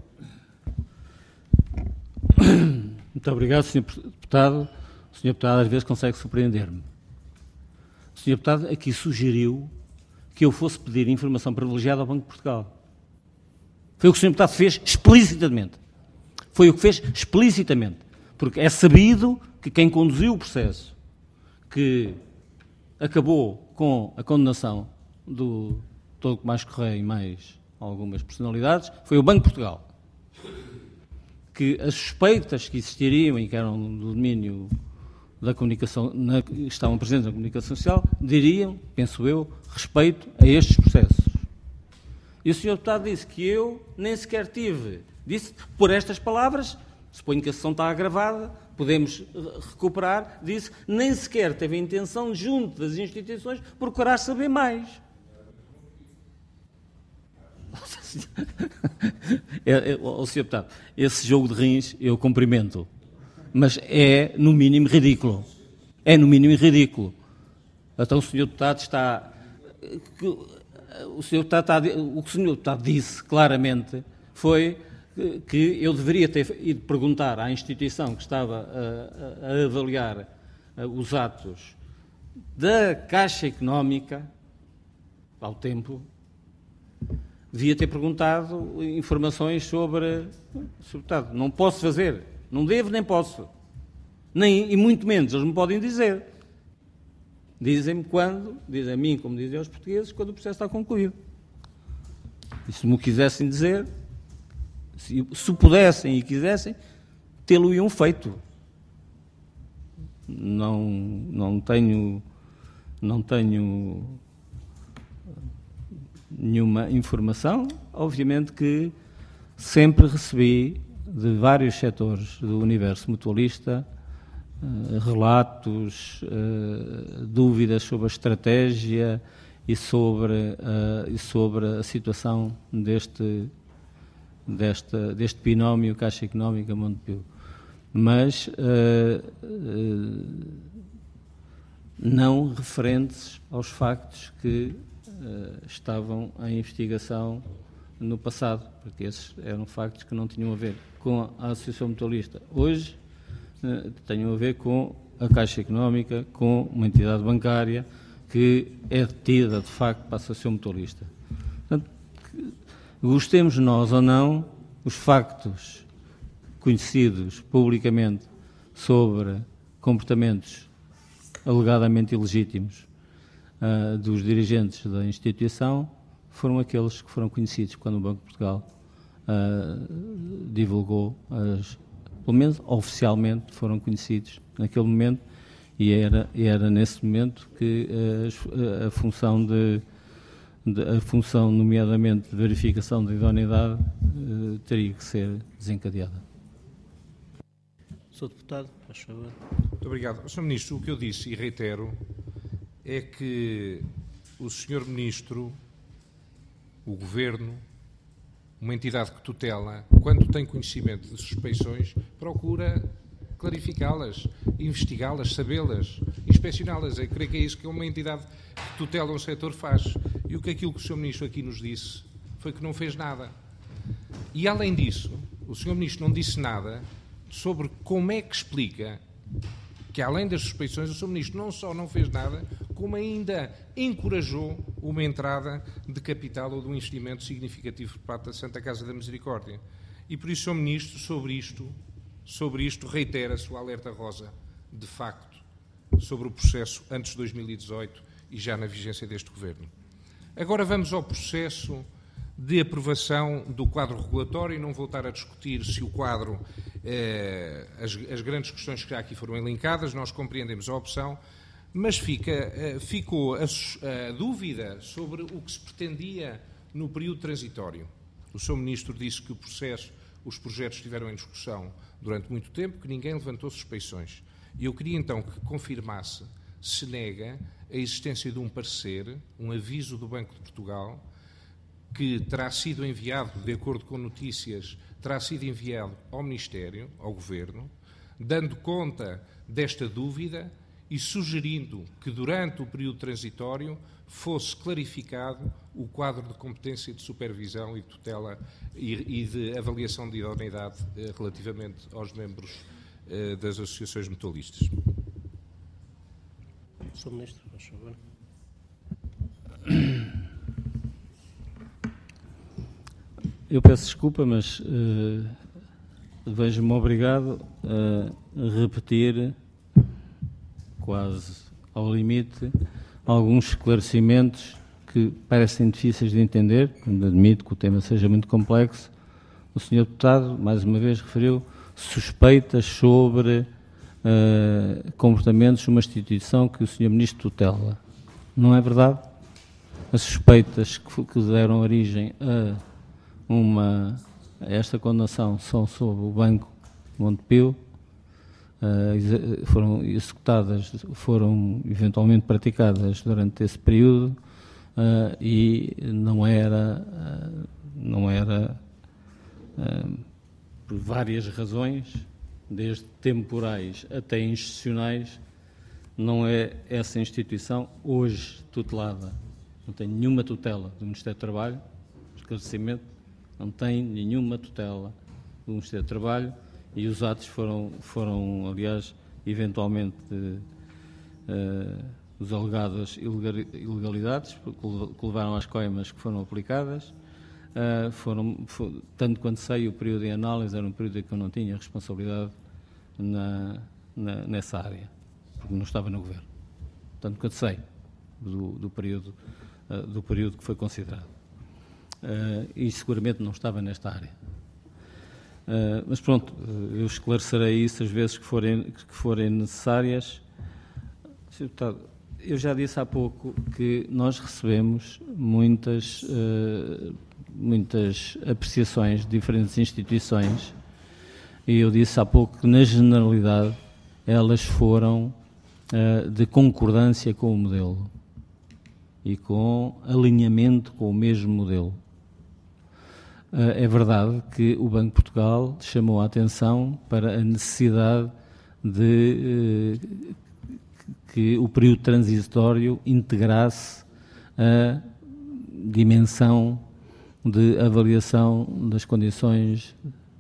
Muito obrigado, senhor Deputado. O senhor Deputado às vezes consegue surpreender-me. O senhor Deputado aqui sugeriu que eu fosse pedir informação privilegiada ao Banco de Portugal. Foi o que o senhor Deputado fez explicitamente. Foi o que fez explicitamente. Porque é sabido que quem conduziu o processo que acabou com a condenação do Doutor Tomás Correia e mais algumas personalidades foi o Banco de Portugal. Que as suspeitas que existiriam e que eram do domínio da comunicação, na, estavam presentes na comunicação social, diriam, penso eu, respeito a estes processos. E o senhor Deputado disse que eu nem sequer tive, disse por estas palavras, suponho que a sessão está gravada, podemos recuperar, disse, nem sequer teve a intenção, junto das instituições, procurar saber mais. é, é, oh, senhor Deputado, esse jogo de rins eu cumprimento, mas é, no mínimo, ridículo. É, no mínimo, ridículo. Então o senhor Deputado está... O senhor Deputado, está, o que o senhor Deputado disse, claramente, foi... que eu deveria ter ido perguntar à instituição que estava a, a, a avaliar os atos da Caixa Económica, ao tempo, devia ter perguntado informações sobre... sobre não posso fazer, não devo nem posso, nem, e muito menos, eles me podem dizer. Dizem-me quando, dizem a mim, como dizem aos portugueses, quando o processo está concluído. E se me quisessem dizer... Se, se pudessem e quisessem, tê-lo-iam feito. Não, não tenho, não tenho nenhuma informação. Obviamente que sempre recebi de vários setores do universo mutualista uh, relatos, uh, dúvidas sobre a estratégia e sobre, uh, e sobre a situação deste, desta, deste binómio Caixa Económica Montepio. Mas uh, uh, não referentes aos factos que uh, estavam em investigação no passado, porque esses eram factos que não tinham a ver com a Associação Mutualista. Hoje uh, tenham a ver com a Caixa Económica, com uma entidade bancária que é detida, de facto, para a Associação Mutualista. Portanto, gostemos nós ou não, os factos conhecidos publicamente sobre comportamentos alegadamente ilegítimos uh, dos dirigentes da instituição foram aqueles que foram conhecidos quando o Banco de Portugal uh, divulgou, as, pelo menos oficialmente foram conhecidos naquele momento, e era, era nesse momento que uh, a função de, de a função nomeadamente de verificação da idoneidade uh, teria que ser desencadeada. senhor Deputado, faz favor. Muito obrigado. senhor Ministro, o que eu disse e reitero é que o senhor Ministro, o Governo, uma entidade que tutela, quando tem conhecimento de suspeições, procura clarificá-las, investigá-las, sabê-las, inspecioná-las. Eu creio que é isso que uma entidade que tutela um setor faz. E o que aquilo que o senhor Ministro aqui nos disse foi que não fez nada. E, além disso, o senhor Ministro não disse nada sobre como é que explica que, além das suspeições, o senhor Ministro não só não fez nada, como ainda encorajou uma entrada de capital ou de um investimento significativo por parte da Santa Casa da Misericórdia. E por isso, senhor Ministro, sobre isto, sobre isto reitera a sua alerta rosa, de facto, sobre o processo antes de dois mil e dezoito e já na vigência deste Governo. Agora vamos ao processo de aprovação do quadro regulatório, e não voltar a discutir se o quadro, eh, as, as grandes questões que já aqui foram elencadas, nós compreendemos a opção, mas fica, eh, ficou a, a dúvida sobre o que se pretendia no período transitório. O senhor Ministro disse que o processo, os projetos estiveram em discussão durante muito tempo, que ninguém levantou suspeições. E eu queria então que confirmasse se nega a existência de um parecer, um aviso do Banco de Portugal, que terá sido enviado, de acordo com notícias, terá sido enviado ao Ministério, ao Governo, dando conta desta dúvida e sugerindo que durante o período transitório fosse clarificado o quadro de competência de supervisão e de tutela e, e de avaliação de idoneidade eh, relativamente aos membros eh, das associações mutualistas. senhor Ministro, faz favor. Eu peço desculpa, mas uh, vejo-me obrigado a repetir, quase ao limite, alguns esclarecimentos que parecem difíceis de entender, admito que o tema seja muito complexo. O senhor Deputado, mais uma vez, referiu suspeitas sobre uh, comportamentos de uma instituição que o senhor Ministro tutela. Não é verdade? As suspeitas que, que deram origem a Uma, esta condenação são sobre o Banco Montepio, uh, foram executadas, foram eventualmente praticadas durante esse período uh, e não era, uh, não era uh, por várias razões, desde temporais até institucionais, não é essa instituição hoje tutelada, não tem nenhuma tutela do Ministério do Trabalho, esclarecimento, não tem nenhuma tutela do Ministério do Trabalho e os atos foram, foram aliás, eventualmente, uh, os alegadas ilegalidades que levaram às coimas que foram aplicadas, uh, foram, for, tanto quanto sei, o período em análise era um período em que eu não tinha responsabilidade na, na, nessa área, porque não estava no Governo. Tanto quanto sei do, do, período, uh, do período que foi considerado. Uh, e seguramente não estava nesta área. Uh, mas pronto, uh, eu esclarecerei isso as vezes que forem, que forem necessárias. senhor Deputado, eu já disse há pouco que nós recebemos muitas, uh, muitas apreciações de diferentes instituições e eu disse há pouco que, na generalidade, elas foram uh, de concordância com o modelo e com alinhamento com o mesmo modelo. Uh, é verdade que o Banco de Portugal chamou a atenção para a necessidade de uh, que o período transitório integrasse a dimensão de avaliação das condições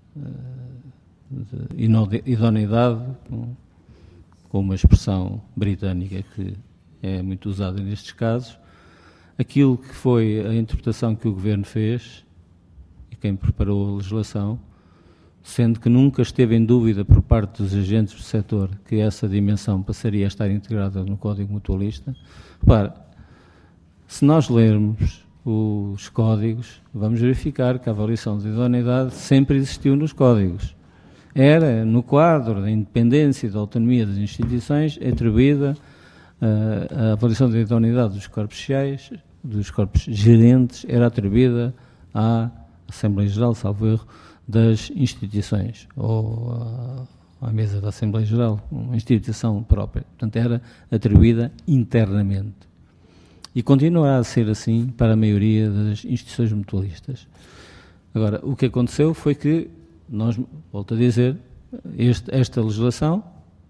de idoneidade, com uma expressão britânica que é muito usada nestes casos. Aquilo que foi a interpretação que o Governo fez, e quem preparou a legislação, sendo que nunca esteve em dúvida por parte dos agentes do setor que essa dimensão passaria a estar integrada no Código Mutualista. Repara, se nós lermos os códigos, vamos verificar que a avaliação de idoneidade sempre existiu nos códigos. Era, no quadro da independência e da autonomia das instituições, atribuída uh, a avaliação de idoneidade dos corpos sociais, dos corpos gerentes, era atribuída à Assembleia Geral, salvo erro, das instituições, ou à, à mesa da Assembleia Geral, uma instituição própria. Portanto, era atribuída internamente. E continuará a ser assim para a maioria das instituições mutualistas. Agora, o que aconteceu foi que, nós, volto a dizer, este, esta legislação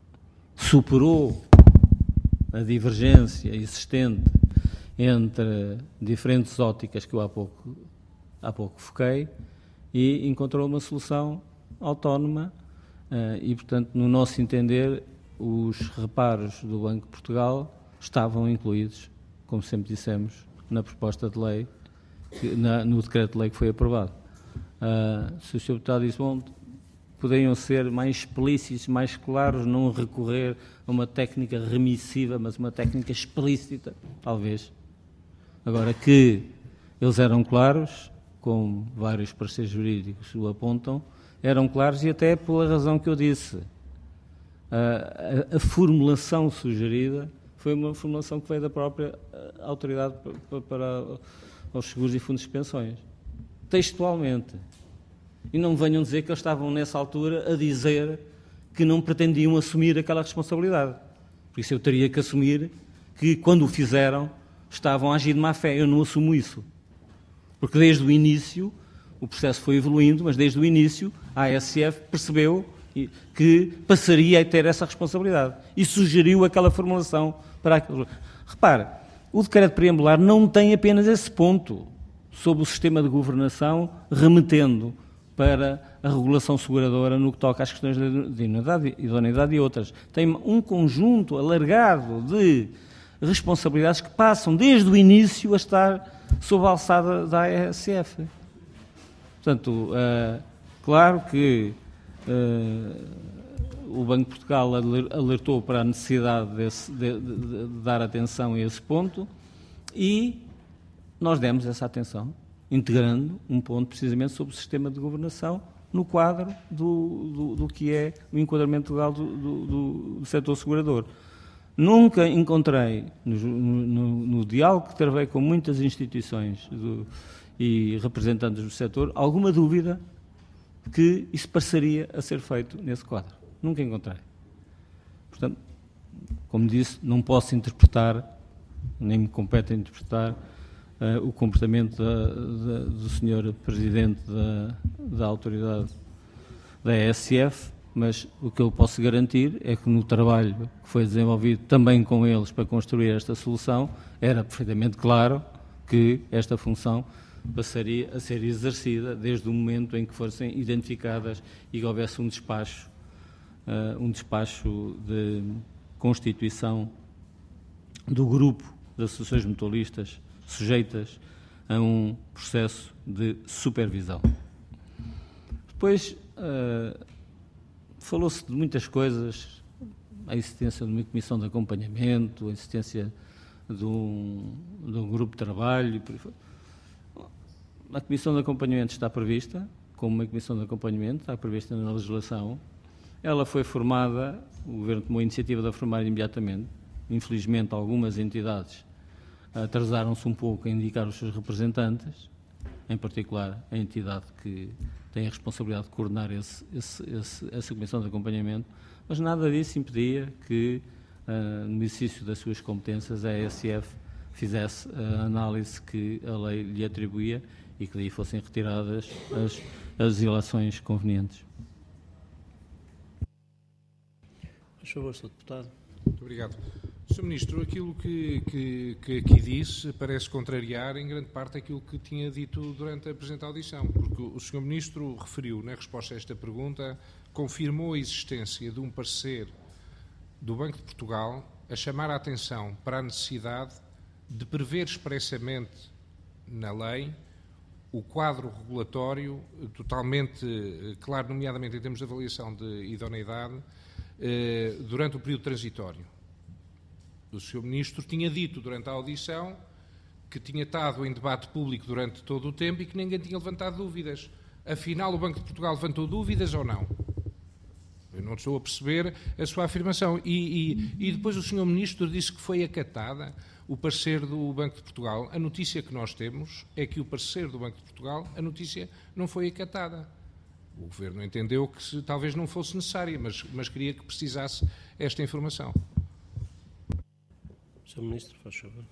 superou a divergência existente entre diferentes óticas que eu há pouco, há pouco foquei e encontrou uma solução autónoma uh, e, portanto, no nosso entender, os reparos do Banco de Portugal estavam incluídos, como sempre dissemos, na proposta de lei, que, na, no decreto de lei que foi aprovado. Uh, se o senhor Deputado disse, bom, poderiam ser mais explícitos, mais claros, não recorrer a uma técnica remissiva, mas uma técnica explícita, talvez. Agora, que eles eram claros, como vários pareceres jurídicos o apontam, eram claros e até pela razão que eu disse. A, a, a formulação sugerida foi uma formulação que veio da própria autoridade para, para os seguros e fundos de pensões. Textualmente. E não me venham dizer que eles estavam nessa altura a dizer que não pretendiam assumir aquela responsabilidade. Por isso eu teria que assumir que, quando o fizeram, estavam a agir de má fé. Eu não assumo isso. Porque desde o início, o processo foi evoluindo, mas desde o início a A S F percebeu que passaria a ter essa responsabilidade e sugeriu aquela formulação para aquilo. Repare, o decreto preambular não tem apenas esse ponto sobre o sistema de governação, remetendo para a regulação seguradora no que toca às questões de idoneidade e outras. Tem um conjunto alargado de responsabilidades que passam desde o início a estar sob a alçada da A S F. Portanto, uh, claro que uh, o Banco de Portugal alertou para a necessidade desse, de, de, de dar atenção a esse ponto e nós demos essa atenção, integrando um ponto precisamente sobre o sistema de governação no quadro do, do, do que é o enquadramento legal do, do, do setor segurador. Nunca encontrei, no, no, no diálogo que travei com muitas instituições do, e representantes do setor, alguma dúvida que isso passaria a ser feito nesse quadro. Nunca encontrei. Portanto, como disse, não posso interpretar, nem me compete interpretar, uh, o comportamento da, da, do senhor Presidente da, da Autoridade da A S F, mas o que eu posso garantir é que no trabalho que foi desenvolvido também com eles para construir esta solução, era perfeitamente claro que esta função passaria a ser exercida desde o momento em que fossem identificadas e que houvesse um despacho, uh, um despacho de constituição do grupo de associações mutualistas sujeitas a um processo de supervisão. Depois, uh, falou-se de muitas coisas, a existência de uma comissão de acompanhamento, a existência de um, de um grupo de trabalho. A comissão de acompanhamento está prevista, como uma comissão de acompanhamento, está prevista na legislação. Ela foi formada, o Governo tomou a iniciativa de a formar imediatamente. Infelizmente, algumas entidades atrasaram-se um pouco a indicar os seus representantes, em particular a entidade que tem a responsabilidade de coordenar esse, esse, esse, essa comissão de acompanhamento, mas nada disso impedia que, uh, no exercício das suas competências, a A S F fizesse a análise que a lei lhe atribuía e que daí fossem retiradas as, as ilações convenientes. Por favor, senhor Deputado. Muito obrigado. senhor Ministro, aquilo que, que, que aqui disse parece contrariar em grande parte aquilo que tinha dito durante a presente audição, porque o senhor Ministro referiu, na resposta a esta pergunta, confirmou a existência de um parecer do Banco de Portugal a chamar a atenção para a necessidade de prever expressamente na lei o quadro regulatório totalmente claro, nomeadamente em termos de avaliação de idoneidade, eh, durante o período transitório. O senhor Ministro tinha dito durante a audição que tinha estado em debate público durante todo o tempo e que ninguém tinha levantado dúvidas. Afinal, o Banco de Portugal levantou dúvidas ou não? Eu não estou a perceber a sua afirmação. E, e, e depois o senhor Ministro disse que foi acatada o parecer do Banco de Portugal. A notícia que nós temos é que o parecer do Banco de Portugal, a notícia não foi acatada. O Governo entendeu que se, talvez não fosse necessária, mas, mas queria que precisasse esta informação. senhor Ministro, faz favor.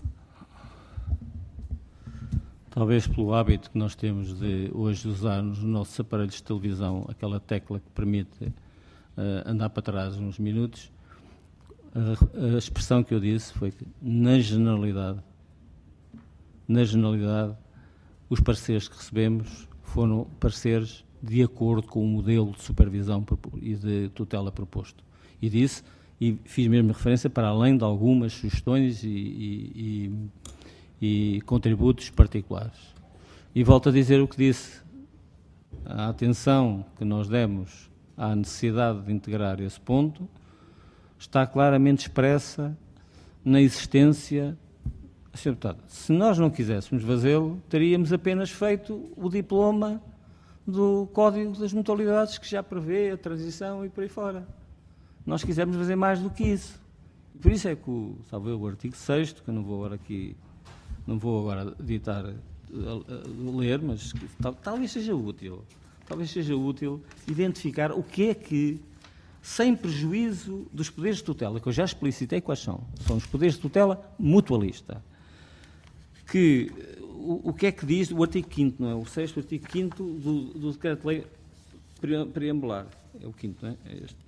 Talvez pelo hábito que nós temos de hoje usar nos nossos aparelhos de televisão aquela tecla que permite uh, andar para trás uns minutos, a, a expressão que eu disse foi que, na generalidade, na generalidade, os pareceres que recebemos foram pareceres de acordo com o modelo de supervisão e de tutela proposto. E disse, e fiz mesmo referência para além de algumas sugestões e, e, e, e contributos particulares. E volto a dizer o que disse. A atenção que nós demos à necessidade de integrar esse ponto está claramente expressa na existência. senhor Deputado, se nós não quiséssemos fazê-lo, teríamos apenas feito o diploma do Código das Mutualidades, que já prevê a transição e por aí fora. Nós quisemos fazer mais do que isso. Por isso é que o, sabe, o artigo sexto, que eu não vou agora aqui, não vou agora ditar, a, a, ler, mas que, tal, talvez seja útil, talvez seja útil identificar o que é que, sem prejuízo dos poderes de tutela, que eu já explicitei quais são, são os poderes de tutela mutualista, que o, o que é que diz o artigo quinto, não é? O sexto, o artigo quinto do, do decreto-lei preambular. É o quinto, não é? É este.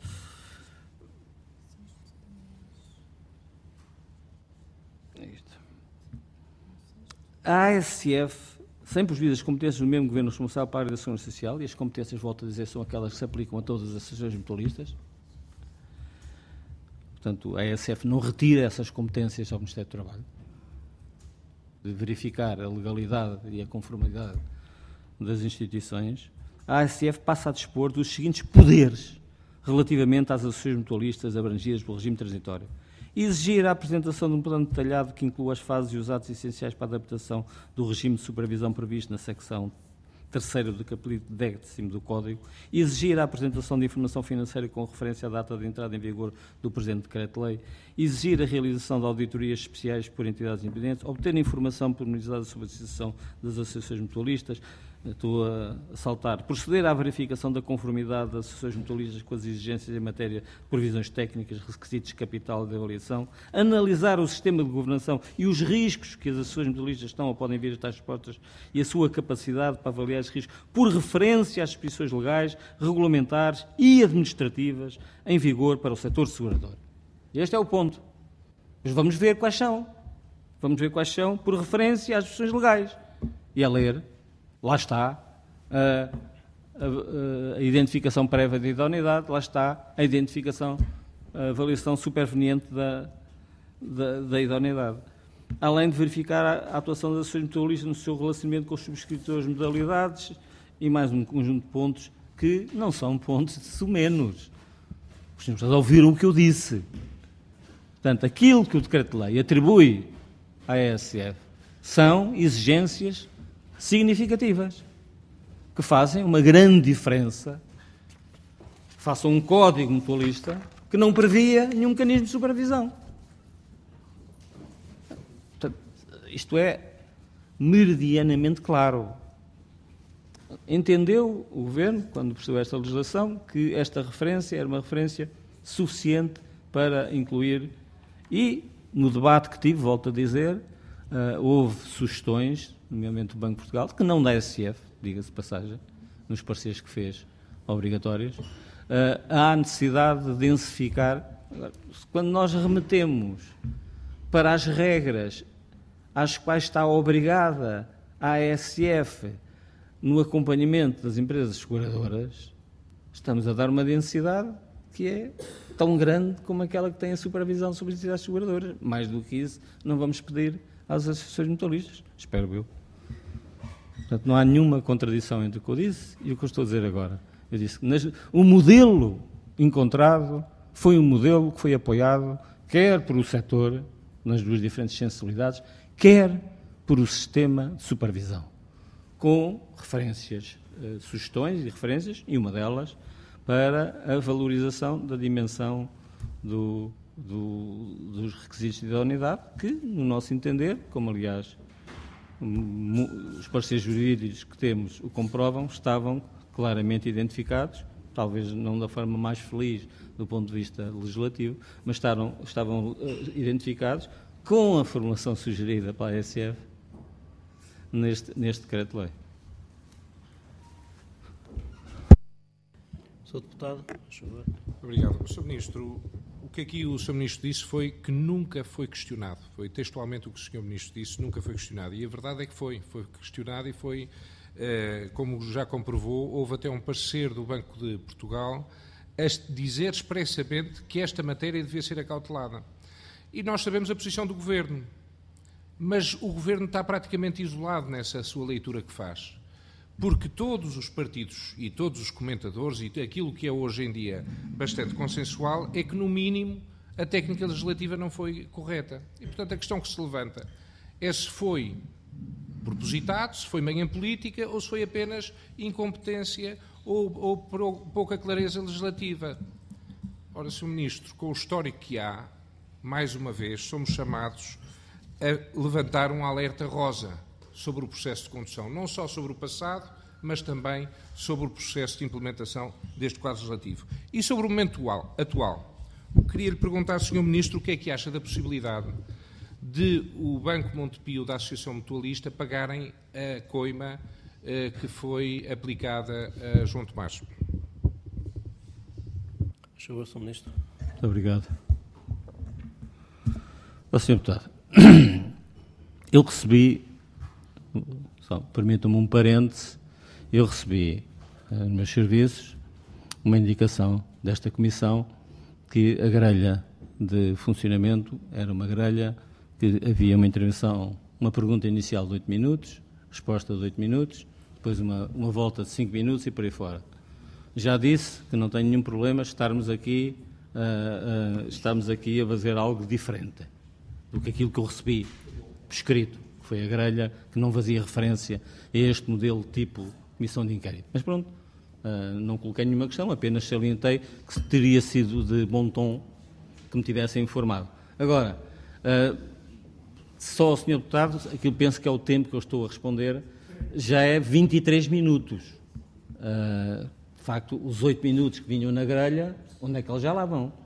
É isto. A A S F, sem prejuízo das competências do mesmo Governo responsável para a área da Segurança Social, e as competências, volto a dizer, são aquelas que se aplicam a todas as associações mutualistas. Portanto, a A S F não retira essas competências ao Ministério do Trabalho, de verificar a legalidade e a conformidade das instituições. A A S F passa a dispor dos seguintes poderes relativamente às associações mutualistas abrangidas pelo regime transitório. Exigir a apresentação de um plano detalhado que inclua as fases e os atos essenciais para a adaptação do regime de supervisão previsto na secção terceira do capítulo décimo do Código. Exigir a apresentação de informação financeira com referência à data de entrada em vigor do presente decreto-lei. Exigir a realização de auditorias especiais por entidades independentes. Obter informação pormenorizada sobre a situação das associações mutualistas. Estou a saltar. Proceder à verificação da conformidade das associações mutualistas com as exigências em matéria de provisões técnicas, requisitos de capital e de avaliação. Analisar o sistema de governação e os riscos que as associações mutualistas estão ou podem vir a estar expostas e a sua capacidade para avaliar esses riscos por referência às disposições legais, regulamentares e administrativas em vigor para o setor segurador. Este é o ponto. Mas vamos ver quais são. Vamos ver quais são por referência às disposições legais. E a ler... Lá está a, a, a identificação prévia de idoneidade, lá está a identificação, a avaliação superveniente da, da, da idoneidade. Além de verificar a, a atuação das associações mutualistas no seu relacionamento com os subscritores de modalidades e mais um conjunto de pontos que não são pontos de sumenos. Os senhores ouviram o que eu disse. Portanto, aquilo que o decreto-lei atribui à A S F são exigências significativas, que fazem uma grande diferença, façam um código mutualista que não previa nenhum mecanismo de supervisão. Portanto, isto é meridianamente claro. entendeu o Governo, quando percebeu esta legislação, que esta referência era uma referência suficiente para incluir, e no debate que tive, volto a dizer, uh, houve sugestões, nomeadamente do Banco de Portugal, que não da S C F, diga-se de passagem, nos pareceres que fez obrigatórios, uh, há necessidade de densificar. Quando nós remetemos para as regras às quais está obrigada a A S F no acompanhamento das empresas seguradoras, estamos a dar uma densidade que é tão grande como aquela que tem a supervisão sobre as entidades seguradoras. Mais do que isso, não vamos pedir às associações mutualistas, espero eu. Portanto, não há nenhuma contradição entre o que eu disse e o que eu estou a dizer agora. Eu disse que o modelo encontrado foi um modelo que foi apoiado quer por o setor, nas duas diferentes sensibilidades, quer por o sistema de supervisão, com referências, eh, sugestões e referências, e uma delas para a valorização da dimensão do, do, dos requisitos de idoneidade, que, no nosso entender, como aliás os parceiros jurídicos que temos o comprovam, estavam claramente identificados, talvez não da forma mais feliz do ponto de vista legislativo, mas estavam, estavam uh, identificados com a formulação sugerida pela A S F neste, neste decreto-lei. senhor Deputado, por favor. Obrigado. senhor Ministro, o que aqui o senhor Ministro disse foi que nunca foi questionado. Foi textualmente o que o senhor Ministro disse, nunca foi questionado. E a verdade é que foi. Foi questionado e foi, eh, como já comprovou, houve até um parecer do Banco de Portugal a dizer expressamente que esta matéria devia ser acautelada. E nós sabemos a posição do Governo. Mas o Governo está praticamente isolado nessa sua leitura que faz. Porque todos os partidos e todos os comentadores, e aquilo que é hoje em dia bastante consensual, é que, no mínimo, a técnica legislativa não foi correta. E, portanto, a questão que se levanta é se foi propositado, se foi manha política ou se foi apenas incompetência ou, ou pouca clareza legislativa. Ora, senhor Ministro, com o histórico que há, mais uma vez, somos chamados a levantar um alerta rosa sobre o processo de condução, não só sobre o passado, mas também sobre o processo de implementação deste quadro legislativo. E sobre o momento atual, queria lhe perguntar, senhor Ministro, o que é que acha da possibilidade de o Banco Montepio da Associação Mutualista pagarem a coima eh, que foi aplicada a João Tomás? Por favor, senhor Ministro. Muito obrigado. Ó, senhor Deputado, eu recebi, só permitam-me um parêntese, eu recebi uh, nos meus serviços uma indicação desta Comissão que a grelha de funcionamento era uma grelha que havia uma intervenção, uma pergunta inicial de oito minutos, resposta de oito minutos, depois uma, uma volta de cinco minutos e por aí fora. Já disse que não tenho nenhum problema estarmos aqui, uh, uh, estarmos aqui a fazer algo diferente do que aquilo que eu recebi escrito, que foi a grelha que não fazia referência a este modelo tipo comissão de inquérito. Mas pronto, uh, não coloquei nenhuma questão, apenas salientei que teria sido de bom tom que me tivessem informado. Agora, uh, só o senhor Deputado, aquilo penso que é o tempo que eu estou a responder, já é vinte e três minutos. Uh, de facto, os oito minutos que vinham na grelha, onde é que eles já lá vão?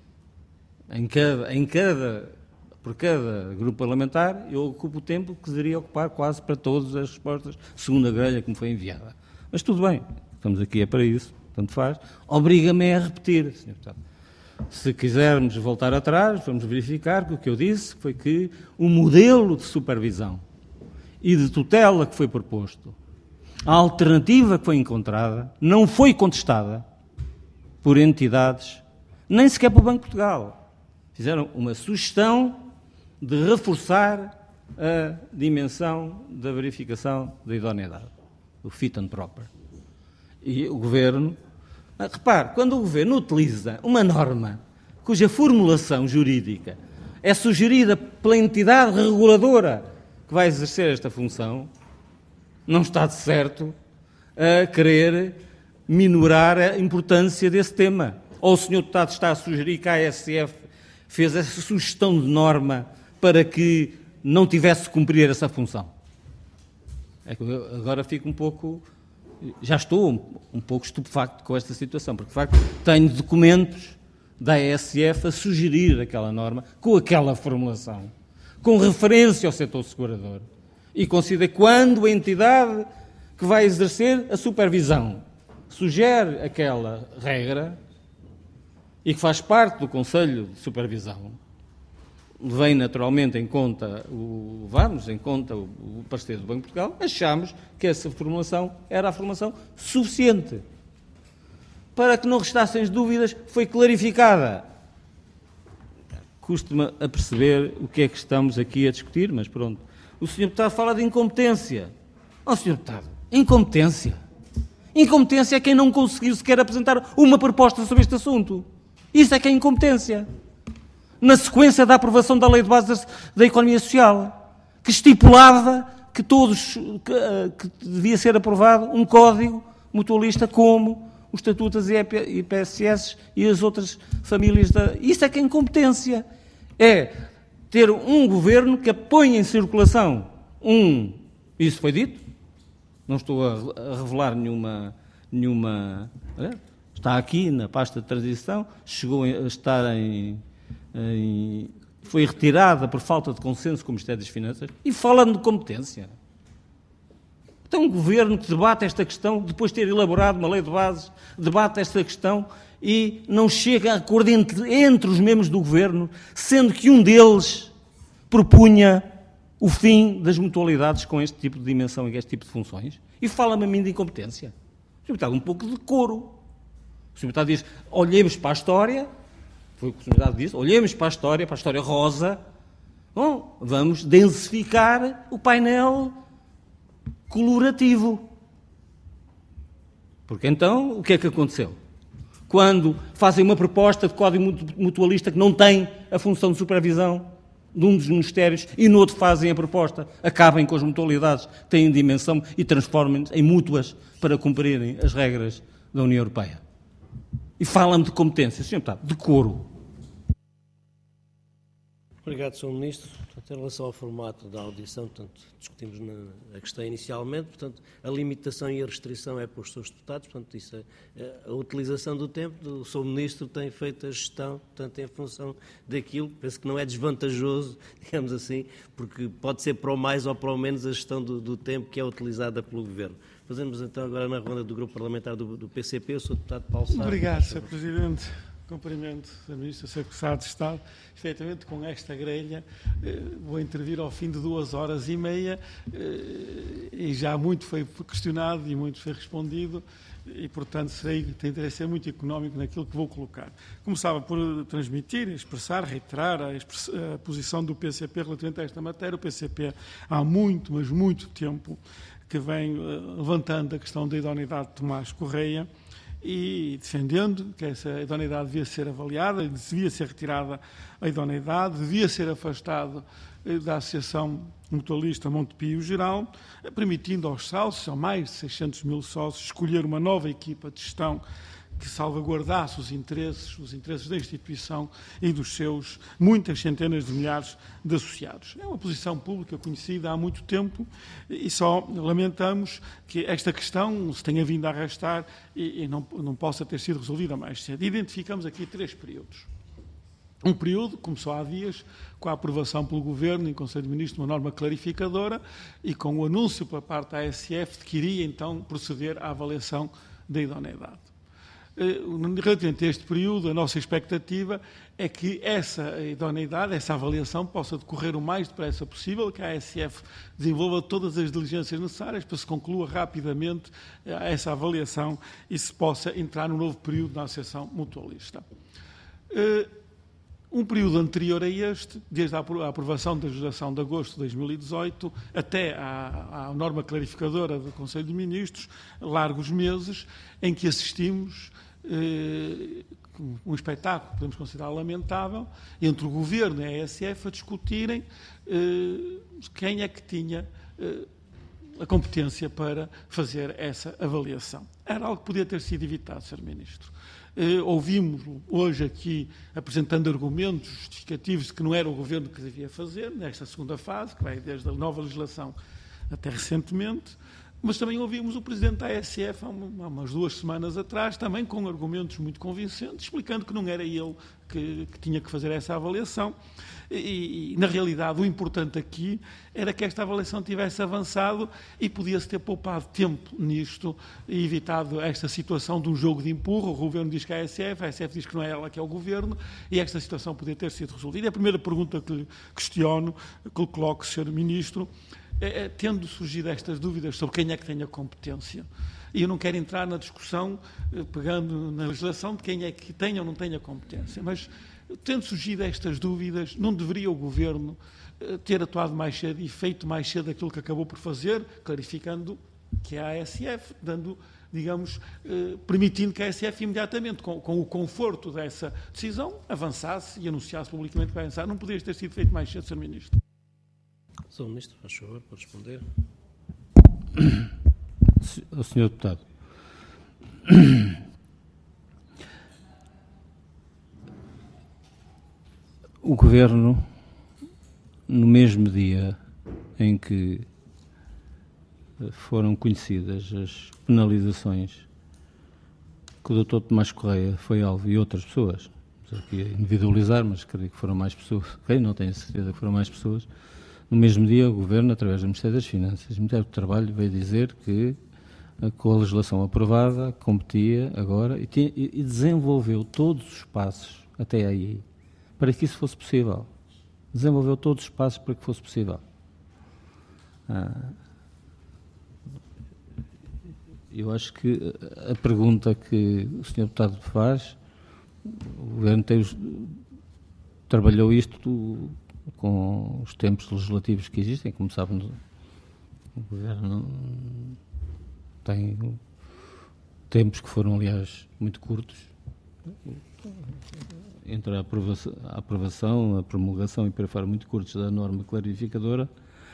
Em cada... Em cada Por cada grupo parlamentar, eu ocupo o tempo que deveria ocupar quase para todas as respostas, segundo a grelha que me foi enviada. Mas tudo bem, estamos aqui é para isso, tanto faz. Obriga-me a repetir, senhor Deputado. Se quisermos voltar atrás, vamos verificar que o que eu disse foi que o modelo de supervisão e de tutela que foi proposto, a alternativa que foi encontrada, não foi contestada por entidades, nem sequer pelo Banco de Portugal. Fizeram uma sugestão de reforçar a dimensão da verificação da idoneidade, o fit and proper. E o Governo... Repare, quando o Governo utiliza uma norma cuja formulação jurídica é sugerida pela entidade reguladora que vai exercer esta função, não está de certo a querer minorar a importância desse tema. Ou o senhor Deputado está a sugerir que a A S F fez essa sugestão de norma para que não tivesse de cumprir essa função. É que eu agora fico um pouco já estou um, um pouco estupefacto com esta situação, porque de facto tenho documentos da A S F a sugerir aquela norma com aquela formulação, com referência ao setor segurador, e considero que quando a entidade que vai exercer a supervisão sugere aquela regra e que faz parte do Conselho de Supervisão, vem naturalmente em conta, o, levamos em conta o, o parecer do Banco de Portugal, achamos que essa formulação era a formulação suficiente. Para que não restassem as dúvidas, foi clarificada. Custa-me a perceber o que é que estamos aqui a discutir, mas pronto. O senhor Deputado fala de incompetência. Ó, senhor Deputado, incompetência. Incompetência é quem não conseguiu sequer apresentar uma proposta sobre este assunto. Isso é que é incompetência. Na sequência da aprovação da Lei de Bases da Economia Social, que estipulava que todos, que, que devia ser aprovado um código mutualista como os estatutos e I P S S e as outras famílias. Da... Isso é que é incompetência. É ter um governo que põe em circulação um... Isso foi dito? Não estou a revelar nenhuma... nenhuma... Está aqui na pasta de transição, chegou a estar em... em... foi retirada por falta de consenso com o Ministério das Finanças, e falando de competência. Tem um governo que debate esta questão, depois de ter elaborado uma lei de bases, debate esta questão e não chega a acordo entre, entre os membros do governo, sendo que um deles propunha o fim das mutualidades com este tipo de dimensão e este tipo de funções. E fala-me a mim de incompetência. O senhor Deputado, um pouco de coro. O senhor Deputado diz, olhemos para a história, foi o que o senhor Deputado disse, olhemos para a história, para a história rosa, bom, vamos densificar o painel colorativo. Porque então, o que é que aconteceu? Quando fazem uma proposta de código mutualista que não tem a função de supervisão de um dos ministérios e no outro fazem a proposta, acabem com as mutualidades, têm dimensão e transformem-se em mútuas para cumprirem as regras da União Europeia. E falam-me de competência, senhor Deputado, de coro. Obrigado, senhor Ministro. Portanto, em relação ao formato da audição, portanto, discutimos na, a questão inicialmente, portanto, a limitação e a restrição é para os seus deputados, portanto, isso é, a utilização do tempo, o senhor Ministro tem feito a gestão, portanto, em função daquilo, penso que não é desvantajoso, digamos assim, porque pode ser para o mais ou para o menos a gestão do, do tempo que é utilizada pelo Governo. Fazemos então agora na ronda do Grupo Parlamentar do, do P C P, o senhor Deputado Paulo Sá. Obrigado, senhor Presidente. Cumprimento a Ministra, senhor Secretário de Estado. Efetivamente, com esta grelha, eh, vou intervir ao fim de duas horas e meia eh, e já muito foi questionado e muito foi respondido e, portanto, serei, tentarei ser muito económico naquilo que vou colocar. Começava por transmitir, expressar, reiterar a, express, a posição do P C P relativamente a esta matéria. O P C P há muito, mas muito tempo que vem uh, levantando a questão da idoneidade de Tomás Correia e defendendo que essa idoneidade devia ser avaliada, devia ser retirada a idoneidade, devia ser afastado uh, da Associação Mutualista Montepio Geral, uh, permitindo aos sócios, são mais de seiscentos mil sócios, escolher uma nova equipa de gestão que salvaguardasse os interesses, os interesses da instituição e dos seus muitas centenas de milhares de associados. É uma posição pública conhecida há muito tempo e só lamentamos que esta questão se tenha vindo a arrastar e, e não, não possa ter sido resolvida mais cedo. Identificamos aqui três períodos. Um período, começou há dias, com a aprovação pelo Governo, em Conselho de Ministros, de uma norma clarificadora e com o anúncio pela parte da A S F de que iria então proceder à avaliação da idoneidade. Relativamente a este período, a nossa expectativa é que essa idoneidade, essa avaliação, possa decorrer o mais depressa possível, que a A S F desenvolva todas as diligências necessárias para se conclua rapidamente essa avaliação e se possa entrar no novo período na Associação Mutualista. Um período anterior a este, desde a aprovação da legislação de agosto de dois mil e dezoito até à, à norma clarificadora do Conselho de Ministros, largos meses, em que assistimos eh, um espetáculo que podemos considerar lamentável, entre o Governo e a A S F a discutirem eh, quem é que tinha eh, a competência para fazer essa avaliação. Era algo que podia ter sido evitado, senhor Ministro. Uh, ouvimos hoje aqui apresentando argumentos justificativos de que não era o Governo que devia fazer, nesta segunda fase, que vai desde a nova legislação até recentemente, Mas também ouvimos o Presidente da A S F há umas duas semanas atrás, também com argumentos muito convincentes, explicando que não era ele que, que tinha que fazer essa avaliação. E, e, na realidade, o importante aqui era que esta avaliação tivesse avançado e podia-se ter poupado tempo nisto e evitado esta situação de um jogo de empurro. O Governo diz que é a A S F, a A S F diz que não é ela que é o Governo, e esta situação podia ter sido resolvida. E a primeira pergunta que lhe questiono, que lhe coloco, senhor Ministro, é, tendo surgido estas dúvidas sobre quem é que tem a competência, e eu não quero entrar na discussão, pegando na legislação, de quem é que tem ou não tem a competência, mas, tendo surgido estas dúvidas, não deveria o Governo ter atuado mais cedo e feito mais cedo aquilo que acabou por fazer, clarificando que é a A S F, dando, digamos, permitindo que a A S F imediatamente, com, com o conforto dessa decisão, avançasse e anunciasse publicamente que vai avançar? Não poderia ter sido feito mais cedo, senhor Ministro? senhor Ministro, faz favor, para responder. O senhor Deputado, o Governo, no mesmo dia em que foram conhecidas as penalizações que o doutor Tomás Correia foi alvo e outras pessoas, não aqui a individualizar, mas creio que foram mais pessoas, okay, não tenho certeza que foram mais pessoas, no mesmo dia o Governo, através do Ministério das Finanças, o Ministério do Trabalho, veio dizer que, com a legislação aprovada, competia agora e, tinha, e desenvolveu todos os passos até aí para que isso fosse possível. Desenvolveu todos os passos para que fosse possível. Ah, eu acho que a pergunta que o senhor Deputado faz, o Governo tem, trabalhou isto com os tempos legislativos que existem, como sabem, o Governo tem tempos que foram, aliás, muito curtos, entre a aprovação, a, aprovação, a promulgação e para fora muito curtos da norma clarificadora,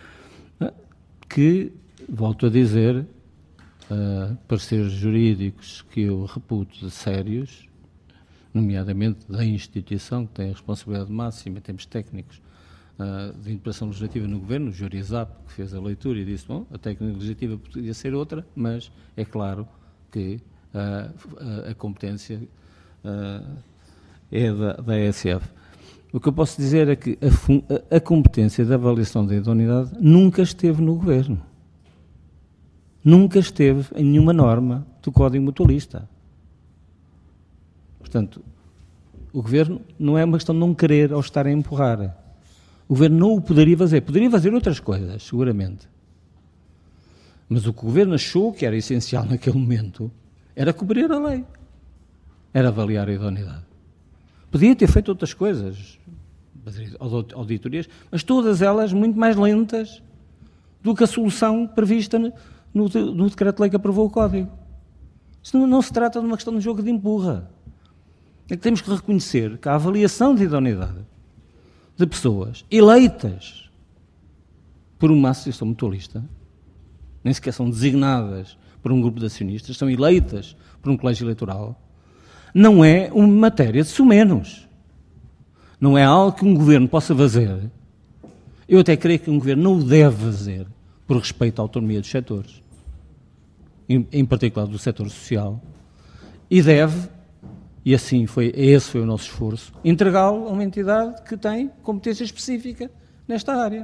que, volto a dizer, uh, pareceres jurídicos que eu reputo de sérios, nomeadamente da instituição que tem a responsabilidade máxima em termos técnicos uh, de interpretação legislativa no Governo, o Jurizap, que fez a leitura e disse, bom, a técnica legislativa podia ser outra, mas é claro que uh, a, a competência uh, é da, da A S F. O que eu posso dizer é que a, a competência da avaliação da idoneidade nunca esteve no Governo. Nunca esteve em nenhuma norma do Código Mutualista. Portanto, o Governo não é uma questão de não querer ou estar a empurrar. O Governo não o poderia fazer. Poderia fazer outras coisas, seguramente. Mas o que o Governo achou que era essencial naquele momento era cumprir a lei. Era avaliar a idoneidade. Podia ter feito outras coisas, auditorias, mas todas elas muito mais lentas do que a solução prevista no, no decreto-lei que aprovou o Código. Isto não, não se trata de uma questão de jogo de empurra. É que temos que reconhecer que a avaliação de idoneidade de pessoas eleitas por uma associação mutualista, nem sequer são designadas por um grupo de acionistas, são eleitas por um colégio eleitoral, não é uma matéria de sumenos. Não é algo que um governo possa fazer. Eu até creio que um governo não o deve fazer por respeito à autonomia dos setores, em, em particular do setor social, e deve, e assim foi, esse foi o nosso esforço, entregá-lo a uma entidade que tem competência específica nesta área,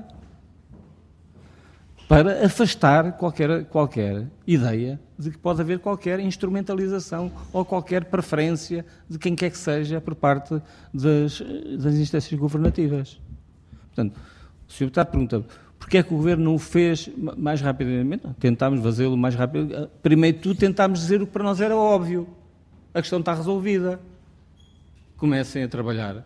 para afastar qualquer, qualquer ideia de que pode haver qualquer instrumentalização ou qualquer preferência de quem quer que seja por parte das, das instâncias governativas. Portanto, o senhor está a perguntar porquê é que o Governo não o fez mais rapidamente? Tentámos fazê-lo mais rápido. Primeiro de tudo, tentámos dizer o que para nós era óbvio. A questão está resolvida. Comecem a trabalhar.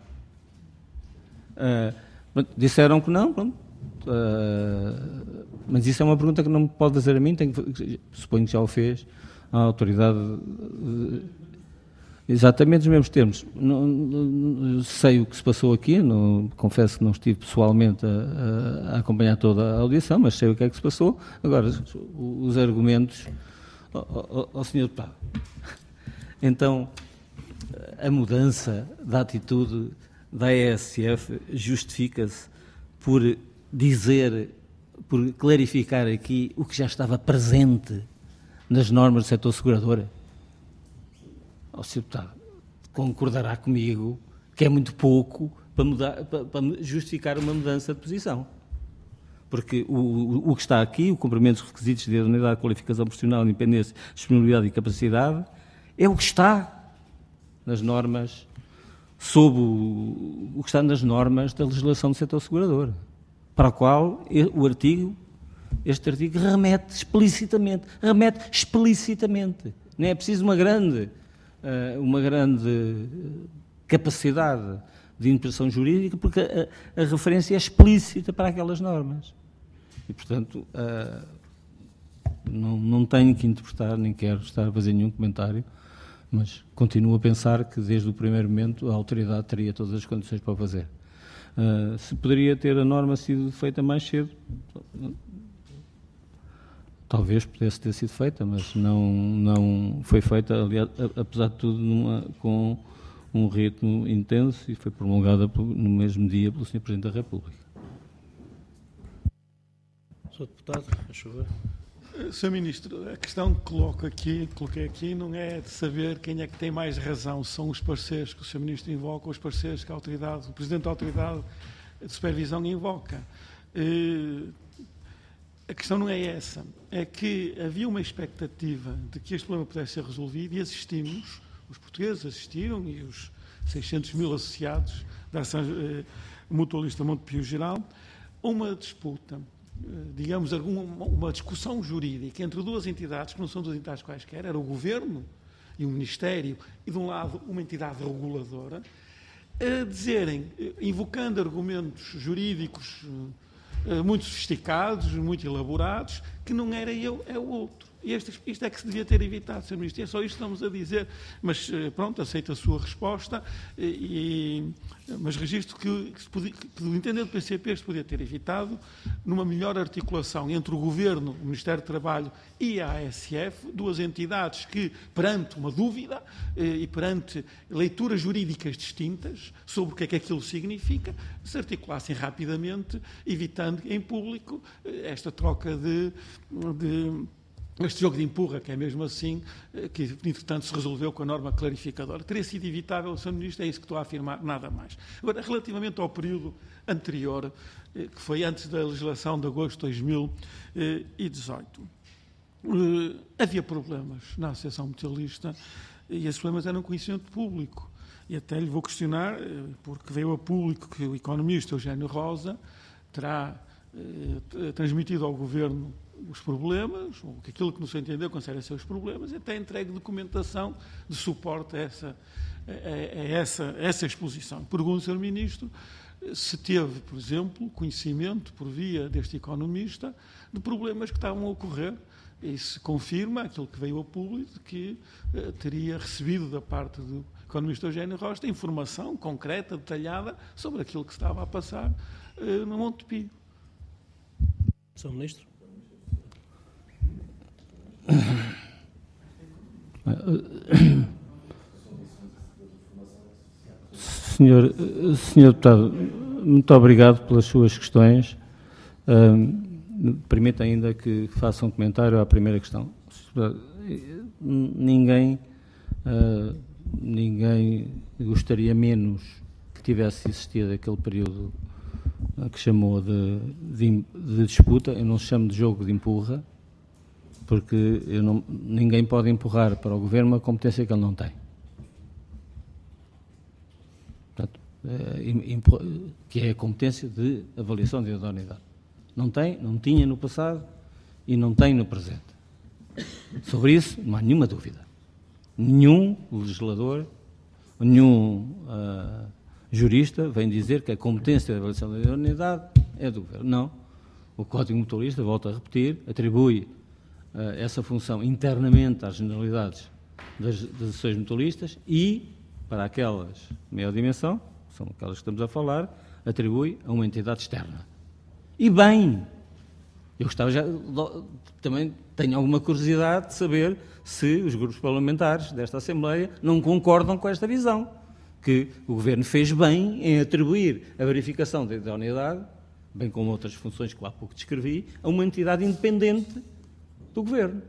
Uh, disseram que não, pronto. Uh, mas isso é uma pergunta que não me pode fazer a mim, tenho que, suponho que já o fez a autoridade, uh, exatamente nos mesmos termos. Não, não sei o que se passou aqui, não, confesso que não estive pessoalmente a, a acompanhar toda a audição, mas sei o que é que se passou. Agora, os argumentos ao, ao senhor Deputado. Então, a mudança da atitude da A S F justifica-se por dizer por clarificar aqui o que já estava presente nas normas do setor segurador. O senhor Deputado concordará comigo que é muito pouco para, mudar, para, para justificar uma mudança de posição. Porque o, o, o que está aqui, o cumprimento dos requisitos de idoneidade, qualificação profissional, independência, disponibilidade e capacidade, é o que está nas normas, sob o, o que está nas normas da legislação do setor segurador, para o qual o artigo, este artigo remete explicitamente, remete explicitamente. Não é preciso uma grande, uma grande capacidade de interpretação jurídica, porque a, a referência é explícita para aquelas normas. E, portanto, uh, não, não tenho que interpretar, nem quero estar a fazer nenhum comentário, mas continuo a pensar que, desde o primeiro momento, a autoridade teria todas as condições para o fazer. Uh, se poderia ter a norma sido feita mais cedo, talvez pudesse ter sido feita, mas não, não foi feita, aliás, apesar de tudo, numa, com um ritmo intenso e foi prolongada no mesmo dia pelo senhor Presidente da República. senhor Deputado, faz favor. senhor Ministro, a questão que coloco aqui, coloquei aqui não é de saber quem é que tem mais razão, são os parceiros que o senhor Ministro invoca ou os parceiros que a autoridade, o Presidente da Autoridade de Supervisão invoca. A questão não é essa, é que havia uma expectativa de que este problema pudesse ser resolvido e assistimos, os portugueses assistiram e os seiscentos mil associados da Ação Mutualista Montepio Geral, uma disputa, digamos, uma discussão jurídica entre duas entidades que não são duas entidades quaisquer, era o Governo e o Ministério, e de um lado uma entidade reguladora, a dizerem, invocando argumentos jurídicos muito sofisticados, muito elaborados, que não era eu, é o outro. E isto, isto é que se devia ter evitado, senhor Ministro. É só isto que estamos a dizer. Mas, pronto, aceito a sua resposta, e, mas registro que, que, se podia, que do entender do P C P isto podia ter evitado numa melhor articulação entre o Governo, o Ministério do Trabalho e a A S F, duas entidades que, perante uma dúvida e perante leituras jurídicas distintas sobre o que é que aquilo significa, se articulassem rapidamente, evitando em público esta troca de... de este jogo de empurra, que é mesmo assim, que entretanto se resolveu com a norma clarificadora. Teria sido evitável, senhor Ministro, é isso que estou a afirmar, nada mais. Agora, relativamente ao período anterior, que foi antes da legislação de agosto de dois mil e dezoito, havia problemas na Associação Mutualista e esses problemas eram conhecimento público. E até lhe vou questionar, porque veio a público que o economista Eugênio Rosa terá transmitido ao Governo os problemas, ou aquilo que não se entendeu considera ser os problemas, e até entregue documentação de suporte a essa, a, a essa, a essa exposição. Pergunto, senhor Ministro, se teve, por exemplo, conhecimento, por via deste economista, de problemas que estavam a ocorrer, e se confirma aquilo que veio ao público, que eh, teria recebido da parte do economista Eugênio Rosa informação concreta, detalhada, sobre aquilo que estava a passar eh, no Montepio. senhor Ministro. Senhor, senhor Deputado, muito obrigado pelas suas questões. Uh, permita ainda que faça um comentário à primeira questão. Ninguém, uh, ninguém gostaria menos que tivesse existido aquele período uh, que chamou de, de, de disputa. Eu não chamo de jogo de empurra, porque eu não, ninguém pode empurrar para o Governo uma competência que ele não tem. Portanto, é, que é a competência de avaliação de idoneidade. Não tem, não tinha no passado e não tem no presente. Sobre isso não há nenhuma dúvida. Nenhum legislador, nenhum uh, jurista vem dizer que a competência de avaliação da idoneidade é do Governo. Não. O Código Mutualista, volto a repetir, atribui Uh, essa função internamente às generalidades das, das associações mutualistas e, para aquelas de maior dimensão, são aquelas que estamos a falar, atribui a uma entidade externa. E bem, eu gostava já, também tenho alguma curiosidade de saber se os grupos parlamentares desta Assembleia não concordam com esta visão, que o Governo fez bem em atribuir a verificação da idoneidade bem como outras funções que há pouco descrevi, a uma entidade independente do Governo.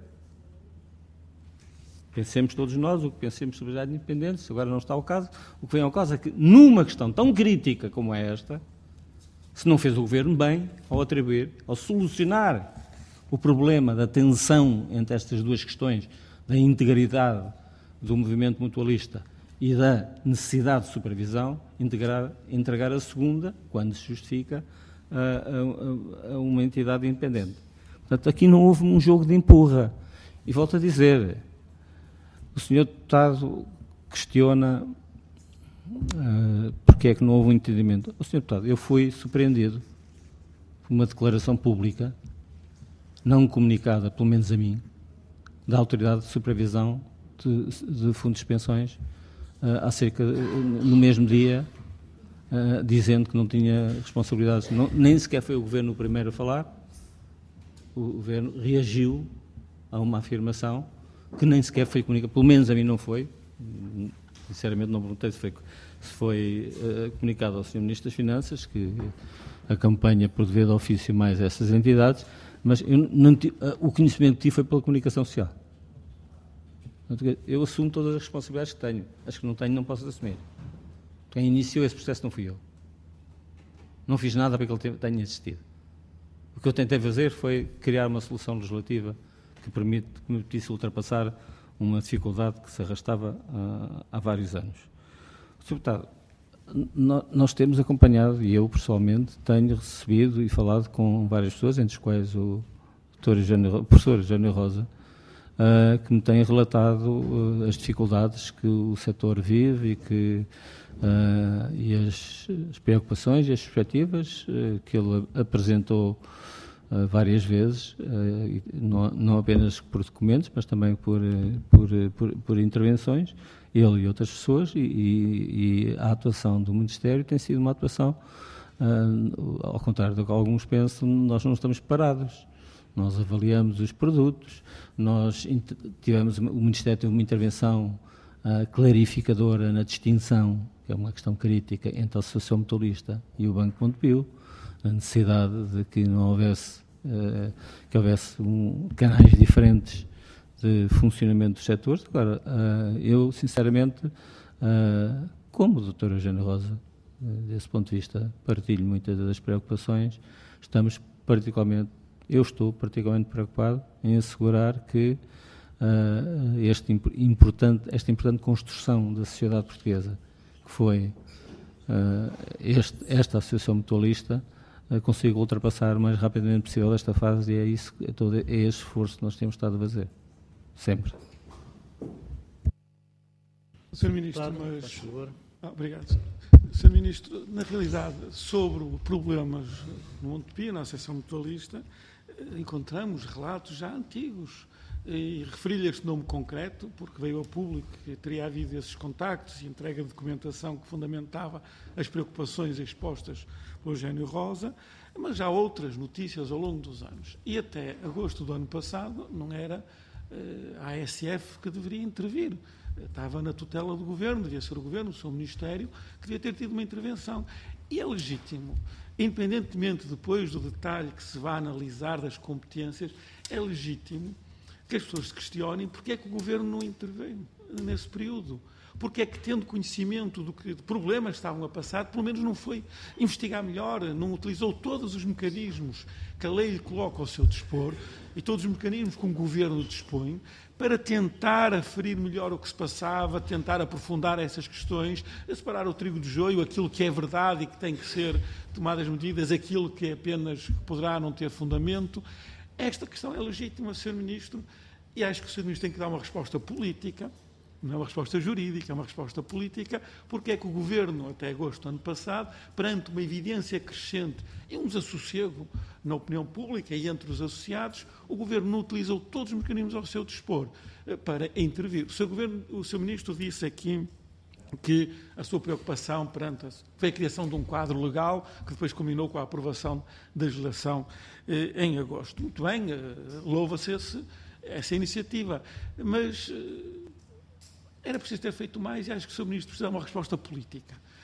Pensemos todos nós o que pensemos sobre a independência, se agora não está o caso. O que vem ao caso é que, numa questão tão crítica como é esta, se não fez o Governo bem ao atribuir, ao solucionar o problema da tensão entre estas duas questões, da integridade do movimento mutualista e da necessidade de supervisão, integrar, entregar a segunda, quando se justifica, a, a, a uma entidade independente. Portanto, aqui não houve um jogo de empurra. E volto a dizer, o senhor Deputado questiona uh, porque é que não houve um entendimento. O senhor Deputado, eu fui surpreendido por uma declaração pública, não comunicada, pelo menos a mim, da Autoridade de Supervisão de, de Fundos de Pensões, uh, acerca, uh, no mesmo dia, uh, dizendo que não tinha responsabilidades. Não, nem sequer foi o Governo o primeiro a falar. O Governo reagiu a uma afirmação que nem sequer foi comunicada, pelo menos a mim não foi, sinceramente não perguntei se foi, se foi uh, comunicado ao senhor Ministro das Finanças, que acompanha por dever de ofício mais essas entidades, mas eu não, uh, o conhecimento que tive foi pela comunicação social. Eu assumo todas as responsabilidades que tenho, as que não tenho não posso assumir. Quem iniciou esse processo não fui eu. Não fiz nada para que ele tenha existido. O que eu tentei fazer foi criar uma solução legislativa que permite, que permitisse ultrapassar uma dificuldade que se arrastava uh, há vários anos. senhor Deputado, no, nós temos acompanhado, e eu pessoalmente tenho recebido e falado com várias pessoas, entre as quais o, Eugênio, o professor Eugênio Rosa, uh, que me tem relatado uh, as dificuldades que o setor vive e, que, uh, e as, as preocupações e as perspectivas uh, que ele apresentou Uh, várias vezes, uh, não, não apenas por documentos, mas também por, uh, por, uh, por, por intervenções, ele e outras pessoas, e, e, e a atuação do Ministério tem sido uma atuação, uh, ao contrário do que alguns pensam, nós não estamos parados. Nós avaliamos os produtos, nós tivemos, o Ministério teve uma intervenção uh, clarificadora na distinção, que é uma questão crítica, entre a Associação Mutualista e o Banco Montepio, a necessidade de que não houvesse, uh, que houvesse um, canais diferentes de funcionamento dos setores. Agora, uh, eu, sinceramente, uh, como o doutor Eugênio Rosa, uh, desse ponto de vista, partilho muitas das preocupações, estamos particularmente, eu estou particularmente preocupado em assegurar que uh, este importante, esta importante construção da sociedade portuguesa, que foi uh, este, esta Associação Mutualista, consigo ultrapassar o mais rapidamente possível esta fase, e é, isso, é, todo, é esse esforço que nós temos estado a fazer, sempre. senhor Ministro, mas... Ah, obrigado. senhor Ministro, na realidade, sobre problemas no Montepio, na Associação Mutualista, encontramos relatos já antigos, e referi-lhe este nome concreto, porque veio a público que teria havido esses contactos e entrega de documentação que fundamentava as preocupações expostas pelo Eugênio Rosa, mas já outras notícias ao longo dos anos. E até agosto do ano passado não era uh, a A S F que deveria intervir. Estava na tutela do Governo, devia ser o Governo, o seu Ministério, que devia ter tido uma intervenção. E é legítimo, independentemente depois do detalhe que se vai analisar das competências, é legítimo que as pessoas se questionem porque é que o Governo não interveio nesse período. Porque é que, tendo conhecimento do que de problemas estavam a passar, pelo menos não foi investigar melhor, não utilizou todos os mecanismos que a lei lhe coloca ao seu dispor e todos os mecanismos que um Governo dispõe para tentar aferir melhor o que se passava, tentar aprofundar essas questões, a separar o trigo do joio, aquilo que é verdade e que tem que ser tomadas medidas, aquilo que é apenas que poderá não ter fundamento. Esta questão é legítima, senhor Ministro, e acho que o senhor Ministro tem que dar uma resposta política, não é uma resposta jurídica, é uma resposta política, porque é que o Governo, até agosto do ano passado, perante uma evidência crescente e um desassossego na opinião pública e entre os associados, o Governo não utilizou todos os mecanismos ao seu dispor para intervir. O seu, governo, o seu Ministro disse aqui que a sua preocupação perante a, foi a criação de um quadro legal que depois culminou com a aprovação da legislação eh, em agosto. Muito bem, eh, louva-se essa iniciativa, mas eh, era preciso ter feito mais e acho que o senhor Ministro precisa de uma resposta política.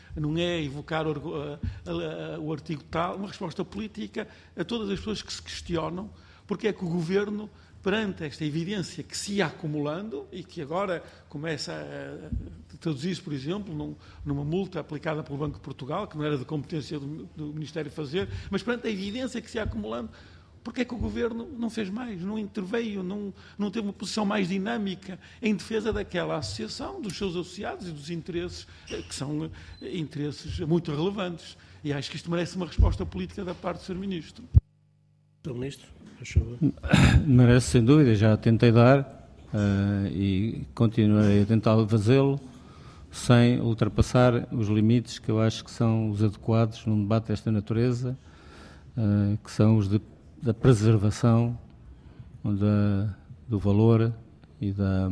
não é evocar o, a, a, o artigo tal, uma resposta política a todas as pessoas que se questionam porque é que o Governo, perante esta evidência que se ia acumulando e que agora começa a traduzir-se, por exemplo, num, numa multa aplicada pelo Banco de Portugal, que não era de competência do, do Ministério fazer, mas perante a evidência que se ia acumulando, porque é que o Governo não fez mais, não interveio, não, não teve uma posição mais dinâmica em defesa daquela associação, dos seus associados e dos interesses, que são interesses muito relevantes. E acho que isto merece uma resposta política da parte do senhor Ministro. senhor Ministro, por favor. Merece, sem dúvida, já tentei dar uh, e continuarei a tentar fazê-lo sem ultrapassar os limites que eu acho que são os adequados num debate desta natureza, uh, que são os de da preservação da, do valor e da,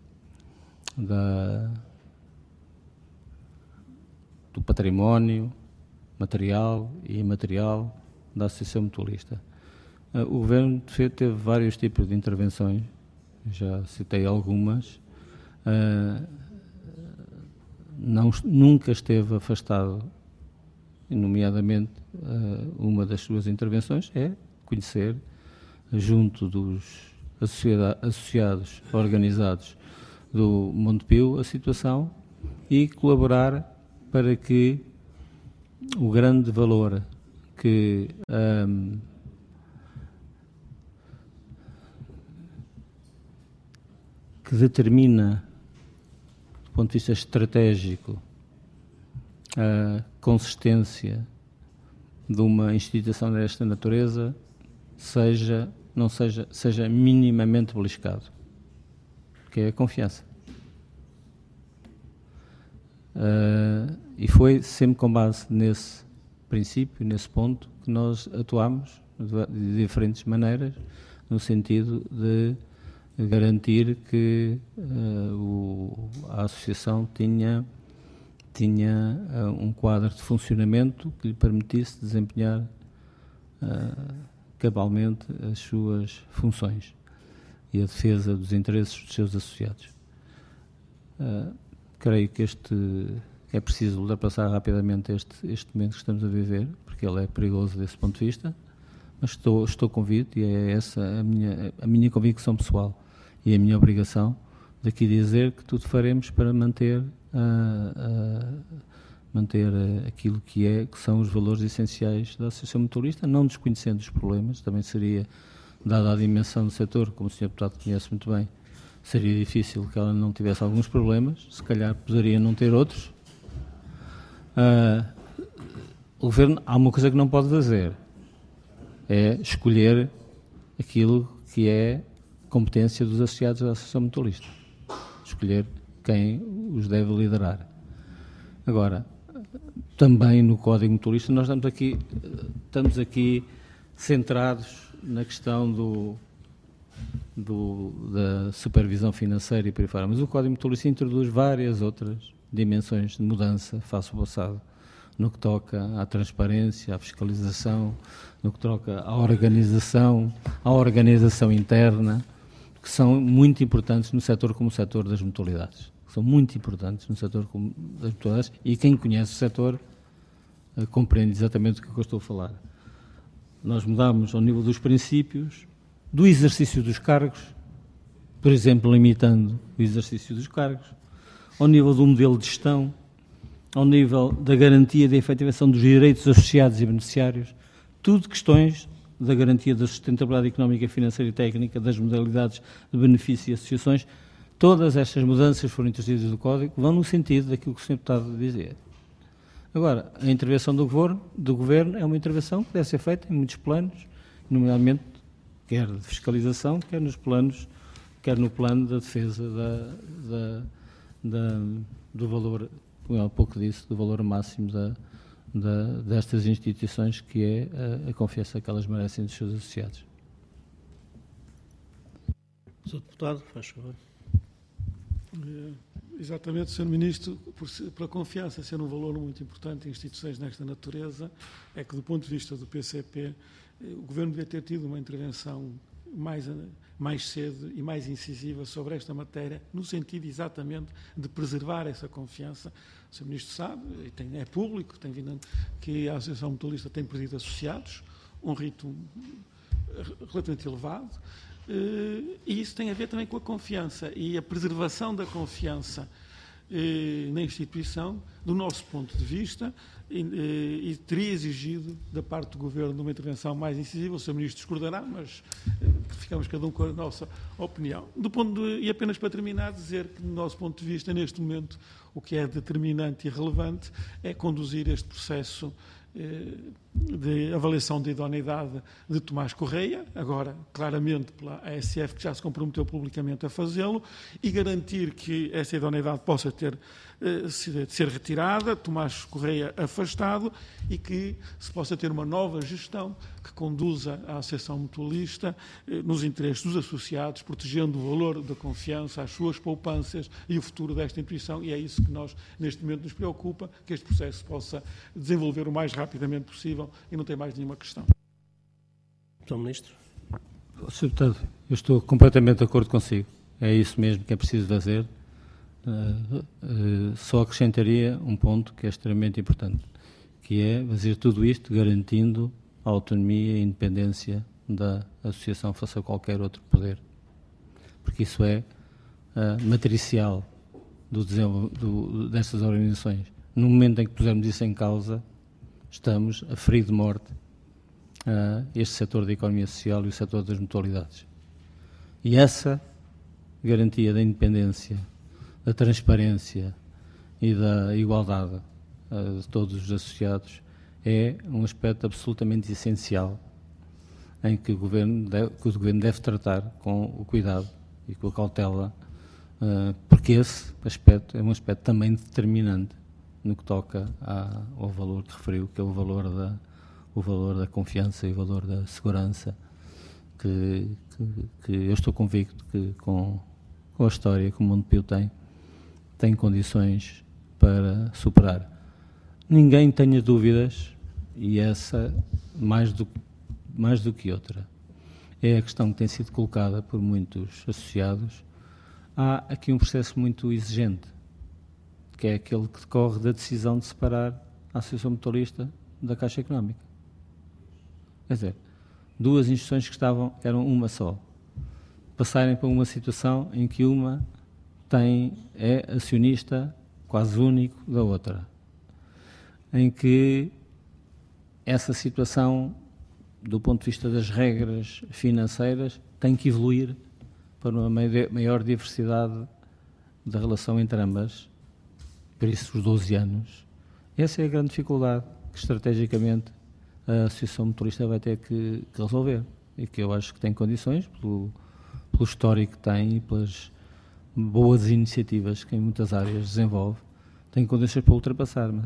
da, do património material e imaterial da Associação Mutualista. O Governo teve vários tipos de intervenções, já citei algumas, não, nunca esteve afastado, nomeadamente uma das suas intervenções é conhecer, junto dos associados organizados do Montepio, a situação e colaborar para que o grande valor que um, que determina, do ponto de vista estratégico, a consistência de uma instituição desta natureza seja, não seja, seja minimamente beliscado, que é a confiança. Uh, e foi sempre com base nesse princípio, nesse ponto, que nós atuámos de diferentes maneiras, no sentido de garantir que uh, o, a associação tinha, tinha uh, um quadro de funcionamento que lhe permitisse desempenhar uh, cabalmente as suas funções e a defesa dos interesses dos seus associados. Uh, creio que este é preciso ultrapassar rapidamente este, este momento que estamos a viver, porque ele é perigoso desse ponto de vista, mas estou, estou convicto, e é essa a minha, a minha convicção pessoal e a minha obrigação de aqui dizer que tudo faremos para manter, uh, uh, manter uh, aquilo que, é, que são os valores essenciais da Associação Mutualista, não desconhecendo os problemas. Também seria, dada a dimensão do setor, como o senhor Deputado conhece muito bem, seria difícil que ela não tivesse alguns problemas, se calhar poderia não ter outros. Uh, o Governo, há uma coisa que não pode fazer, é escolher aquilo que é competência dos associados da Associação Mutualista, escolher quem os deve liderar. Agora, também no Código Mutualista nós estamos aqui, estamos aqui centrados na questão do, do, da supervisão financeira e por aí fora, mas o Código Mutualista introduz várias outras dimensões de mudança face ao passado, no que toca à transparência, à fiscalização, no que toca à organização, à organização interna, que são muito importantes no setor como o setor das mutualidades. São muito importantes no setor como das mutualidades e quem conhece o setor uh, compreende exatamente o que eu estou a falar. Nós mudamos ao nível dos princípios, do exercício dos cargos, por exemplo, limitando o exercício dos cargos, ao nível do modelo de gestão, ao nível da garantia da efetivação dos direitos associados e beneficiários, tudo questões da garantia da sustentabilidade económica, financeira e técnica, das modalidades de benefício e associações. Todas estas mudanças foram introduzidas no Código, vão no sentido daquilo que o senhor Deputado dizia. Agora, a intervenção do governo, do governo é uma intervenção que deve ser feita em muitos planos, nomeadamente quer de fiscalização, quer nos planos, quer no plano da defesa da, da, da, do valor, como há pouco disse, do valor máximo da, da, destas instituições, que é a, a confiança que elas merecem dos seus associados. senhor Deputado, faz favor. Exatamente, senhor Ministro, por, pela confiança ser um valor muito importante em instituições nesta natureza, é que do ponto de vista do P C P, o Governo devia ter tido uma intervenção mais, mais cedo e mais incisiva sobre esta matéria, no sentido exatamente de preservar essa confiança. O senhor Ministro sabe, e tem, é público, tem vindo, que a Associação Mutualista tem perdido associados, um ritmo relativamente elevado, e isso tem a ver também com a confiança e a preservação da confiança na instituição, do nosso ponto de vista, e, e teria exigido da parte do Governo uma intervenção mais incisiva. O senhor Ministro discordará, mas ficamos cada um com a nossa opinião. Do ponto de, e apenas para terminar, dizer que, do nosso ponto de vista, neste momento, o que é determinante e relevante é conduzir este processo de avaliação de idoneidade de Tomás Correia, agora claramente pela A S F, que já se comprometeu publicamente a fazê-lo, e garantir que essa idoneidade possa ter de ser retirada, Tomás Correia afastado, e que se possa ter uma nova gestão que conduza a Associação Mutualista nos interesses dos associados, protegendo o valor da confiança, as suas poupanças e o futuro desta instituição, e é isso que nós, neste momento, nos preocupa, que este processo possa desenvolver o mais rapidamente possível, e não tem mais nenhuma questão. senhor Ministro. senhor Deputado, eu estou completamente de acordo consigo. É isso mesmo que é preciso fazer. Uh, uh, só acrescentaria um ponto que é extremamente importante, que é fazer tudo isto garantindo a autonomia e a independência da associação face a qualquer outro poder, porque isso é uh, matricial do do, destas organizações. No momento em que pusermos isso em causa, estamos a ferir de morte uh, este setor da economia social e o setor das mutualidades. E essa garantia da independência, da transparência e da igualdade uh, de todos os associados é um aspecto absolutamente essencial em que o Governo deve, que o Governo deve tratar com o cuidado e com a cautela, uh, porque esse aspecto é um aspecto também determinante no que toca à, ao valor que referiu, que é o valor da, o valor da confiança e o valor da segurança, que, que, que eu estou convicto que com, com a história que o Montepio tem, tem condições para superar. Ninguém tenha dúvidas, e essa, mais do, mais do que outra, é a questão que tem sido colocada por muitos associados. Há aqui um processo muito exigente, que é aquele que decorre da decisão de separar a Associação Mutualista da Caixa Económica. Quer dizer, duas instituições que estavam, eram uma só, passarem para uma situação em que uma tem, é acionista quase único da outra, em que essa situação, do ponto de vista das regras financeiras, tem que evoluir para uma maior diversidade da relação entre ambas, por isso os doze anos. Essa é a grande dificuldade que, estrategicamente, a Associação Mutualista vai ter que, que resolver, e que eu acho que tem condições, pelo, pelo histórico que tem e pelas boas iniciativas que em muitas áreas desenvolve, tem condições para ultrapassar. Mas,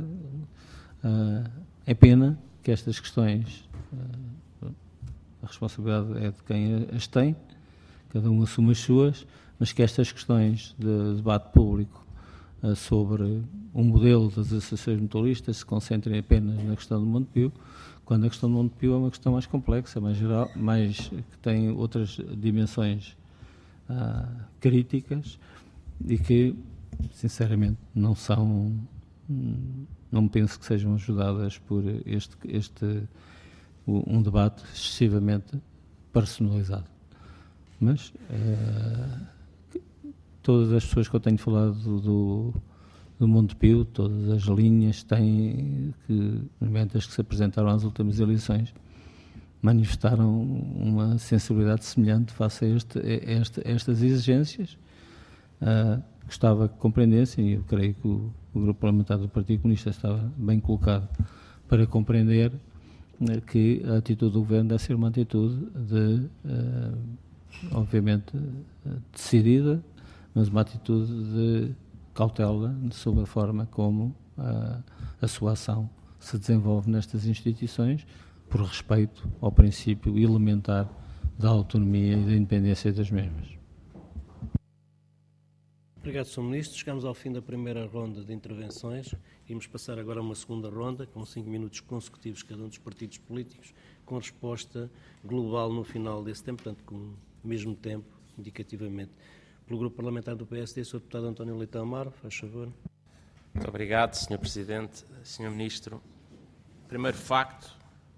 uh, é pena que estas questões, uh, a responsabilidade é de quem as tem, cada um assume as suas, mas que estas questões de debate público uh, sobre o modelo das associações mutualistas se concentrem apenas na questão do Montepio, quando a questão do Montepio é uma questão mais complexa, mais geral, mais, que tem outras dimensões Uh, críticas, e que, sinceramente, não são, não penso que sejam ajudadas por este, este um debate excessivamente personalizado. Mas uh, todas as pessoas que eu tenho falado do, do Montepio, todas as linhas têm, que, as que se apresentaram às últimas eleições, manifestaram uma sensibilidade semelhante face a, este, a, este, a estas exigências. Uh, gostava que compreendessem, e eu creio que o, o Grupo Parlamentar do Partido Comunista estava bem colocado para compreender uh, que a atitude do Governo deve ser uma atitude de, uh, obviamente, uh, decidida, mas uma atitude de cautela sobre a forma como uh, a sua ação se desenvolve nestas instituições, por respeito ao princípio elementar da autonomia e da independência das mesmas. Obrigado, senhor Ministro. Chegamos ao fim da primeira ronda de intervenções. Vamos passar agora a uma segunda ronda, com cinco minutos consecutivos cada um dos partidos políticos, com resposta global no final desse tempo, portanto, com o mesmo tempo, indicativamente. Pelo Grupo Parlamentar do P S D, senhor Deputado António Leitão Amaro, faz favor. Muito obrigado, senhor Presidente, senhor Ministro. Primeiro facto,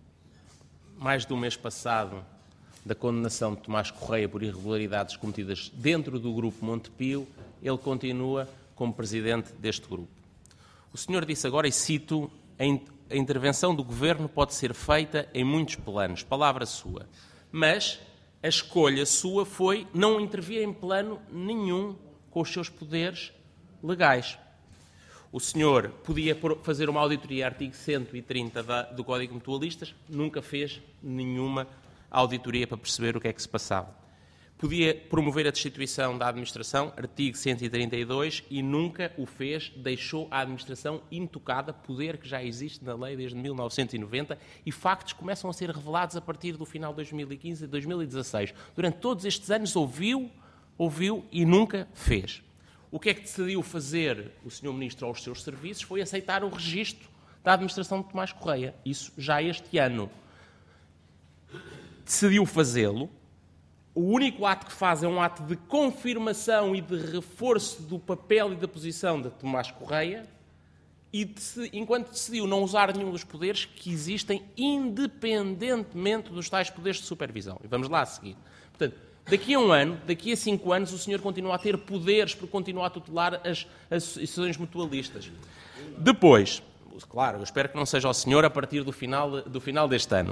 mais de um mês passado da condenação de Tomás Correia por irregularidades cometidas dentro do Grupo Montepio, ele continua como Presidente deste grupo. O senhor disse agora, e cito, a intervenção do Governo pode ser feita em muitos planos, palavra sua, mas a escolha sua foi não intervir em plano nenhum com os seus poderes legais. O senhor podia fazer uma auditoria artigo cento e trinta do Código de Mutualistas, nunca fez nenhuma auditoria para perceber o que é que se passava. Podia promover a destituição da administração, artigo cento e trinta e dois, e nunca o fez, deixou a administração intocada, poder que já existe na lei desde mil novecentos e noventa, e factos começam a ser revelados a partir do final de dois mil e quinze e dois mil e dezasseis. Durante todos estes anos ouviu, ouviu e nunca fez. O que é que decidiu fazer o senhor Ministro aos seus serviços foi aceitar o registro da administração de Tomás Correia, isso já este ano. Decidiu fazê-lo. O único ato que faz é um ato de confirmação e de reforço do papel e da posição de Tomás Correia, e enquanto decidiu não usar nenhum dos poderes que existem independentemente dos tais poderes de supervisão. E vamos lá a seguir. Portanto, daqui a um ano, daqui a cinco anos, o senhor continua a ter poderes por continuar a tutelar as associações mutualistas. Depois, claro, eu espero que não seja o senhor a partir do final, do final deste ano.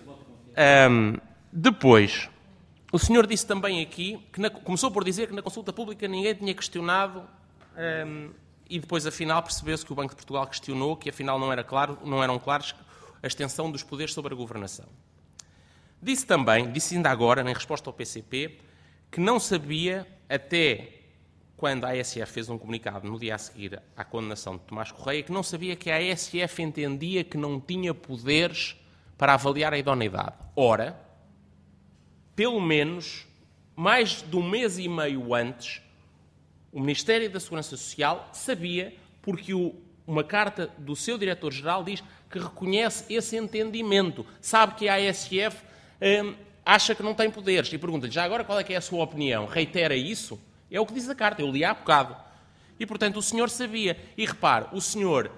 Um, depois... O senhor disse também aqui, que na, começou por dizer que na consulta pública ninguém tinha questionado um, e depois, afinal, percebeu-se que o Banco de Portugal questionou, que afinal não, era claro, não eram claros a extensão dos poderes sobre a governação. Disse também, disse ainda agora, em resposta ao P C P, que não sabia, até quando a A S F fez um comunicado no dia a seguir à condenação de Tomás Correia, que não sabia que a A S F entendia que não tinha poderes para avaliar a idoneidade. Ora, pelo menos, mais de um mês e meio antes, o Ministério da Segurança Social sabia, porque o, uma carta do seu diretor-geral diz que reconhece esse entendimento, sabe que a A S F hum, acha que não tem poderes, e pergunta-lhe, já agora qual é que é a sua opinião? Reitera isso? É o que diz a carta, eu li há bocado. E, portanto, o senhor sabia. E, repare, o senhor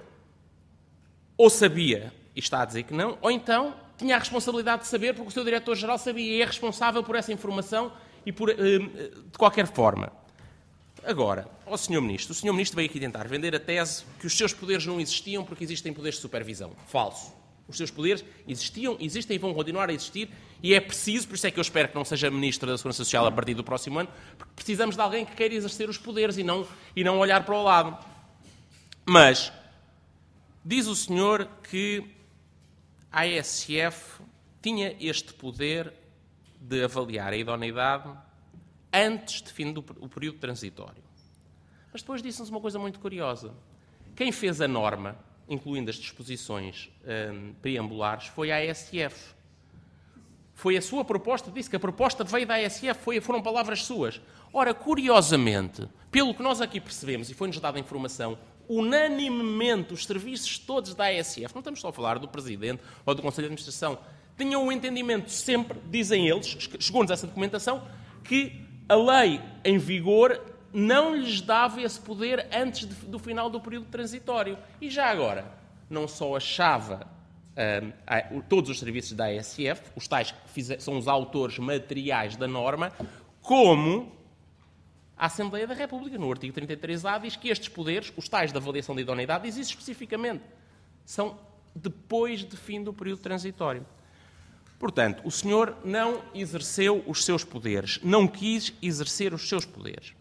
ou sabia, e está a dizer que não, ou então tinha a responsabilidade de saber, porque o seu diretor-geral sabia e é responsável por essa informação e por, de qualquer forma. Agora, ao senhor Ministro, o senhor Ministro veio aqui tentar vender a tese que os seus poderes não existiam porque existem poderes de supervisão. Falso. Os seus poderes existiam, existem e vão continuar a existir, e é preciso, por isso é que eu espero que não seja Ministro da Segurança Social a partir do próximo ano, porque precisamos de alguém que queira exercer os poderes e não, e não olhar para o lado. Mas, diz o senhor que a A S F tinha este poder de avaliar a idoneidade antes de fim do período transitório. Mas depois disse-nos uma coisa muito curiosa. Quem fez a norma, incluindo as disposições hum, preambulares, foi a A S F. Foi a sua proposta, disse que a proposta veio da A S F, foi, foram palavras suas. Ora, curiosamente, pelo que nós aqui percebemos, e foi-nos dada a informação, unanimemente, os serviços todos da A S F, não estamos só a falar do Presidente ou do Conselho de Administração, tinham um entendimento sempre, dizem eles, chegou-nos essa documentação, que a lei em vigor não lhes dava esse poder antes de, do final do período transitório. E já agora, não só achava um, a, todos os serviços da A S F, os tais que fizer, são os autores materiais da norma, como a Assembleia da República, no artigo trinta e três A, diz que estes poderes, os tais da avaliação de idoneidade, existem especificamente. São depois de fim do período transitório. Portanto, o senhor não exerceu os seus poderes, não quis exercer os seus poderes.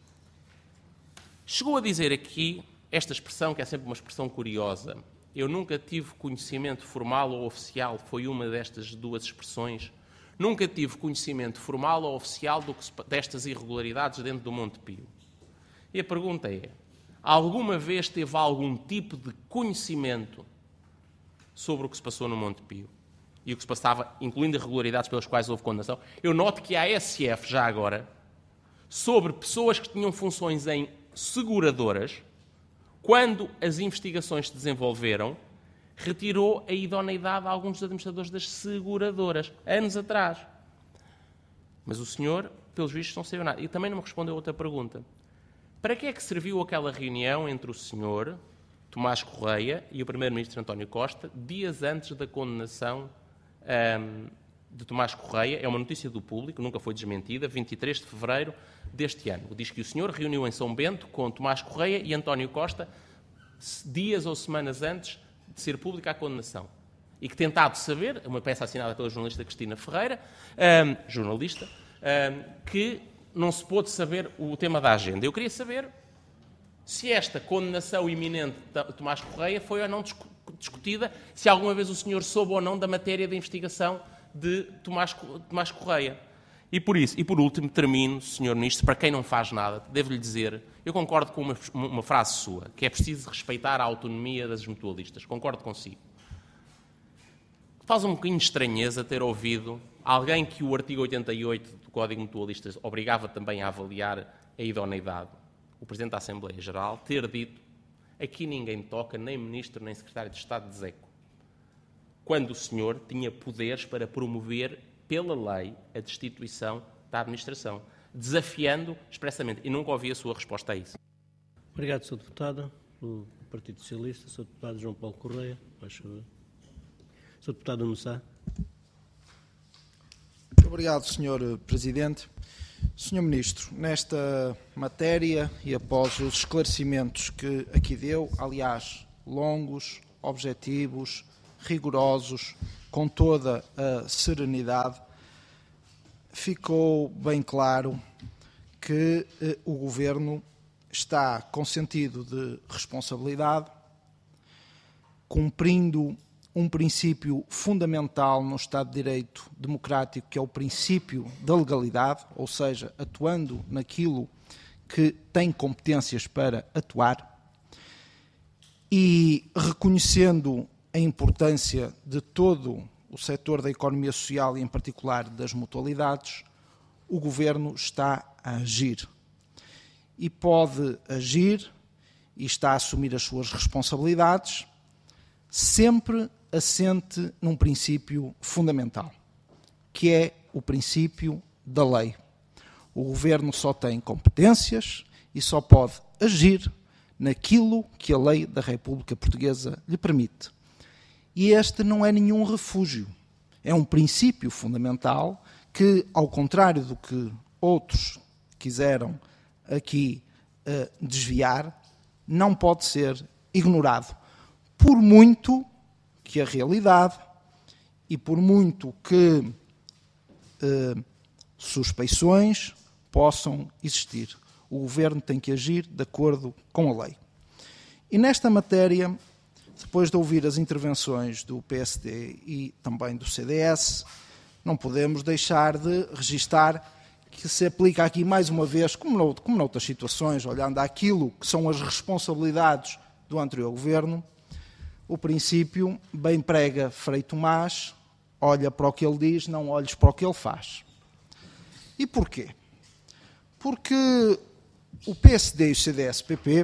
Chegou a dizer aqui esta expressão, que é sempre uma expressão curiosa. Eu nunca tive conhecimento formal ou oficial, foi uma destas duas expressões. Nunca tive conhecimento formal ou oficial do que se, destas irregularidades dentro do Montepio. E a pergunta é, alguma vez teve algum tipo de conhecimento sobre o que se passou no Montepio? E o que se passava, incluindo irregularidades pelas quais houve condenação? Eu noto que a A S F, já agora, sobre pessoas que tinham funções em seguradoras, quando as investigações se desenvolveram, retirou a idoneidade a alguns dos administradores das seguradoras, anos atrás. Mas o senhor, pelos vistos, não saiu nada. E também não me respondeu a outra pergunta. Para que é que serviu aquela reunião entre o senhor, Tomás Correia, e o primeiro-ministro António Costa, dias antes da condenação um, de Tomás Correia? É uma notícia do Público, nunca foi desmentida, vinte e três de fevereiro deste ano. Diz que o senhor reuniu em São Bento com Tomás Correia e António Costa dias ou semanas antes de ser pública a condenação. E que, tentado saber, uma peça assinada pela jornalista Cristina Ferreira, um, jornalista, um, que não se pôde saber o tema da agenda. Eu queria saber se esta condenação iminente de Tomás Correia foi ou não discutida, se alguma vez o senhor soube ou não da matéria da investigação de Tomás, Tomás Correia. E por isso, e por último, termino, senhor Ministro, para quem não faz nada, devo-lhe dizer, eu concordo com uma, uma frase sua, que é preciso respeitar a autonomia das mutualistas. Concordo consigo. Faz um bocadinho de estranheza ter ouvido alguém que o artigo oitenta e oito do Código Mutualistas obrigava também a avaliar a idoneidade, o Presidente da Assembleia Geral, ter dito: aqui ninguém toca, nem Ministro, nem Secretário de Estado de Zeco, quando o senhor tinha poderes para promover, pela lei, a destituição da administração, desafiando expressamente. E nunca ouvi a sua resposta a isso. Obrigado, senhor Deputado. Do Partido Socialista, senhor Deputado João Paulo Correia, faz favor. senhor Deputado Nuno Sá. Obrigado, senhor Presidente. senhor Ministro, nesta matéria e após os esclarecimentos que aqui deu, aliás, longos, objetivos, rigorosos, com toda a serenidade, ficou bem claro que eh, o Governo está com sentido de responsabilidade, cumprindo um princípio fundamental no Estado de Direito democrático, que é o princípio da legalidade, ou seja, atuando naquilo que tem competências para atuar, e reconhecendo a importância de todo o setor da economia social e, em particular, das mutualidades, o Governo está a agir. E pode agir e está a assumir as suas responsabilidades, sempre assente num princípio fundamental, que é o princípio da lei. O Governo só tem competências e só pode agir naquilo que a lei da República Portuguesa lhe permite. E este não é nenhum refúgio. É um princípio fundamental que, ao contrário do que outros quiseram aqui uh, desviar, não pode ser ignorado. Por muito que a realidade e por muito que uh, suspeições possam existir. O Governo tem que agir de acordo com a lei. E nesta matéria, depois de ouvir as intervenções do P S D e também do C D S, não podemos deixar de registar que se aplica aqui mais uma vez, como, nout- como noutras situações, olhando àquilo que são as responsabilidades do anterior Governo, o princípio bem prega Frei Tomás: olha para o que ele diz, não olhes para o que ele faz. E porquê? Porque o P S D e o C D S P P,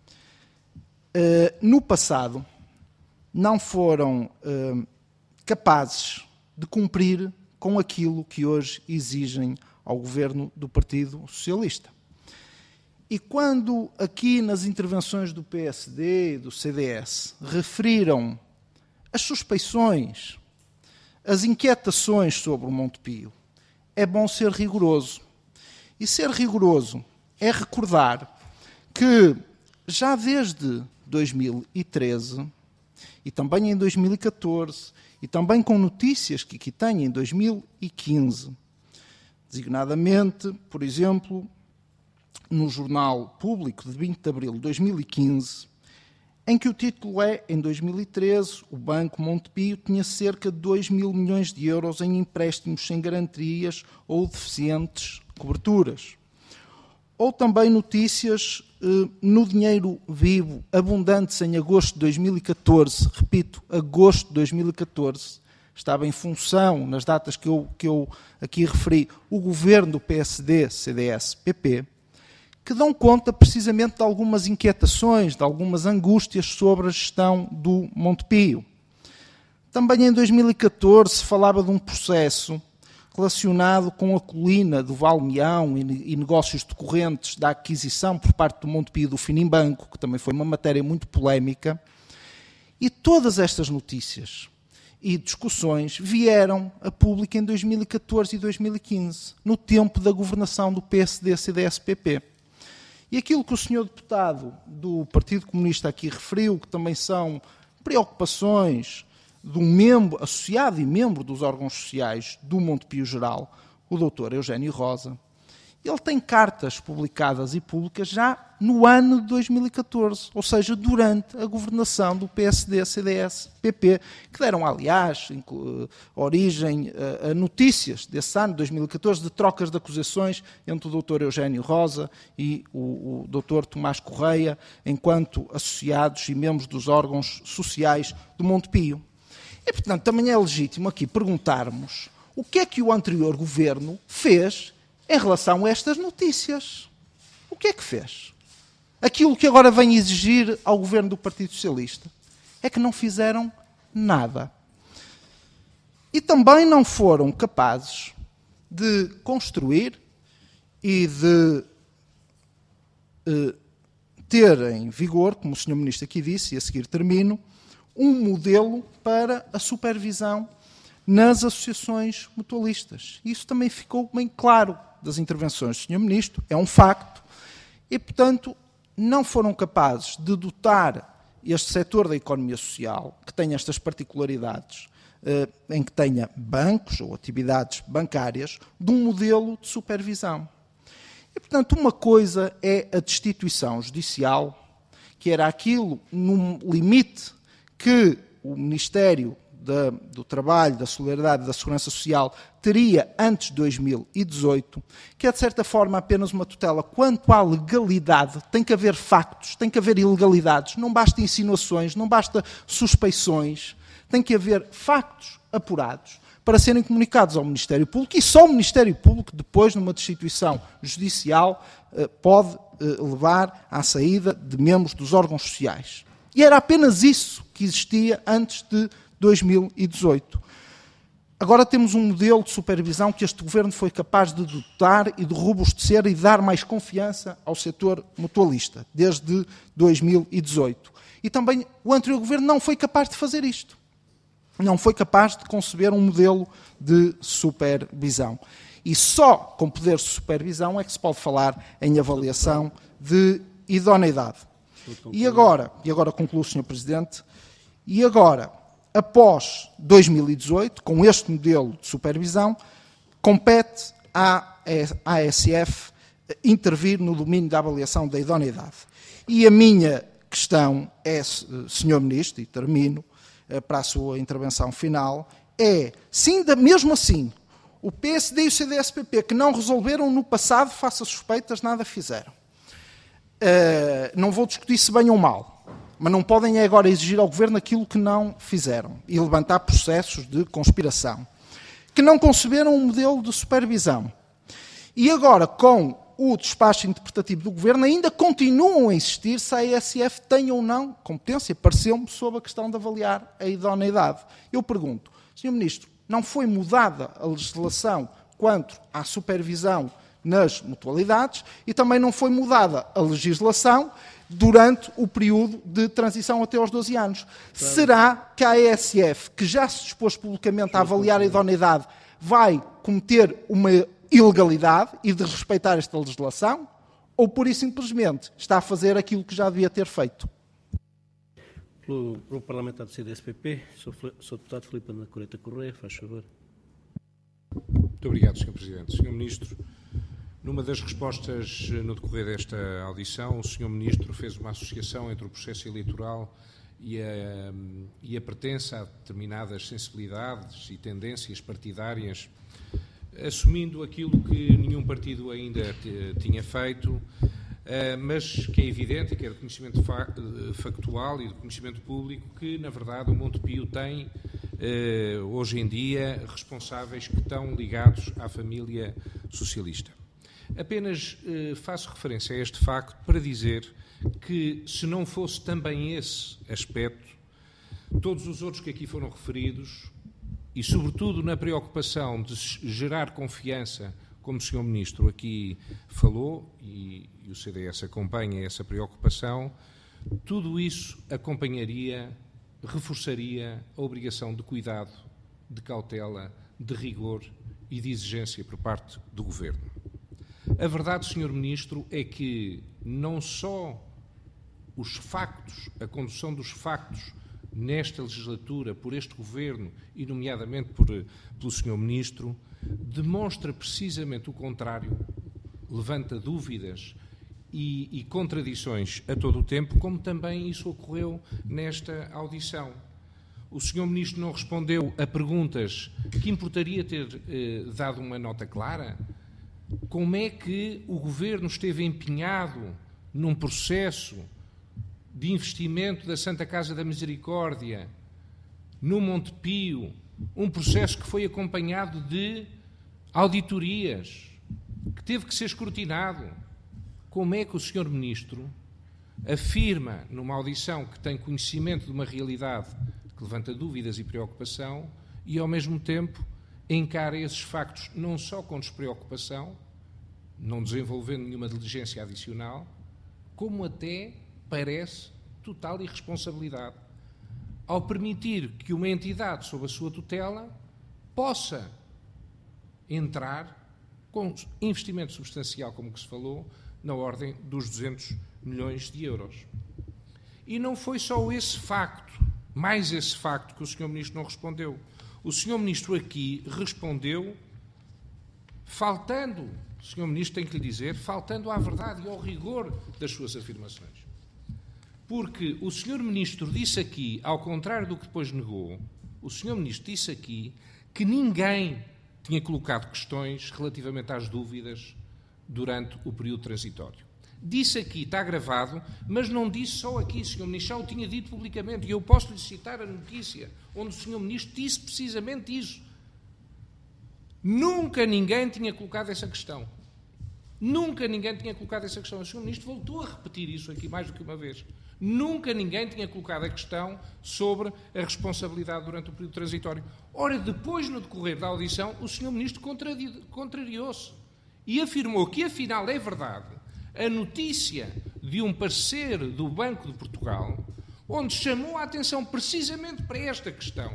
eh, no passado, não foram eh, capazes de cumprir com aquilo que hoje exigem ao Governo do Partido Socialista. E quando aqui nas intervenções do P S D e do C D S referiram as suspeições, as inquietações sobre o Montepio, é bom ser rigoroso. E ser rigoroso é recordar que já desde dois mil e treze, e também em dois mil e catorze, e também com notícias que aqui tenho em dois mil e quinze, designadamente, por exemplo, no Jornal Público de vinte de abril de dois mil e quinze, em que o título é: em dois mil e treze, o Banco Montepio tinha cerca de dois mil milhões de euros em empréstimos sem garantias ou deficientes coberturas. Ou também notícias eh, no dinheiro vivo, abundantes em agosto de dois mil e catorze, repito, agosto de dois mil e catorze, estava em função, nas datas que eu, que eu aqui referi, o governo do P S D, C D S, P P, que dão conta precisamente de algumas inquietações, de algumas angústias sobre a gestão do Montepio. Também em dois mil e catorze se falava de um processo relacionado com a colina do Valmeão e negócios decorrentes da aquisição por parte do Montepio do Finimbanco, que também foi uma matéria muito polémica. E todas estas notícias e discussões vieram a público em dois mil e catorze e dois mil e quinze, no tempo da governação do P S D C D S P P. E aquilo que o senhor deputado do Partido Comunista aqui referiu, que também são preocupações de um membro, associado e membro dos órgãos sociais do Montepio Geral, o doutor Eugénio Rosa, ele tem cartas publicadas e públicas já no ano de dois mil e catorze, ou seja, durante a governação do P S D C D S P P, que deram, aliás, origem a notícias desse ano, dois mil e catorze, de trocas de acusações entre o doutor Eugénio Rosa e o, o doutor Tomás Correia, enquanto associados e membros dos órgãos sociais do Montepio. E, portanto, também é legítimo aqui perguntarmos o que é que o anterior governo fez em relação a estas notícias. O que é que fez? Aquilo que agora vem exigir ao governo do Partido Socialista é que não fizeram nada. E também não foram capazes de construir e de eh, ter em vigor, como o senhor Ministro aqui disse, e a seguir termino, um modelo para a supervisão nas associações mutualistas. Isso também ficou bem claro das intervenções do senhor Ministro, é um facto, e, portanto, não foram capazes de dotar este setor da economia social, que tem estas particularidades, eh, em que tenha bancos ou atividades bancárias, de um modelo de supervisão. E, portanto, uma coisa é a destituição judicial, que era aquilo, num limite, que o Ministério Da, do Trabalho, da Solidariedade e da Segurança Social teria antes de dois mil e dezoito, que é de certa forma apenas uma tutela quanto à legalidade. Tem que haver factos, tem que haver ilegalidades, não basta insinuações, não basta suspeições, tem que haver factos apurados para serem comunicados ao Ministério Público, e só o Ministério Público, depois, numa destituição judicial, pode levar à saída de membros dos órgãos sociais. E era apenas isso que existia antes de dois mil e dezoito. Agora temos um modelo de supervisão que este Governo foi capaz de dotar e de robustecer e dar mais confiança ao setor mutualista, desde dois mil e dezoito. E também o anterior Governo não foi capaz de fazer isto. Não foi capaz de conceber um modelo de supervisão. E só com poder de supervisão é que se pode falar em avaliação de idoneidade. E agora, e agora concluo, senhor Presidente, e agora, após dois mil e dezoito, com este modelo de supervisão, compete à A S F intervir no domínio da avaliação da idoneidade. E a minha questão é, senhor Ministro, e termino para a sua intervenção final, é, sim, mesmo assim, o P S D e o C D S P P, que não resolveram no passado, face a suspeitas, nada fizeram. Uh, não vou discutir se bem ou mal, mas não podem agora exigir ao Governo aquilo que não fizeram e levantar processos de conspiração, que não conceberam um modelo de supervisão. E agora, com o despacho interpretativo do Governo, ainda continuam a insistir se a A S F tem ou não competência, pareceu-me, sobre a questão de avaliar a idoneidade. Eu pergunto, senhor Ministro, não foi mudada a legislação quanto à supervisão nas mutualidades e também não foi mudada a legislação durante o período de transição até aos doze anos. Claro. Será que a A S F, que já se dispôs publicamente a avaliar a idoneidade, vai cometer uma ilegalidade e de respeitar esta legislação? Ou, pura e simplesmente, está a fazer aquilo que já devia ter feito? Pelo, pelo parlamentar do C D S P P, sou, sou deputado Filipe Ana Coreta Correia, faz favor. Muito obrigado, senhor Presidente. senhor Ministro, numa das respostas no decorrer desta audição, o senhor Ministro fez uma associação entre o processo eleitoral e a, e a pertença a determinadas sensibilidades e tendências partidárias, assumindo aquilo que nenhum partido ainda tinha feito, mas que é evidente, que é de conhecimento factual e de conhecimento público, que, na verdade, o Montepio tem, hoje em dia, responsáveis que estão ligados à família socialista. Apenas eh, faço referência a este facto para dizer que, se não fosse também esse aspecto, todos os outros que aqui foram referidos, e sobretudo na preocupação de gerar confiança, como o senhor Ministro aqui falou, e, e o C D S acompanha essa preocupação, tudo isso acompanharia, reforçaria a obrigação de cuidado, de cautela, de rigor e de exigência por parte do Governo. A verdade, senhor Ministro, é que não só os factos, a condução dos factos nesta legislatura por este Governo e nomeadamente por, pelo senhor Ministro, demonstra precisamente o contrário, levanta dúvidas e, e contradições a todo o tempo, como também isso ocorreu nesta audição. O senhor Ministro não respondeu a perguntas que importaria ter eh, dado uma nota clara. Como é que o Governo esteve empenhado num processo de investimento da Santa Casa da Misericórdia no Monte Pio, um processo que foi acompanhado de auditorias, que teve que ser escrutinado? Como é que o senhor Ministro afirma, numa audição que tem conhecimento de uma realidade que levanta dúvidas e preocupação, e ao mesmo tempo encara esses factos não só com despreocupação, não desenvolvendo nenhuma diligência adicional, como até parece total irresponsabilidade, ao permitir que uma entidade sob a sua tutela possa entrar com investimento substancial, como que se falou, na ordem dos duzentos milhões de euros. E não foi só esse facto, mais esse facto, que o senhor Ministro não respondeu. O senhor Ministro aqui respondeu faltando, o senhor Ministro tem que lhe dizer, faltando à verdade e ao rigor das suas afirmações. Porque o senhor Ministro disse aqui, ao contrário do que depois negou, o senhor Ministro disse aqui que ninguém tinha colocado questões relativamente às dúvidas durante o período transitório. Disse aqui, está gravado, mas não disse só aqui, senhor Ministro, já o tinha dito publicamente, e eu posso lhe citar a notícia, onde o senhor Ministro disse precisamente isso. Nunca ninguém tinha colocado essa questão. Nunca ninguém tinha colocado essa questão. O senhor Ministro voltou a repetir isso aqui mais do que uma vez. Nunca ninguém tinha colocado a questão sobre a responsabilidade durante o período transitório. Ora, depois, no decorrer da audição, o senhor Ministro contrariou-se e afirmou que, afinal, é verdade a notícia de um parecer do Banco de Portugal, onde chamou a atenção precisamente para esta questão,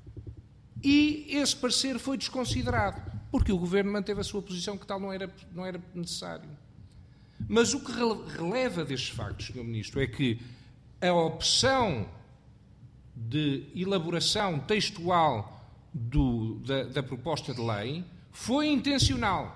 e esse parecer foi desconsiderado, porque o Governo manteve a sua posição que tal não era, não era necessário. Mas o que releva destes factos, senhor Ministro, é que a opção de elaboração textual do, da, da proposta de lei foi intencional.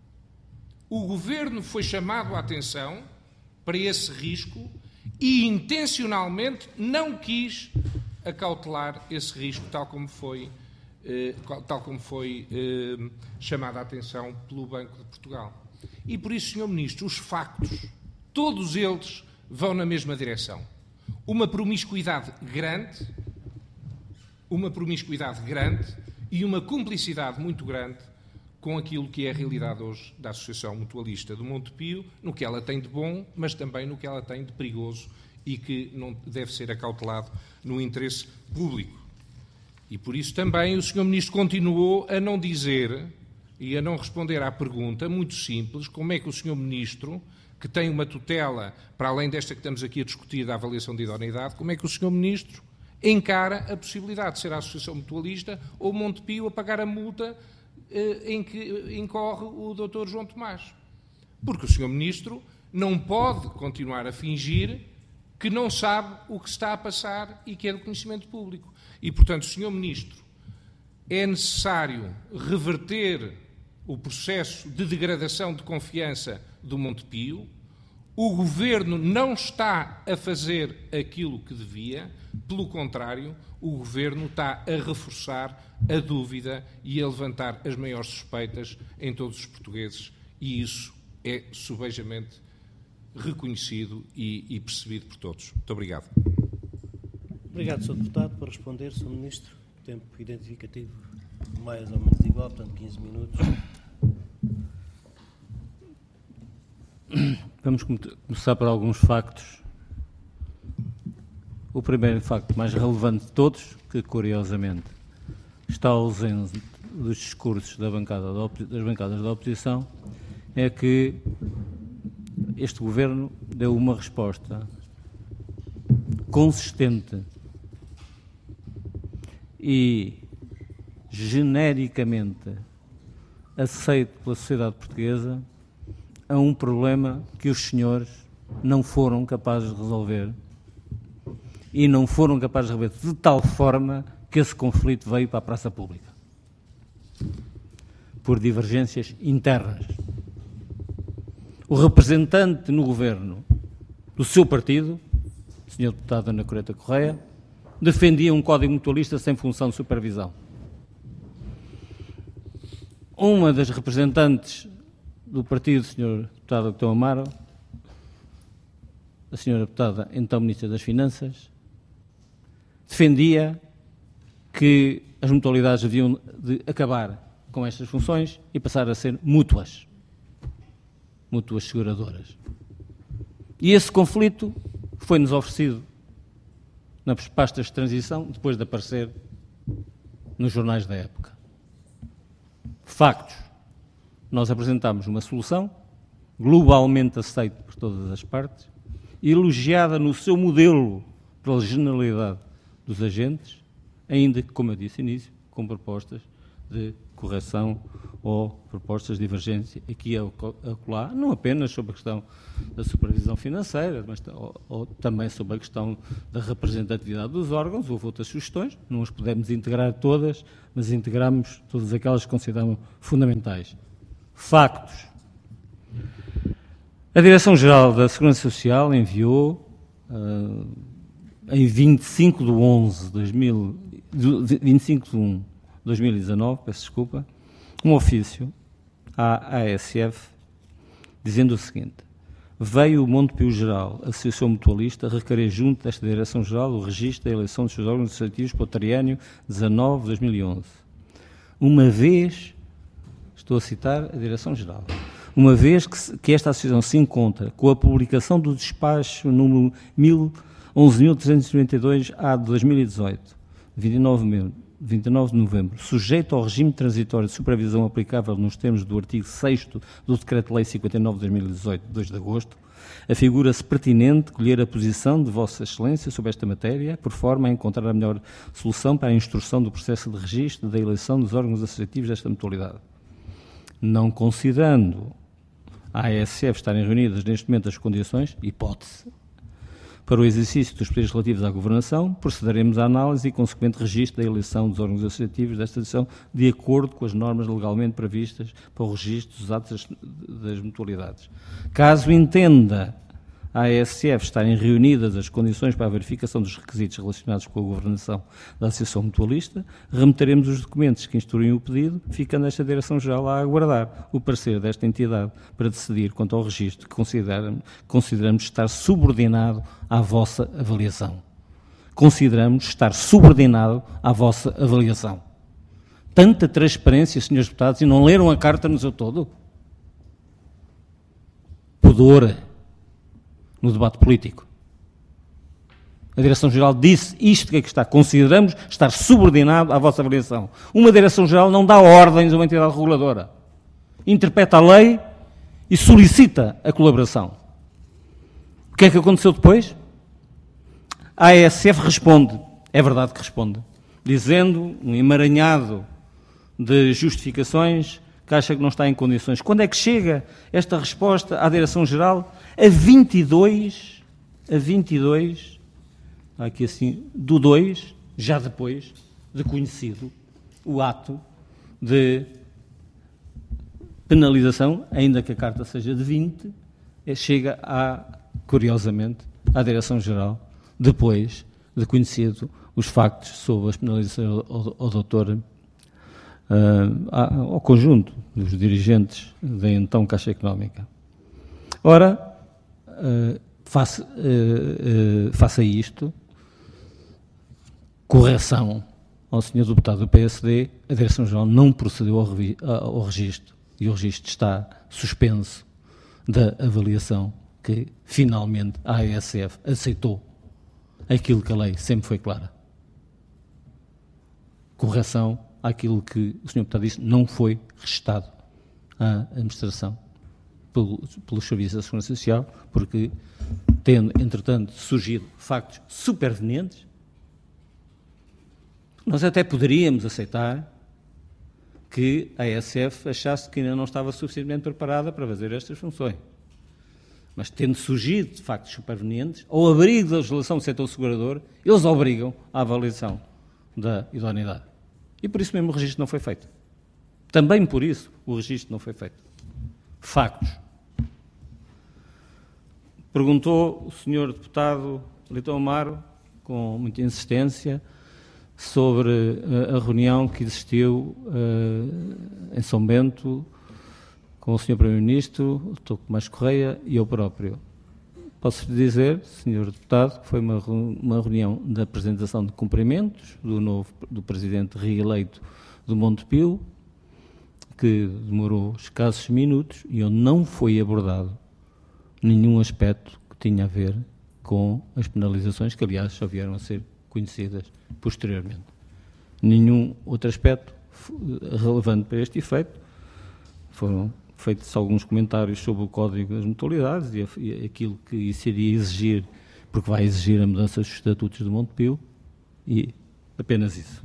O Governo foi chamado a atenção para esse risco e intencionalmente não quis acautelar esse risco, tal como foi, eh, tal como foi eh, chamada a atenção pelo Banco de Portugal. E por isso, senhor Ministro, os factos, todos eles vão na mesma direção. Uma promiscuidade grande, uma promiscuidade grande e uma cumplicidade muito grande com aquilo que é a realidade hoje da Associação Mutualista do Monte Pio, no que ela tem de bom, mas também no que ela tem de perigoso e que não deve ser acautelado no interesse público. E por isso também o senhor Ministro continuou a não dizer e a não responder à pergunta muito simples, como é que o senhor Ministro, que tem uma tutela, para além desta que estamos aqui a discutir da avaliação de idoneidade, como é que o senhor Ministro encara a possibilidade de ser a Associação Mutualista ou Monte Pio a pagar a multa eh, em que incorre o doutor João Tomás? Porque o senhor Ministro não pode continuar a fingir que não sabe o que está a passar e que é do conhecimento público. E, portanto, senhor Ministro, é necessário reverter o processo de degradação de confiança do Monte Pio. O Governo não está a fazer aquilo que devia, pelo contrário, o Governo está a reforçar a dúvida e a levantar as maiores suspeitas em todos os portugueses, e isso é subejamente reconhecido e, e percebido por todos. Muito obrigado. Obrigado, senhor Deputado. Para responder, senhor Ministro, tempo identificativo mais ou menos igual, portanto quinze minutos. Vamos começar por alguns factos. O primeiro facto mais relevante de todos, que curiosamente está ausente dos discursos da bancada da das bancadas da oposição, é que este Governo deu uma resposta consistente e genericamente aceito pela sociedade portuguesa a um problema que os senhores não foram capazes de resolver e não foram capazes de resolver de tal forma que esse conflito veio para a praça pública por divergências internas. O representante no Governo do seu partido, o senhor deputado Ana Coreta Correia, defendia um código mutualista sem função de supervisão. Uma das representantes do partido, o senhor deputado Dr. Amaro, a senhora deputada, então Ministra das Finanças, defendia que as mutualidades deviam de acabar com estas funções e passar a ser mútuas, mútuas seguradoras. E esse conflito foi-nos oferecido nas pastas de transição, depois de aparecer nos jornais da época. Factos. Nós apresentámos uma solução globalmente aceita por todas as partes, elogiada no seu modelo pela generalidade dos agentes, ainda que, como eu disse no início, com propostas de correção ou propostas de divergência aqui e acolá, não apenas sobre a questão da supervisão financeira, mas ou, ou também sobre a questão da representatividade dos órgãos. Houve outras sugestões, não as pudemos integrar todas, mas integramos todas aquelas que consideramos fundamentais. Factos. A Direção-Geral da Segurança Social enviou, uh, em vinte e cinco de onze de dois mil, vinte e cinco de um de dois mil e dezanove, peço desculpa, um ofício à A S F dizendo o seguinte: veio o Montepio Geral, Associação Mutualista, requerer junto desta Direção-Geral o registro da eleição dos seus órgãos administrativos para o triênio dezanove de dois mil e onze. Uma vez, estou a citar a Direção-Geral, uma vez que, se, que esta associação se encontra com a publicação do despacho número onze mil trezentos e noventa e dois A de dois mil e dezoito, vinte e nove de novembro, sujeito ao regime transitório de supervisão aplicável nos termos do artigo sexto do Decreto-Lei cinquenta e nove de dois mil e dezoito, de dois de agosto, afigura-se pertinente colher a posição de Vossa Excelência sobre esta matéria, por forma a encontrar a melhor solução para a instrução do processo de registro da eleição dos órgãos associativos desta mutualidade. Não considerando a A S F estarem reunidas neste momento as condições, hipótese, para o exercício dos poderes relativos à governação, procederemos à análise e consequente registro da eleição dos órgãos associativos desta edição de acordo com as normas legalmente previstas para o registro dos atos das mutualidades. Caso entenda a A S F estarem reunidas as condições para a verificação dos requisitos relacionados com a governação da Associação Mutualista, remeteremos os documentos que instruem o pedido, ficando esta Direção-Geral a aguardar o parecer desta entidade para decidir quanto ao registro que consideramos, consideramos estar subordinado à vossa avaliação. Consideramos estar subordinado à vossa avaliação. Tanta transparência, senhores deputados, e não leram a carta no seu todo? Pudor no debate político. A Direção-Geral disse isto que é que está. Consideramos estar subordinado à vossa avaliação. Uma Direção-Geral não dá ordens a uma entidade reguladora. Interpreta a lei e solicita a colaboração. O que é que aconteceu depois? A A S F responde, é verdade que responde, dizendo, um emaranhado de justificações, que acha que não está em condições. Quando é que chega esta resposta à Direção-Geral? A vinte e dois, a vinte e dois, aqui assim, do dois, já depois de conhecido o ato de penalização, ainda que a carta seja de vinte, chega, a, curiosamente, à Direção-Geral, depois de conhecido os factos sobre as penalizações ao, ao doutor, uh, ao conjunto dos dirigentes da então Caixa Económica. Ora, uh, face, uh, uh, face a isto, correção ao senhor deputado do P S D, a Direção-Geral não procedeu ao, ao registro, e o registro está suspenso da avaliação que, finalmente, a A S F aceitou aquilo que a lei sempre foi clara. Correção àquilo que o senhor Deputado disse, não foi registado à administração pelo, pelos serviços da Segurança Social, porque, tendo, entretanto, surgido factos supervenientes, nós até poderíamos aceitar que a A S F achasse que ainda não estava suficientemente preparada para fazer estas funções. Mas, tendo surgido de factos supervenientes, ao abrigo da legislação do setor segurador, eles obrigam à avaliação da idoneidade. E por isso mesmo o registro não foi feito. Também por isso o registro não foi feito. Factos. Perguntou o senhor Deputado Leitão Amaro, com muita insistência, sobre a, a reunião que existiu uh, em São Bento com o senhor Primeiro-Ministro, o doutor Tomás Correia e eu próprio. Posso dizer, senhor Deputado, que foi uma, uma reunião de apresentação de cumprimentos do novo do Presidente reeleito do Montepio, que demorou escassos minutos e onde não foi abordado nenhum aspecto que tinha a ver com as penalizações, que aliás só vieram a ser conhecidas posteriormente. Nenhum outro aspecto relevante para este efeito. Foram feitos alguns comentários sobre o Código das Mutualidades e, e aquilo que isso iria exigir, porque vai exigir a mudança dos estatutos do Montepio, e apenas isso.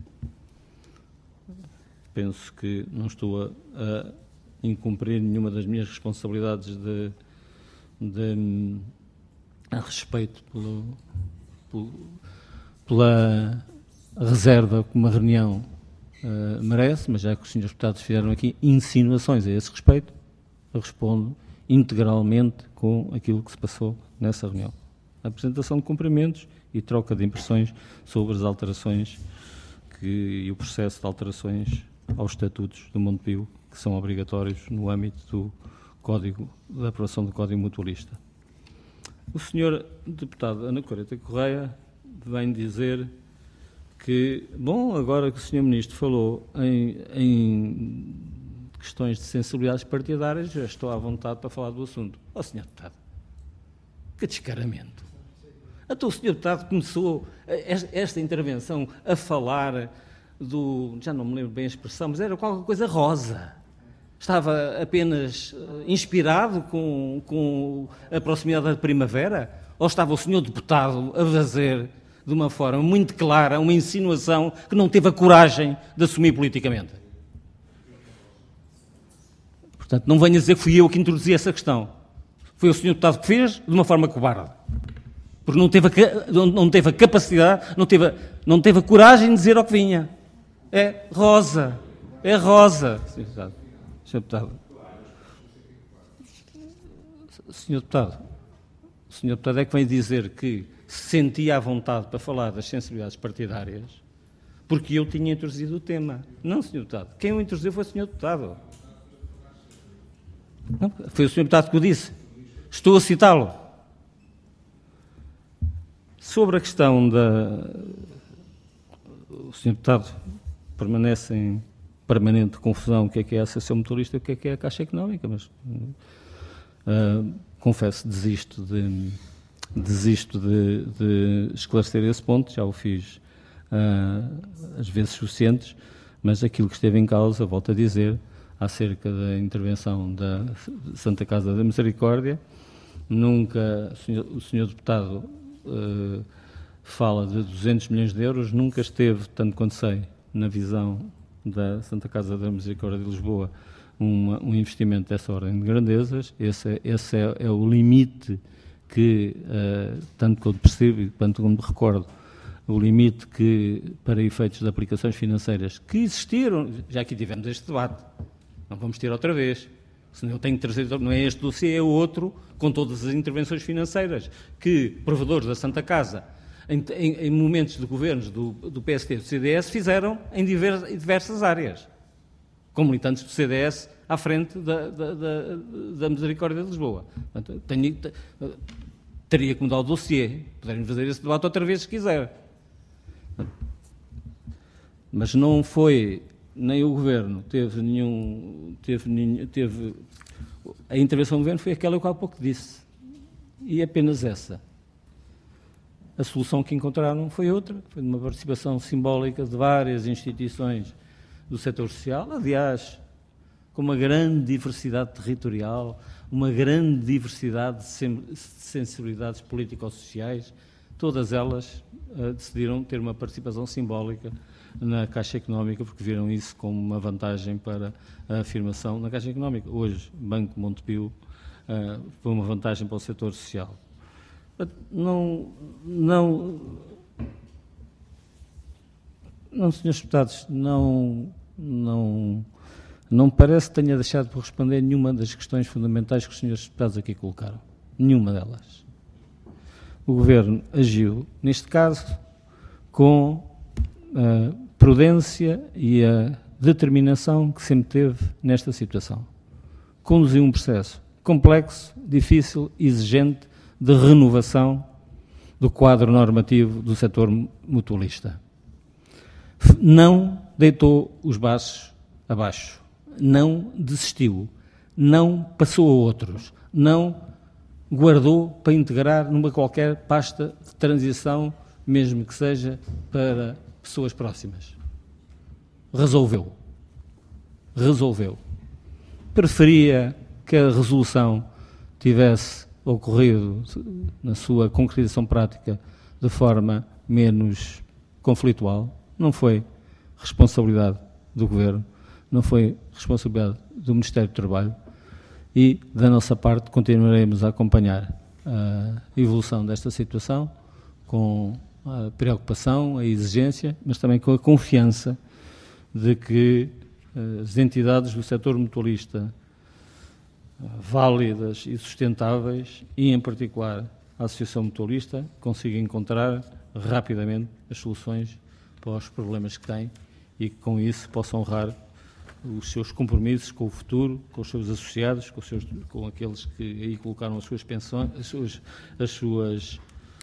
Penso que não estou a, a incumprir nenhuma das minhas responsabilidades de, de a respeito pelo, pelo, pela reserva que uma reunião uh, merece, mas já que os senhores deputados fizeram aqui insinuações a esse respeito, eu respondo integralmente com aquilo que se passou nessa reunião. A apresentação de cumprimentos e troca de impressões sobre as alterações que, e o processo de alterações aos estatutos do Montepio, que são obrigatórios no âmbito do Código, da aprovação do Código Mutualista. O senhor Deputado Ana Correia Correia vem dizer que, bom, agora que o senhor Ministro falou em, em questões de sensibilidades partidárias, já estou à vontade para falar do assunto. Ó, senhor Deputado, que descaramento. Então o senhor Deputado começou esta intervenção a falar do, já não me lembro bem a expressão, mas era qualquer coisa rosa. Estava apenas inspirado com, com a proximidade da primavera? Ou estava o senhor Deputado a fazer, de uma forma muito clara, uma insinuação que não teve a coragem de assumir politicamente? Portanto, não venha dizer que fui eu que introduzi essa questão. Foi o senhor Deputado que fez, de uma forma cobarde. Porque não teve a, não teve a capacidade, não teve a, não teve a coragem de dizer ao que vinha. É rosa. É rosa. senhor Deputado. senhor Deputado. senhor Deputado. O senhor Deputado é que vem dizer que se sentia à vontade para falar das sensibilidades partidárias porque eu tinha introduzido o tema. Não, senhor Deputado. Quem o introduziu foi o senhor Deputado. Não, foi o senhor Deputado que o disse. Estou a citá-lo. Sobre a questão da... O senhor Deputado permanece em permanente confusão o que é que é a Associação Mutualista e o que é que é a Caixa Económica, mas uh, confesso, desisto de, desisto de, de esclarecer esse ponto, já o fiz uh, às vezes suficientes, mas aquilo que esteve em causa, volto a dizer, acerca da intervenção da Santa Casa da Misericórdia, nunca, o senhor, o senhor Deputado uh, fala de duzentos milhões de euros, nunca esteve, tanto quanto sei, na visão da Santa Casa da Misericórdia de Lisboa, uma, um investimento dessa ordem de grandezas. Esse, esse é, é o limite que, uh, tanto quanto percebo e tanto quanto me recordo, o limite que, para efeitos de aplicações financeiras que existiram, já aqui tivemos este debate, não vamos ter outra vez, senão eu tenho que trazer, não é este dossiê, é outro, com todas as intervenções financeiras que provedores da Santa Casa, Em, em, em momentos de governos do, do P S T e do C D S, fizeram em diversas, em diversas áreas, com militantes do C D S à frente da, da, da, da Misericórdia de Lisboa. Portanto, tenho, teria que mudar o dossiê, poderem fazer esse debate outra vez se quiser. Mas não foi, nem o Governo teve nenhum, teve, teve a intervenção do Governo foi aquela que eu há pouco disse, e apenas essa. A solução que encontraram foi outra, foi uma participação simbólica de várias instituições do setor social, aliás, com uma grande diversidade territorial, uma grande diversidade de sensibilidades político-sociais, todas elas uh, decidiram ter uma participação simbólica na Caixa Económica, porque viram isso como uma vantagem para a afirmação na Caixa Económica. Hoje, Banco Montepio uh, foi uma vantagem para o setor social. Não, não, não, senhores deputados, não, não, não parece que tenha deixado de responder nenhuma das questões fundamentais que os senhores deputados aqui colocaram. Nenhuma delas. O Governo agiu, neste caso, com a prudência e a determinação que sempre teve nesta situação. Conduziu um processo complexo, difícil, exigente, de renovação do quadro normativo do setor mutualista. Não deitou os braços abaixo, não desistiu, não passou a outros, não guardou para integrar numa qualquer pasta de transição, mesmo que seja para pessoas próximas. Resolveu. Resolveu. Preferia que a resolução tivesse ocorrido na sua concretização prática de forma menos conflitual. Não foi responsabilidade do Governo, não foi responsabilidade do Ministério do Trabalho e, da nossa parte, continuaremos a acompanhar a evolução desta situação com a preocupação, a exigência, mas também com a confiança de que as entidades do setor mutualista válidas e sustentáveis, e em particular a Associação Mutualista, consiga encontrar rapidamente as soluções para os problemas que tem e que com isso possa honrar os seus compromissos com o futuro, com os seus associados, com, os seus, com aqueles que aí colocaram as suas pensões, as suas, as suas,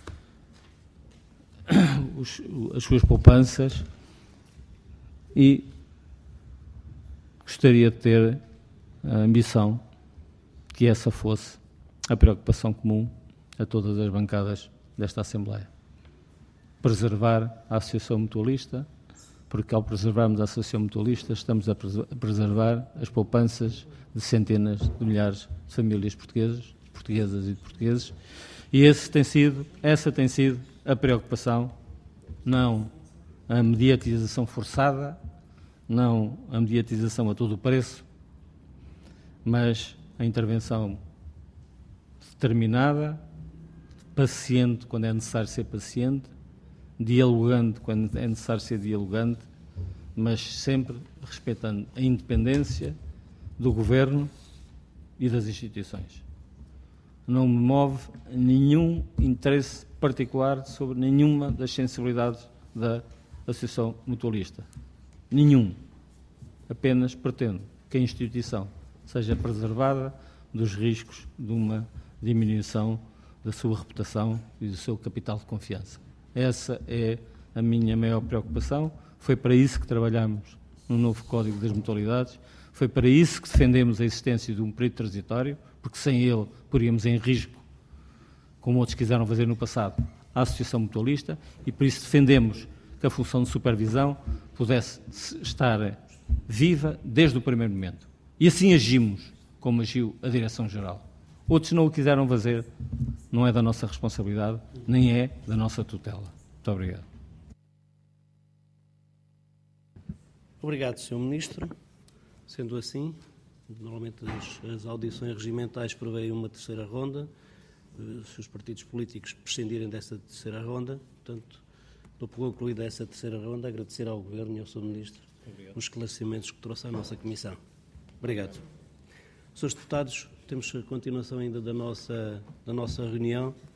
os, as suas poupanças, e gostaria de ter a ambição que essa fosse a preocupação comum a todas as bancadas desta Assembleia. Preservar a Associação Mutualista, porque ao preservarmos a Associação Mutualista estamos a preservar as poupanças de centenas de milhares de famílias portuguesas, portuguesas e de portugueses, e esse tem sido, essa tem sido a preocupação, não a mediatização forçada, não a mediatização a todo o preço, mas a intervenção determinada, paciente quando é necessário ser paciente, dialogante quando é necessário ser dialogante, mas sempre respeitando a independência do Governo e das instituições. Não me move nenhum interesse particular sobre nenhuma das sensibilidades da Associação Mutualista. Nenhum. Apenas pretendo que a instituição seja preservada dos riscos de uma diminuição da sua reputação e do seu capital de confiança. Essa é a minha maior preocupação. Foi para isso que trabalhamos no novo Código das Mutualidades, foi para isso que defendemos a existência de um período transitório, porque sem ele poríamos em risco, como outros quiseram fazer no passado, a Associação Mutualista, e por isso defendemos que a função de supervisão pudesse estar viva desde o primeiro momento. E assim agimos, como agiu a Direção-Geral. Outros não o quiseram fazer, não é da nossa responsabilidade, nem é da nossa tutela. Muito obrigado. Obrigado, senhor Ministro. Sendo assim, normalmente as, as audições regimentais prevêem uma terceira ronda, se os partidos políticos prescindirem dessa terceira ronda, portanto, dou por concluída essa terceira ronda, agradecer ao Governo e ao senhor Ministro Obrigado. Os esclarecimentos que trouxe à nossa Comissão. Obrigado. Senhores deputados, temos a continuação ainda da nossa, da nossa reunião.